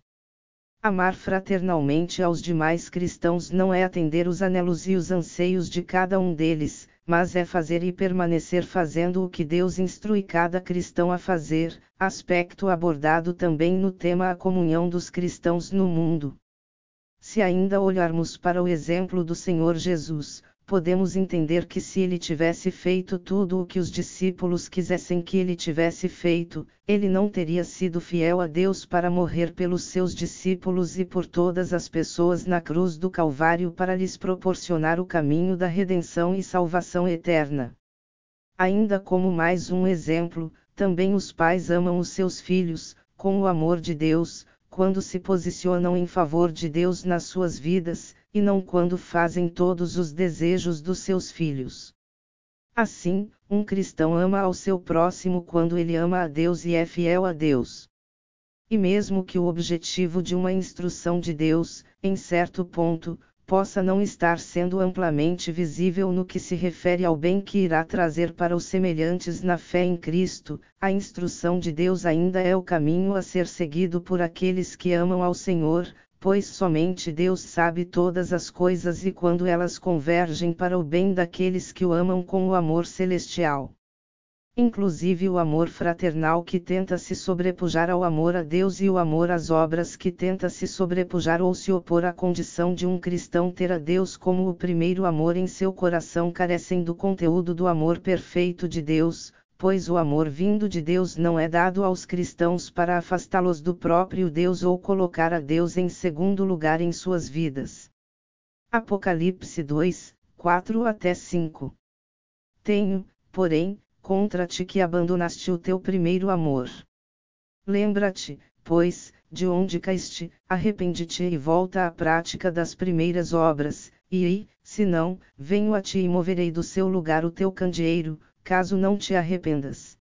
Amar fraternalmente aos demais cristãos não é atender os anelos e os anseios de cada um deles, mas é fazer e permanecer fazendo o que Deus instrui cada cristão a fazer, aspecto abordado também no tema A Comunhão dos Cristãos no Mundo. Se ainda olharmos para o exemplo do Senhor Jesus, podemos entender que se ele tivesse feito tudo o que os discípulos quisessem que ele tivesse feito, ele não teria sido fiel a Deus para morrer pelos seus discípulos e por todas as pessoas na cruz do Calvário para lhes proporcionar o caminho da redenção e salvação eterna. Ainda como mais um exemplo, também os pais amam os seus filhos, com o amor de Deus, quando se posicionam em favor de Deus nas suas vidas, e não quando fazem todos os desejos dos seus filhos. Assim, um cristão ama ao seu próximo quando ele ama a Deus e é fiel a Deus. E mesmo que o objetivo de uma instrução de Deus, em certo ponto, possa não estar sendo amplamente visível no que se refere ao bem que irá trazer para os semelhantes na fé em Cristo, a instrução de Deus ainda é o caminho a ser seguido por aqueles que amam ao Senhor, pois somente Deus sabe todas as coisas e quando elas convergem para o bem daqueles que o amam com o amor celestial. inclusive o amor fraternal que tenta se sobrepujar ao amor a Deus e o amor às obras que tenta se sobrepujar ou se opor à condição de um cristão ter a Deus como o primeiro amor em seu coração, carecem do conteúdo do amor perfeito de Deus, pois o amor vindo de Deus não é dado aos cristãos para afastá-los do próprio Deus ou colocar a Deus em segundo lugar em suas vidas. Apocalipse dois, quatro até cinco. Tenho, porém, contra ti que abandonaste o teu primeiro amor. Lembra-te, pois, de onde caíste, arrepende-te e volta à prática das primeiras obras, e, se não, venho a ti e moverei do seu lugar o teu candeeiro, caso não te arrependas.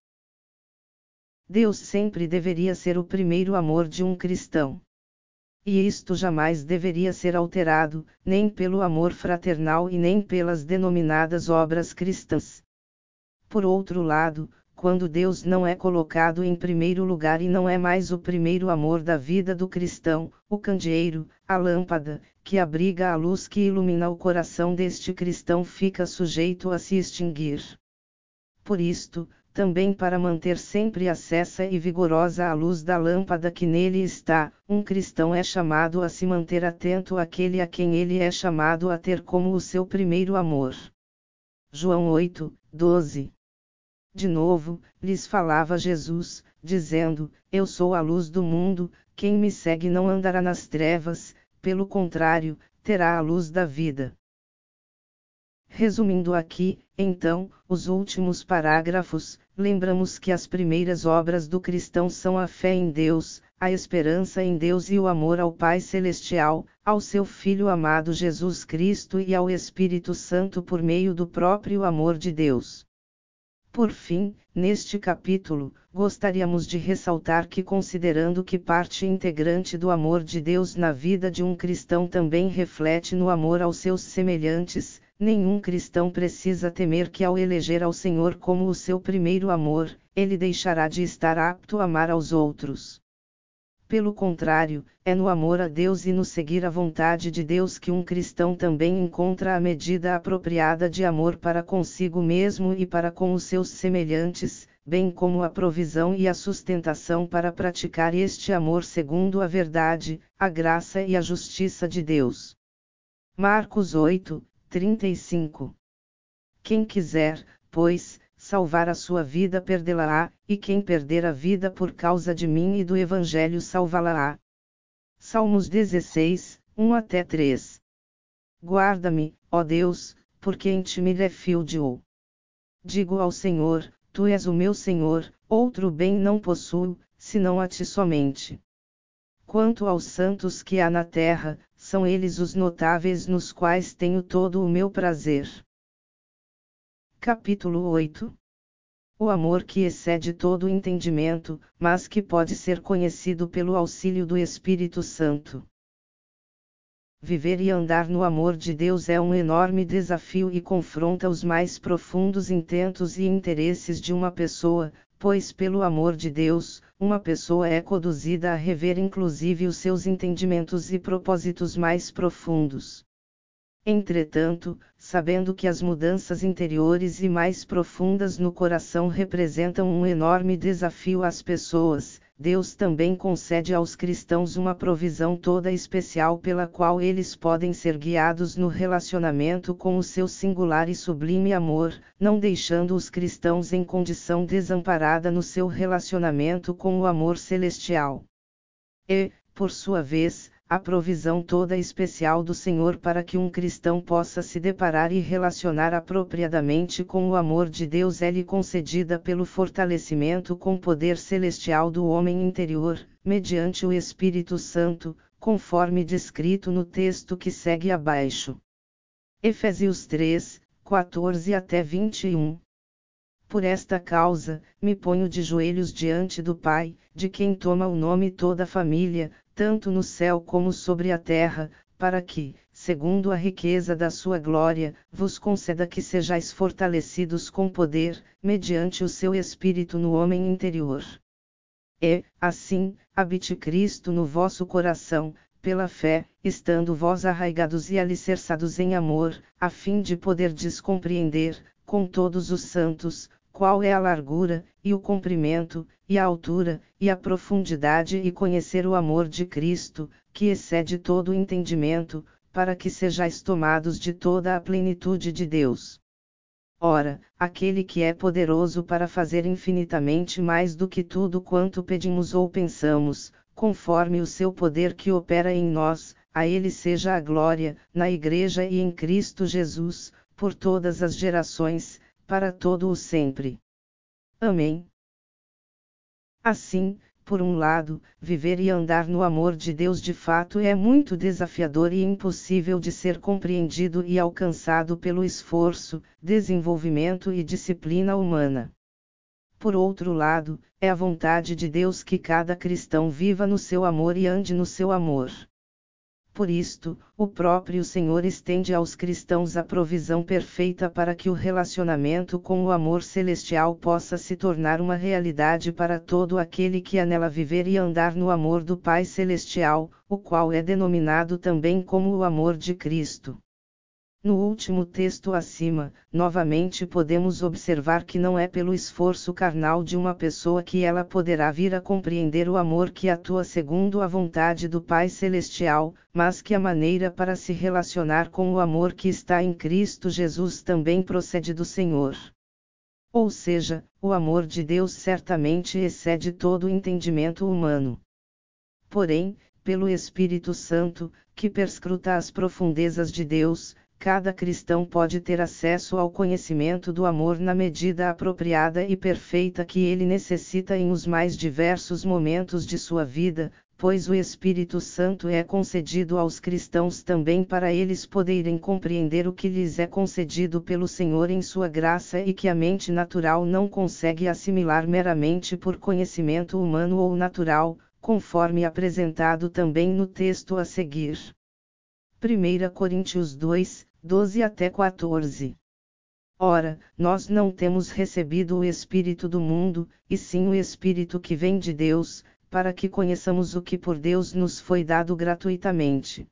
Deus sempre deveria ser o primeiro amor de um cristão. E isto jamais deveria ser alterado, nem pelo amor fraternal e nem pelas denominadas obras cristãs. Por outro lado, quando Deus não é colocado em primeiro lugar e não é mais o primeiro amor da vida do cristão, o candeeiro, a lâmpada, que abriga a luz que ilumina o coração deste cristão fica sujeito a se extinguir. Por isto, também para manter sempre acesa e vigorosa a luz da lâmpada que nele está, um cristão é chamado a se manter atento àquele a quem ele é chamado a ter como o seu primeiro amor. João oito, doze. De novo, lhes falava Jesus, dizendo: Eu sou a luz do mundo, quem me segue não andará nas trevas, pelo contrário, terá a luz da vida. Resumindo aqui, então, os últimos parágrafos, lembramos que as primeiras obras do cristão são a fé em Deus, a esperança em Deus e o amor ao Pai Celestial, ao seu Filho amado Jesus Cristo e ao Espírito Santo por meio do próprio amor de Deus. Por fim, neste capítulo, gostaríamos de ressaltar que, considerando que parte integrante do amor de Deus na vida de um cristão também reflete no amor aos seus semelhantes, nenhum cristão precisa temer que, ao eleger ao Senhor como o seu primeiro amor, ele deixará de estar apto a amar aos outros. Pelo contrário, é no amor a Deus e no seguir a vontade de Deus que um cristão também encontra a medida apropriada de amor para consigo mesmo e para com os seus semelhantes, bem como a provisão e a sustentação para praticar este amor segundo a verdade, a graça e a justiça de Deus. Marcos oito, trinta e cinco. Quem quiser, pois, salvar a sua vida perdê-la-á, e quem perder a vida por causa de mim e do Evangelho salvá-la-á. Salmos dezesseis, um até três. Guarda-me, ó Deus, porque em ti me refúgio. Digo ao Senhor, tu és o meu Senhor, outro bem não possuo, senão a ti somente. Quanto aos santos que há na terra, são eles os notáveis nos quais tenho todo o meu prazer. Capítulo oito. O amor que excede todo o entendimento, mas que pode ser conhecido pelo auxílio do Espírito Santo. Viver e andar no amor de Deus é um enorme desafio e confronta os mais profundos intentos e interesses de uma pessoa, pois pelo amor de Deus, uma pessoa é conduzida a rever inclusive os seus entendimentos e propósitos mais profundos. Entretanto, sabendo que as mudanças interiores e mais profundas no coração representam um enorme desafio às pessoas, Deus também concede aos cristãos uma provisão toda especial pela qual eles podem ser guiados no relacionamento com o seu singular e sublime amor, não deixando os cristãos em condição desamparada no seu relacionamento com o amor celestial. E, por sua vez, a provisão toda especial do Senhor para que um cristão possa se deparar e relacionar apropriadamente com o amor de Deus é-lhe concedida pelo fortalecimento com poder celestial do homem interior, mediante o Espírito Santo, conforme descrito no texto que segue abaixo. Efésios três, quatorze até vinte e um. Por esta causa, me ponho de joelhos diante do Pai, de quem toma o nome toda a família, tanto no céu como sobre a terra, para que, segundo a riqueza da sua glória, vos conceda que sejais fortalecidos com poder, mediante o seu Espírito no homem interior. E, assim, habite Cristo no vosso coração, pela fé, estando vós arraigados e alicerçados em amor, a fim de poderdes compreender, com todos os santos, qual é a largura, e o comprimento, e a altura, e a profundidade, e conhecer o amor de Cristo, que excede todo o entendimento, para que sejais tomados de toda a plenitude de Deus. Ora, aquele que é poderoso para fazer infinitamente mais do que tudo quanto pedimos ou pensamos, conforme o seu poder que opera em nós, a ele seja a glória, na Igreja e em Cristo Jesus, por todas as gerações, para todo o sempre. Amém. Assim, por um lado, viver e andar no amor de Deus de fato é muito desafiador e impossível de ser compreendido e alcançado pelo esforço, desenvolvimento e disciplina humana. Por outro lado, é a vontade de Deus que cada cristão viva no seu amor e ande no seu amor. Por isto, o próprio Senhor estende aos cristãos a provisão perfeita para que o relacionamento com o amor celestial possa se tornar uma realidade para todo aquele que anela viver e andar no amor do Pai Celestial, o qual é denominado também como o amor de Cristo. No último texto acima, novamente podemos observar que não é pelo esforço carnal de uma pessoa que ela poderá vir a compreender o amor que atua segundo a vontade do Pai Celestial, mas que a maneira para se relacionar com o amor que está em Cristo Jesus também procede do Senhor. Ou seja, o amor de Deus certamente excede todo o entendimento humano. Porém, pelo Espírito Santo, que perscruta as profundezas de Deus, cada cristão pode ter acesso ao conhecimento do amor na medida apropriada e perfeita que ele necessita em os mais diversos momentos de sua vida, pois o Espírito Santo é concedido aos cristãos também para eles poderem compreender o que lhes é concedido pelo Senhor em sua graça e que a mente natural não consegue assimilar meramente por conhecimento humano ou natural, conforme apresentado também no texto a seguir. primeira Coríntios dois, doze até quatorze. Ora, nós não temos recebido o Espírito do mundo, e sim o Espírito que vem de Deus, para que conheçamos o que por Deus nos foi dado gratuitamente.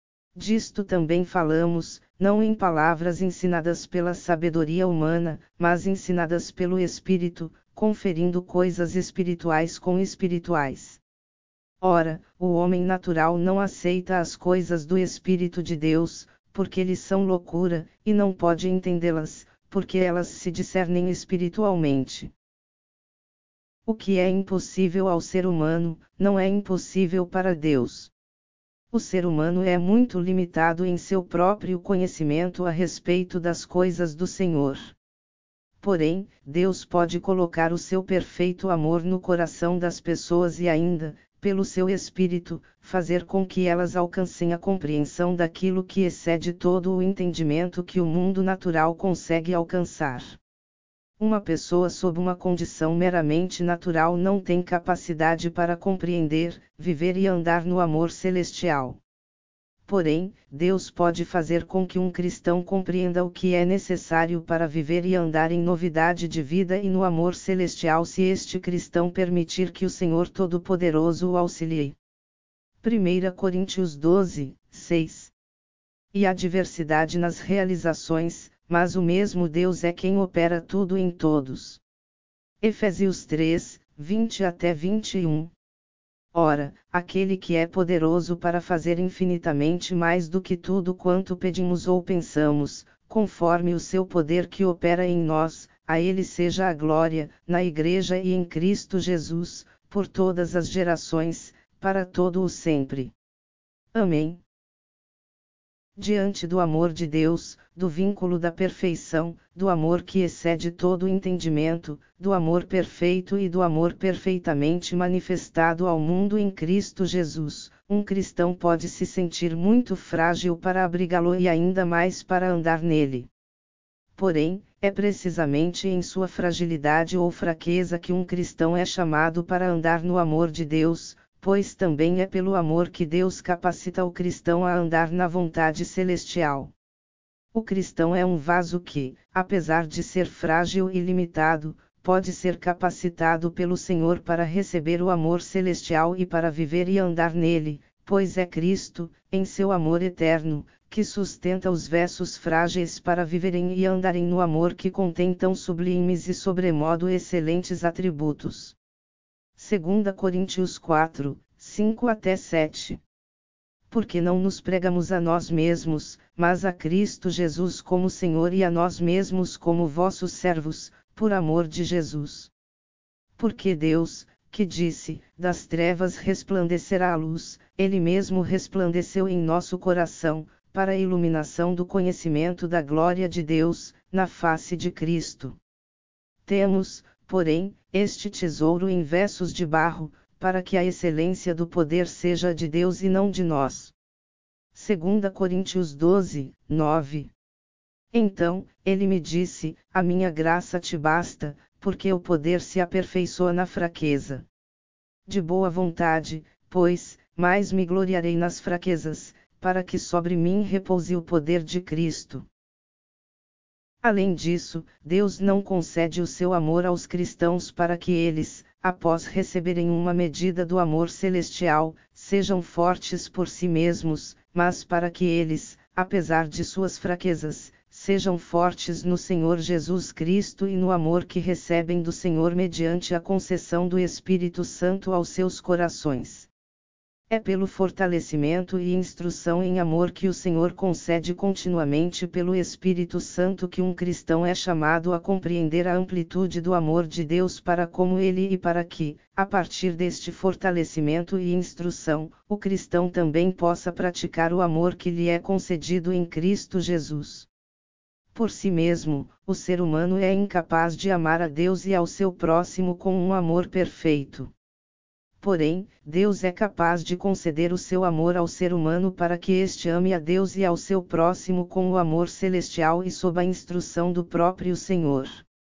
Disto também falamos, não em palavras ensinadas pela sabedoria humana, mas ensinadas pelo Espírito, conferindo coisas espirituais com espirituais. Ora, o homem natural não aceita as coisas do Espírito de Deus, porque lhes são loucura, e não pode entendê-las, porque elas se discernem espiritualmente. O que é impossível ao ser humano, não é impossível para Deus. O ser humano é muito limitado em seu próprio conhecimento a respeito das coisas do Senhor. Porém, Deus pode colocar o seu perfeito amor no coração das pessoas e ainda, pelo seu Espírito, fazer com que elas alcancem a compreensão daquilo que excede todo o entendimento que o mundo natural consegue alcançar. Uma pessoa sob uma condição meramente natural não tem capacidade para compreender, viver e andar no amor celestial. Porém, Deus pode fazer com que um cristão compreenda o que é necessário para viver e andar em novidade de vida e no amor celestial se este cristão permitir que o Senhor Todo-Poderoso o auxilie. primeira Coríntios doze, seis. E há diversidade nas realizações, mas o mesmo Deus é quem opera tudo em todos. Efésios três, vinte até vinte e um. Ora, aquele que é poderoso para fazer infinitamente mais do que tudo quanto pedimos ou pensamos, conforme o seu poder que opera em nós, a ele seja a glória, na Igreja e em Cristo Jesus, por todas as gerações, para todo o sempre. Amém. Diante do amor de Deus, do vínculo da perfeição, do amor que excede todo o entendimento, do amor perfeito e do amor perfeitamente manifestado ao mundo em Cristo Jesus, um cristão pode se sentir muito frágil para abrigá-lo e ainda mais para andar nele. Porém, é precisamente em sua fragilidade ou fraqueza que um cristão é chamado para andar no amor de Deus, pois também é pelo amor que Deus capacita o cristão a andar na vontade celestial. O cristão é um vaso que, apesar de ser frágil e limitado, pode ser capacitado pelo Senhor para receber o amor celestial e para viver e andar nele, pois é Cristo, em seu amor eterno, que sustenta os vessos frágeis para viverem e andarem no amor que contém tão sublimes e sobremodo excelentes atributos. segunda Coríntios quatro, cinco até sete. Porque não nos pregamos a nós mesmos, mas a Cristo Jesus como Senhor e a nós mesmos como vossos servos, por amor de Jesus. Porque Deus, que disse, das trevas resplandecerá a luz, Ele mesmo resplandeceu em nosso coração, para a iluminação do conhecimento da glória de Deus, na face de Cristo. Temos, porém, este tesouro em vessos de barro, para que a excelência do poder seja de Deus e não de nós. segunda Coríntios doze, nove. Então, ele me disse, a minha graça te basta, porque o poder se aperfeiçoa na fraqueza. De boa vontade, pois, mais me gloriarei nas fraquezas, para que sobre mim repouse o poder de Cristo. Além disso, Deus não concede o seu amor aos cristãos para que eles, após receberem uma medida do amor celestial, sejam fortes por si mesmos, mas para que eles, apesar de suas fraquezas, sejam fortes no Senhor Jesus Cristo e no amor que recebem do Senhor mediante a concessão do Espírito Santo aos seus corações. É pelo fortalecimento e instrução em amor que o Senhor concede continuamente pelo Espírito Santo que um cristão é chamado a compreender a amplitude do amor de Deus para com ele e para que, a partir deste fortalecimento e instrução, o cristão também possa praticar o amor que lhe é concedido em Cristo Jesus. Por si mesmo, o ser humano é incapaz de amar a Deus e ao seu próximo com um amor perfeito. Porém, Deus é capaz de conceder o seu amor ao ser humano para que este ame a Deus e ao seu próximo com o amor celestial e sob a instrução do próprio Senhor.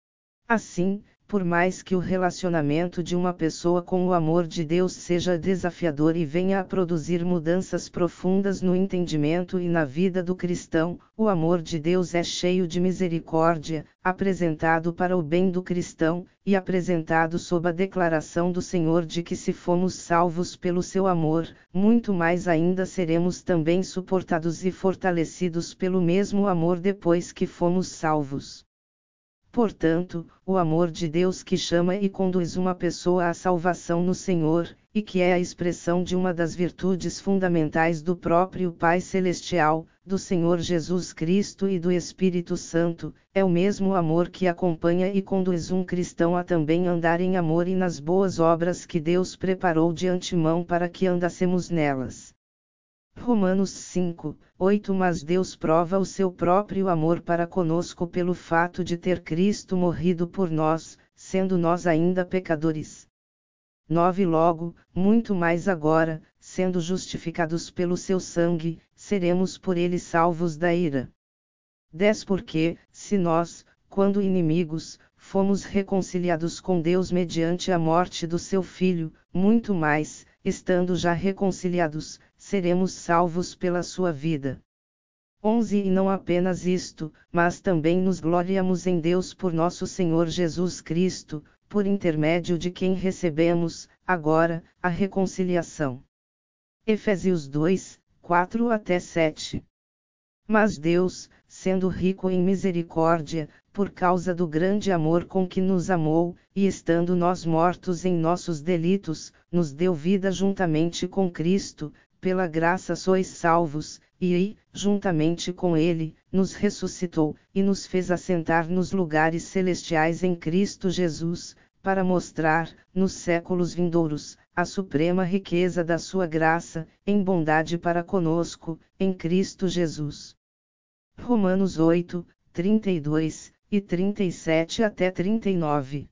Assim, por mais que o relacionamento de uma pessoa com o amor de Deus seja desafiador e venha a produzir mudanças profundas no entendimento e na vida do cristão, o amor de Deus é cheio de misericórdia, apresentado para o bem do cristão, e apresentado sob a declaração do Senhor de que se fomos salvos pelo seu amor, muito mais ainda seremos também suportados e fortalecidos pelo mesmo amor depois que fomos salvos. Portanto, o amor de Deus que chama e conduz uma pessoa à salvação no Senhor, e que é a expressão de uma das virtudes fundamentais do próprio Pai Celestial, do Senhor Jesus Cristo e do Espírito Santo, é o mesmo amor que acompanha e conduz um cristão a também andar em amor e nas boas obras que Deus preparou de antemão para que andássemos nelas. Romanos cinco, oito Mas Deus prova o seu próprio amor para conosco pelo fato de ter Cristo morrido por nós, sendo nós ainda pecadores. nove Logo, muito mais agora, sendo justificados pelo seu sangue, seremos por ele salvos da ira. dez Porque, se nós, quando inimigos, fomos reconciliados com Deus mediante a morte do seu Filho, muito mais, estando já reconciliados, seremos salvos pela sua vida. onze E não apenas isto, mas também nos gloriamos em Deus por nosso Senhor Jesus Cristo, por intermédio de quem recebemos, agora, a reconciliação. Efésios dois, quatro até sete. Mas Deus, sendo rico em misericórdia, por causa do grande amor com que nos amou, e estando nós mortos em nossos delitos, nos deu vida juntamente com Cristo, pela graça sois salvos, e, juntamente com Ele, nos ressuscitou, e nos fez assentar nos lugares celestiais em Cristo Jesus, para mostrar, nos séculos vindouros, a suprema riqueza da sua graça, em bondade para conosco, em Cristo Jesus. Romanos oito, trinta e dois, e trinta e sete até trinta e nove.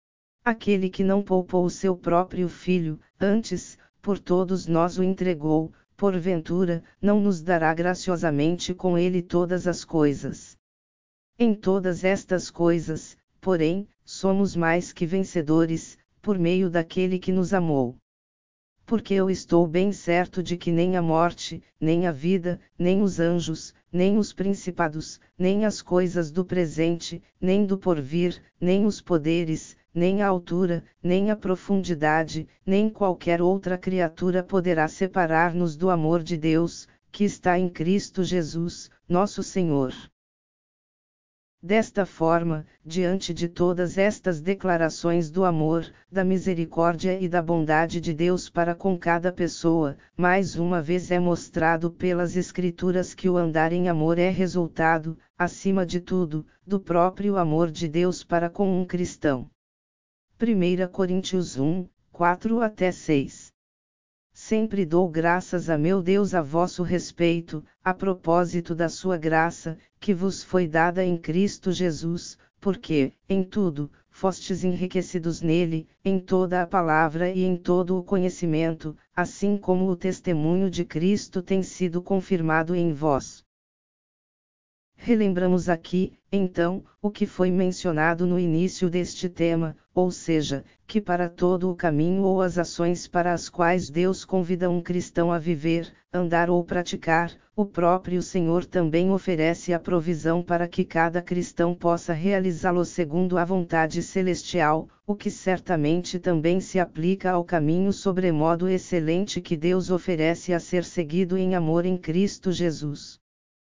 Aquele que não poupou o seu próprio Filho, antes, por todos nós o entregou, porventura, não nos dará graciosamente com ele todas as coisas. Em todas estas coisas, porém, somos mais que vencedores, por meio daquele que nos amou. Porque eu estou bem certo de que nem a morte, nem a vida, nem os anjos, nem os principados, nem as coisas do presente, nem do porvir, nem os poderes, nem a altura, nem a profundidade, nem qualquer outra criatura poderá separar-nos do amor de Deus, que está em Cristo Jesus, nosso Senhor. Desta forma, diante de todas estas declarações do amor, da misericórdia e da bondade de Deus para com cada pessoa, mais uma vez é mostrado pelas Escrituras que o andar em amor é resultado, acima de tudo, do próprio amor de Deus para com um cristão. primeira Coríntios um, quatro até seis. Sempre dou graças a meu Deus a vosso respeito, a propósito da sua graça, que vos foi dada em Cristo Jesus, porque, em tudo, fostes enriquecidos nele, em toda a palavra e em todo o conhecimento, assim como o testemunho de Cristo tem sido confirmado em vós. Relembramos aqui, então, o que foi mencionado no início deste tema, ou seja, que para todo o caminho ou as ações para as quais Deus convida um cristão a viver, andar ou praticar, o próprio Senhor também oferece a provisão para que cada cristão possa realizá-lo segundo a vontade celestial, o que certamente também se aplica ao caminho sobremodo excelente que Deus oferece a ser seguido em amor em Cristo Jesus.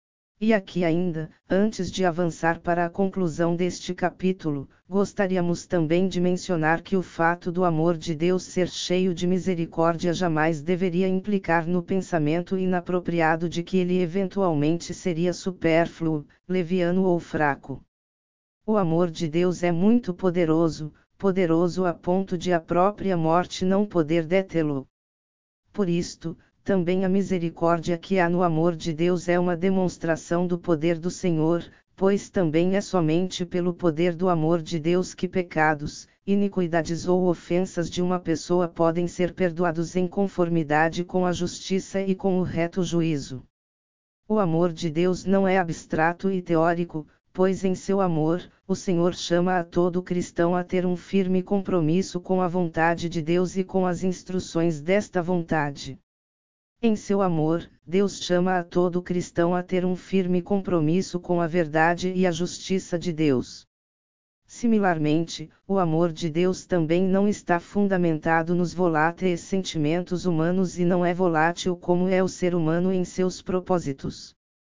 E aqui ainda, antes de avançar para a conclusão deste capítulo, gostaríamos também de mencionar que o fato do amor de Deus ser cheio de misericórdia jamais deveria implicar no pensamento inapropriado de que ele eventualmente seria supérfluo, leviano ou fraco. O amor de Deus é muito poderoso, poderoso a ponto de a própria morte não poder detê-lo. Por isto, também a misericórdia que há no amor de Deus é uma demonstração do poder do Senhor, pois também é somente pelo poder do amor de Deus que pecados, iniquidades ou ofensas de uma pessoa podem ser perdoados em conformidade com a justiça e com o reto juízo. O amor de Deus não é abstrato e teórico, pois em seu amor, o Senhor chama a todo cristão a ter um firme compromisso com a vontade de Deus e com as instruções desta vontade. Em seu amor, Deus chama a todo cristão a ter um firme compromisso com a verdade e a justiça de Deus. Similarmente, o amor de Deus também não está fundamentado nos voláteis sentimentos humanos e não é volátil como é o ser humano em seus propósitos.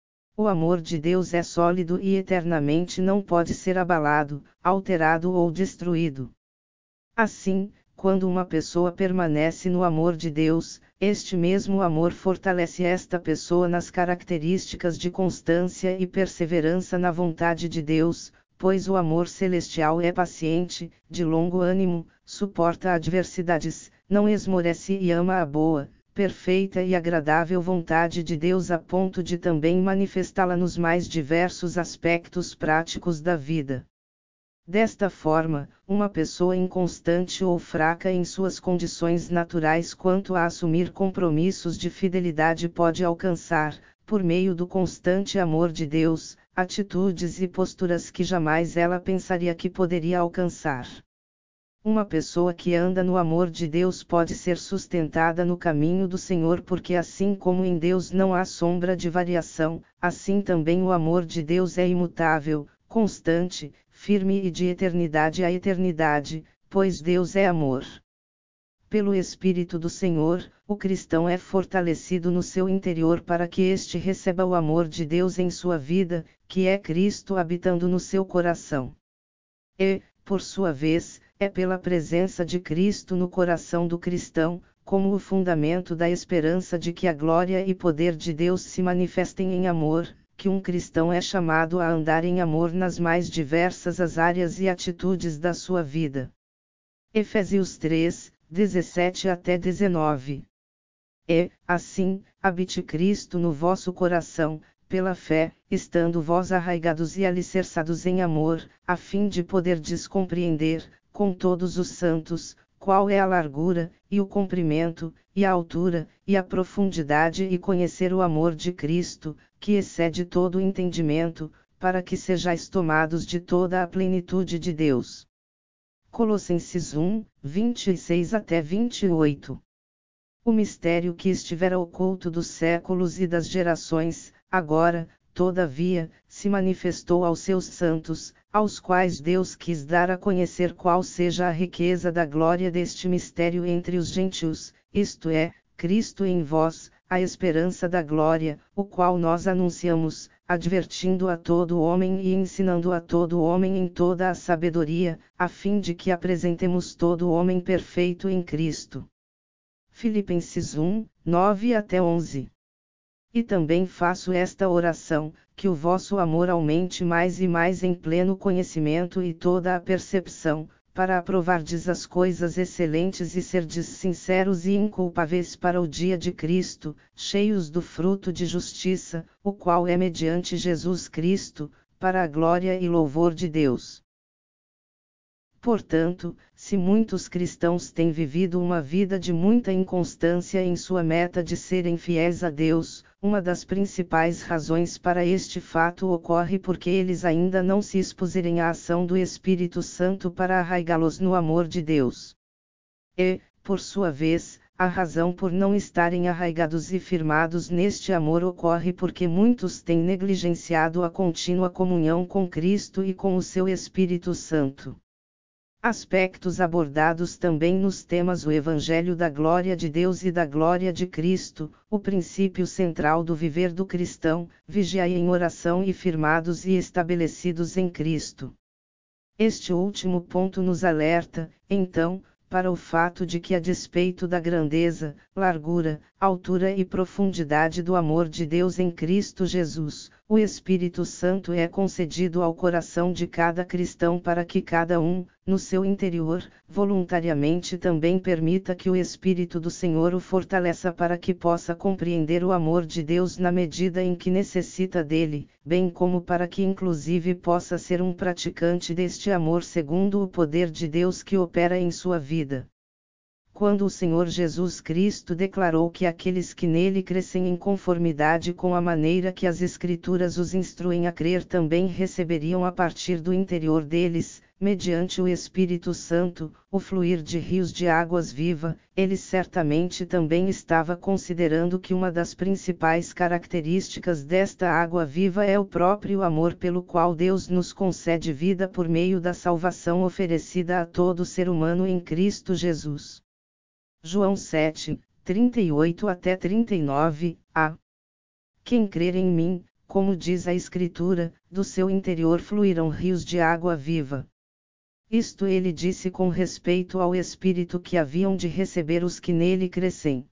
O amor de Deus é sólido e eternamente não pode ser abalado, alterado ou destruído. Assim, quando uma pessoa permanece no amor de Deus, este mesmo amor fortalece esta pessoa nas características de constância e perseverança na vontade de Deus, pois o amor celestial é paciente, de longo ânimo, suporta adversidades, não esmorece e ama a boa, perfeita e agradável vontade de Deus a ponto de também manifestá-la nos mais diversos aspectos práticos da vida. Desta forma, uma pessoa inconstante ou fraca em suas condições naturais quanto a assumir compromissos de fidelidade pode alcançar, por meio do constante amor de Deus, atitudes e posturas que jamais ela pensaria que poderia alcançar. Uma pessoa que anda no amor de Deus pode ser sustentada no caminho do Senhor porque assim como em Deus não há sombra de variação, assim também o amor de Deus é imutável, constante, firme e de eternidade a eternidade, pois Deus é amor. Pelo Espírito do Senhor, o cristão é fortalecido no seu interior para que este receba o amor de Deus em sua vida, que é Cristo habitando no seu coração. E, por sua vez, é pela presença de Cristo no coração do cristão, como o fundamento da esperança de que a glória e poder de Deus se manifestem em amor, que um cristão é chamado a andar em amor nas mais diversas as áreas e atitudes da sua vida. Efésios três, dezessete até dezenove. E, assim, habite Cristo no vosso coração, pela fé, estando vós arraigados e alicerçados em amor, a fim de poderdes compreender, com todos os santos, qual é a largura, e o comprimento, e a altura, e a profundidade e conhecer o amor de Cristo, que excede todo o entendimento, para que sejais tomados de toda a plenitude de Deus. Colossenses um, vinte e seis até vinte e oito. O mistério que estivera oculto dos séculos e das gerações, agora, todavia, se manifestou aos seus santos, aos quais Deus quis dar a conhecer qual seja a riqueza da glória deste mistério entre os gentios, isto é, Cristo em vós, a esperança da glória, o qual nós anunciamos, advertindo a todo homem e ensinando a todo homem em toda a sabedoria, a fim de que apresentemos todo homem perfeito em Cristo. Filipenses um, nove até onze. E também faço esta oração, que o vosso amor aumente mais e mais em pleno conhecimento e toda a percepção, para aprovardes as coisas excelentes e serdes sinceros e inculpáveis para o dia de Cristo, cheios do fruto de justiça, o qual é mediante Jesus Cristo, para a glória e louvor de Deus. Portanto, se muitos cristãos têm vivido uma vida de muita inconstância em sua meta de serem fiéis a Deus, uma das principais razões para este fato ocorre porque eles ainda não se expuserem à ação do Espírito Santo para arraigá-los no amor de Deus. E, por sua vez, a razão por não estarem arraigados e firmados neste amor ocorre porque muitos têm negligenciado a contínua comunhão com Cristo e com o seu Espírito Santo. Aspectos abordados também nos temas o Evangelho da Glória de Deus e da Glória de Cristo, o princípio central do viver do cristão, vigiai em oração e firmados e estabelecidos em Cristo. Este último ponto nos alerta, então, para o fato de que a despeito da grandeza, largura, altura e profundidade do amor de Deus em Cristo Jesus, o Espírito Santo é concedido ao coração de cada cristão para que cada um, no seu interior, voluntariamente também permita que o Espírito do Senhor o fortaleça para que possa compreender o amor de Deus na medida em que necessita dele, bem como para que inclusive possa ser um praticante deste amor segundo o poder de Deus que opera em sua vida. Quando o Senhor Jesus Cristo declarou que aqueles que nele crescem em conformidade com a maneira que as Escrituras os instruem a crer também receberiam a partir do interior deles, mediante o Espírito Santo, o fluir de rios de águas viva, ele certamente também estava considerando que uma das principais características desta água viva é o próprio amor pelo qual Deus nos concede vida por meio da salvação oferecida a todo ser humano em Cristo Jesus. João sete, trinta e oito até trinta e nove, a. Quem crer em mim, como diz a Escritura, do seu interior fluirão rios de água viva. Isto ele disse com respeito ao Espírito que haviam de receber os que nele crescem.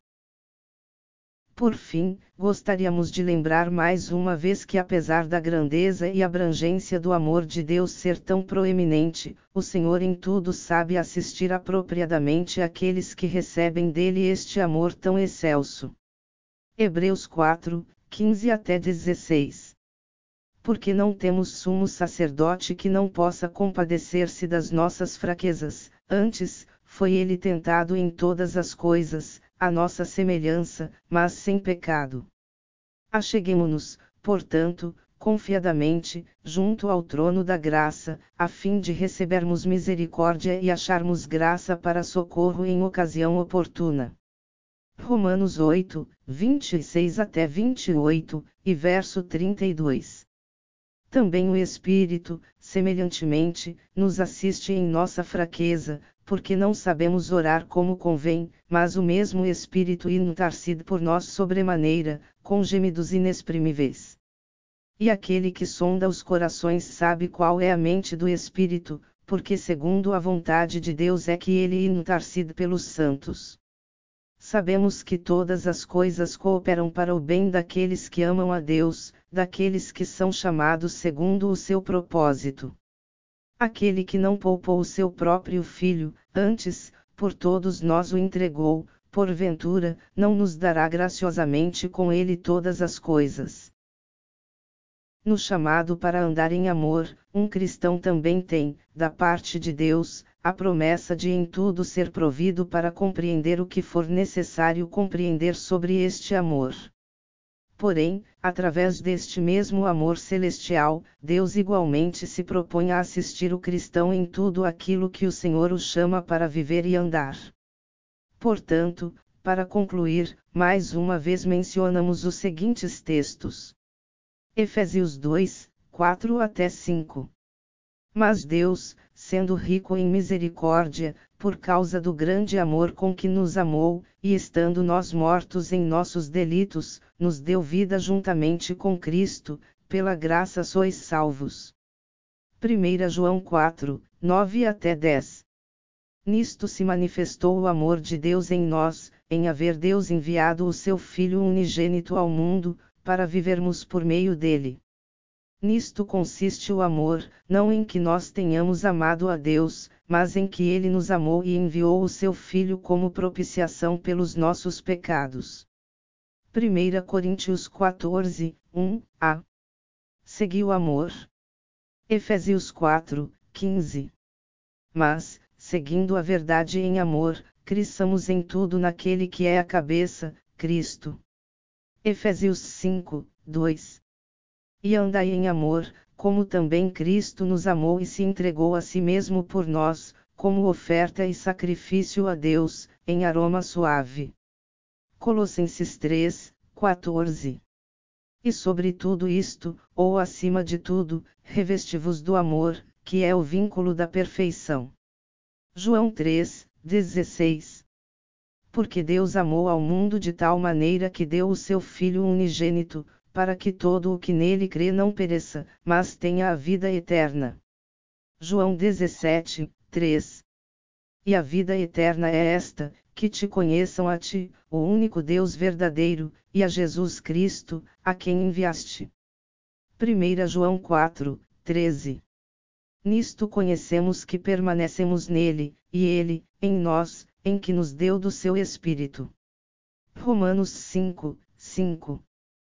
Por fim, gostaríamos de lembrar mais uma vez que apesar da grandeza e abrangência do amor de Deus ser tão proeminente, o Senhor em tudo sabe assistir apropriadamente àqueles que recebem dele este amor tão excelso. Hebreus quatro, quinze até dezesseis. Porque não temos sumo sacerdote que não possa compadecer-se das nossas fraquezas, antes, foi ele tentado em todas as coisas, à nossa semelhança, mas sem pecado. Acheguemo-nos, portanto, confiadamente, junto ao trono da graça, a fim de recebermos misericórdia e acharmos graça para socorro em ocasião oportuna. Romanos oito, vinte e seis até vinte e oito, e verso trinta e dois. Também o Espírito, semelhantemente, nos assiste em nossa fraqueza, porque não sabemos orar como convém, mas o mesmo Espírito intercede por nós sobremaneira, com gemidos inexprimíveis. E aquele que sonda os corações sabe qual é a mente do Espírito, porque segundo a vontade de Deus é que ele intercede pelos santos. Sabemos que todas as coisas cooperam para o bem daqueles que amam a Deus, daqueles que são chamados segundo o seu propósito. Aquele que não poupou o seu próprio filho, antes, por todos nós o entregou, porventura, não nos dará graciosamente com ele todas as coisas. No chamado para andar em amor, um cristão também tem, da parte de Deus, a promessa de em tudo ser provido para compreender o que for necessário compreender sobre este amor. Porém, através deste mesmo amor celestial, Deus igualmente se propõe a assistir o cristão em tudo aquilo que o Senhor o chama para viver e andar. Portanto, para concluir, mais uma vez mencionamos os seguintes textos. Efésios dois, quatro até cinco. Mas Deus, sendo rico em misericórdia, por causa do grande amor com que nos amou, e estando nós mortos em nossos delitos, nos deu vida juntamente com Cristo, pela graça sois salvos. primeira João quatro, nove até dez. Nisto se manifestou o amor de Deus em nós, em haver Deus enviado o seu Filho unigênito ao mundo, para vivermos por meio dele. Nisto consiste o amor, não em que nós tenhamos amado a Deus, mas em que ele nos amou e enviou o seu Filho como propiciação pelos nossos pecados. primeira Coríntios quatorze, um a. Segui o amor. Efésios quatro, quinze. Mas, seguindo a verdade em amor, cresçamos em tudo naquele que é a cabeça, Cristo. Efésios cinco, dois. E andai em amor, como também Cristo nos amou e se entregou a si mesmo por nós, como oferta e sacrifício a Deus, em aroma suave. Colossenses três, quatorze. E sobre tudo isto, ou acima de tudo, revesti-vos do amor, que é o vínculo da perfeição. João três, dezesseis. Porque Deus amou ao mundo de tal maneira que deu o seu Filho unigênito, para que todo o que nele crê não pereça, mas tenha a vida eterna. João dezessete, três. E a vida eterna é esta, que te conheçam a ti, o único Deus verdadeiro, e a Jesus Cristo, a quem enviaste. primeira João quatro, treze. Nisto conhecemos que permanecemos nele, e ele, em nós, em que nos deu do seu Espírito. Romanos cinco, cinco.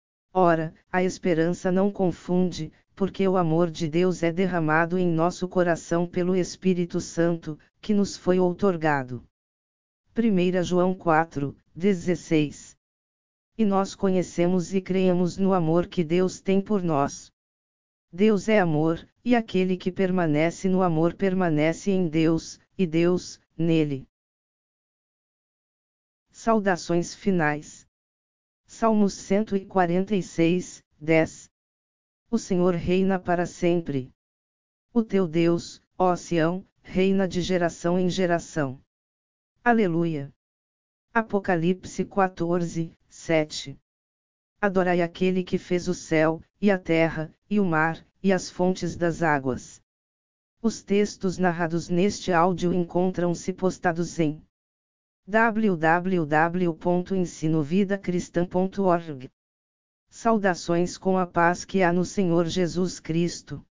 Ora, a esperança não confunde, porque o amor de Deus é derramado em nosso coração pelo Espírito Santo, que nos foi outorgado. primeira João quatro, dezesseis. E nós conhecemos e cremos no amor que Deus tem por nós. Deus é amor, e aquele que permanece no amor permanece em Deus, e Deus, nele. Saudações finais. Salmos cento e quarenta e seis, dez. O Senhor reina para sempre. O teu Deus, ó Sião, reina de geração em geração. Aleluia. Apocalipse quatorze, sete. Adorai aquele que fez o céu, e a terra, e o mar, e as fontes das águas. Os textos narrados neste áudio encontram-se postados em w w w ponto ensino vida cristã ponto org. Saudações com a paz que há no Senhor Jesus Cristo.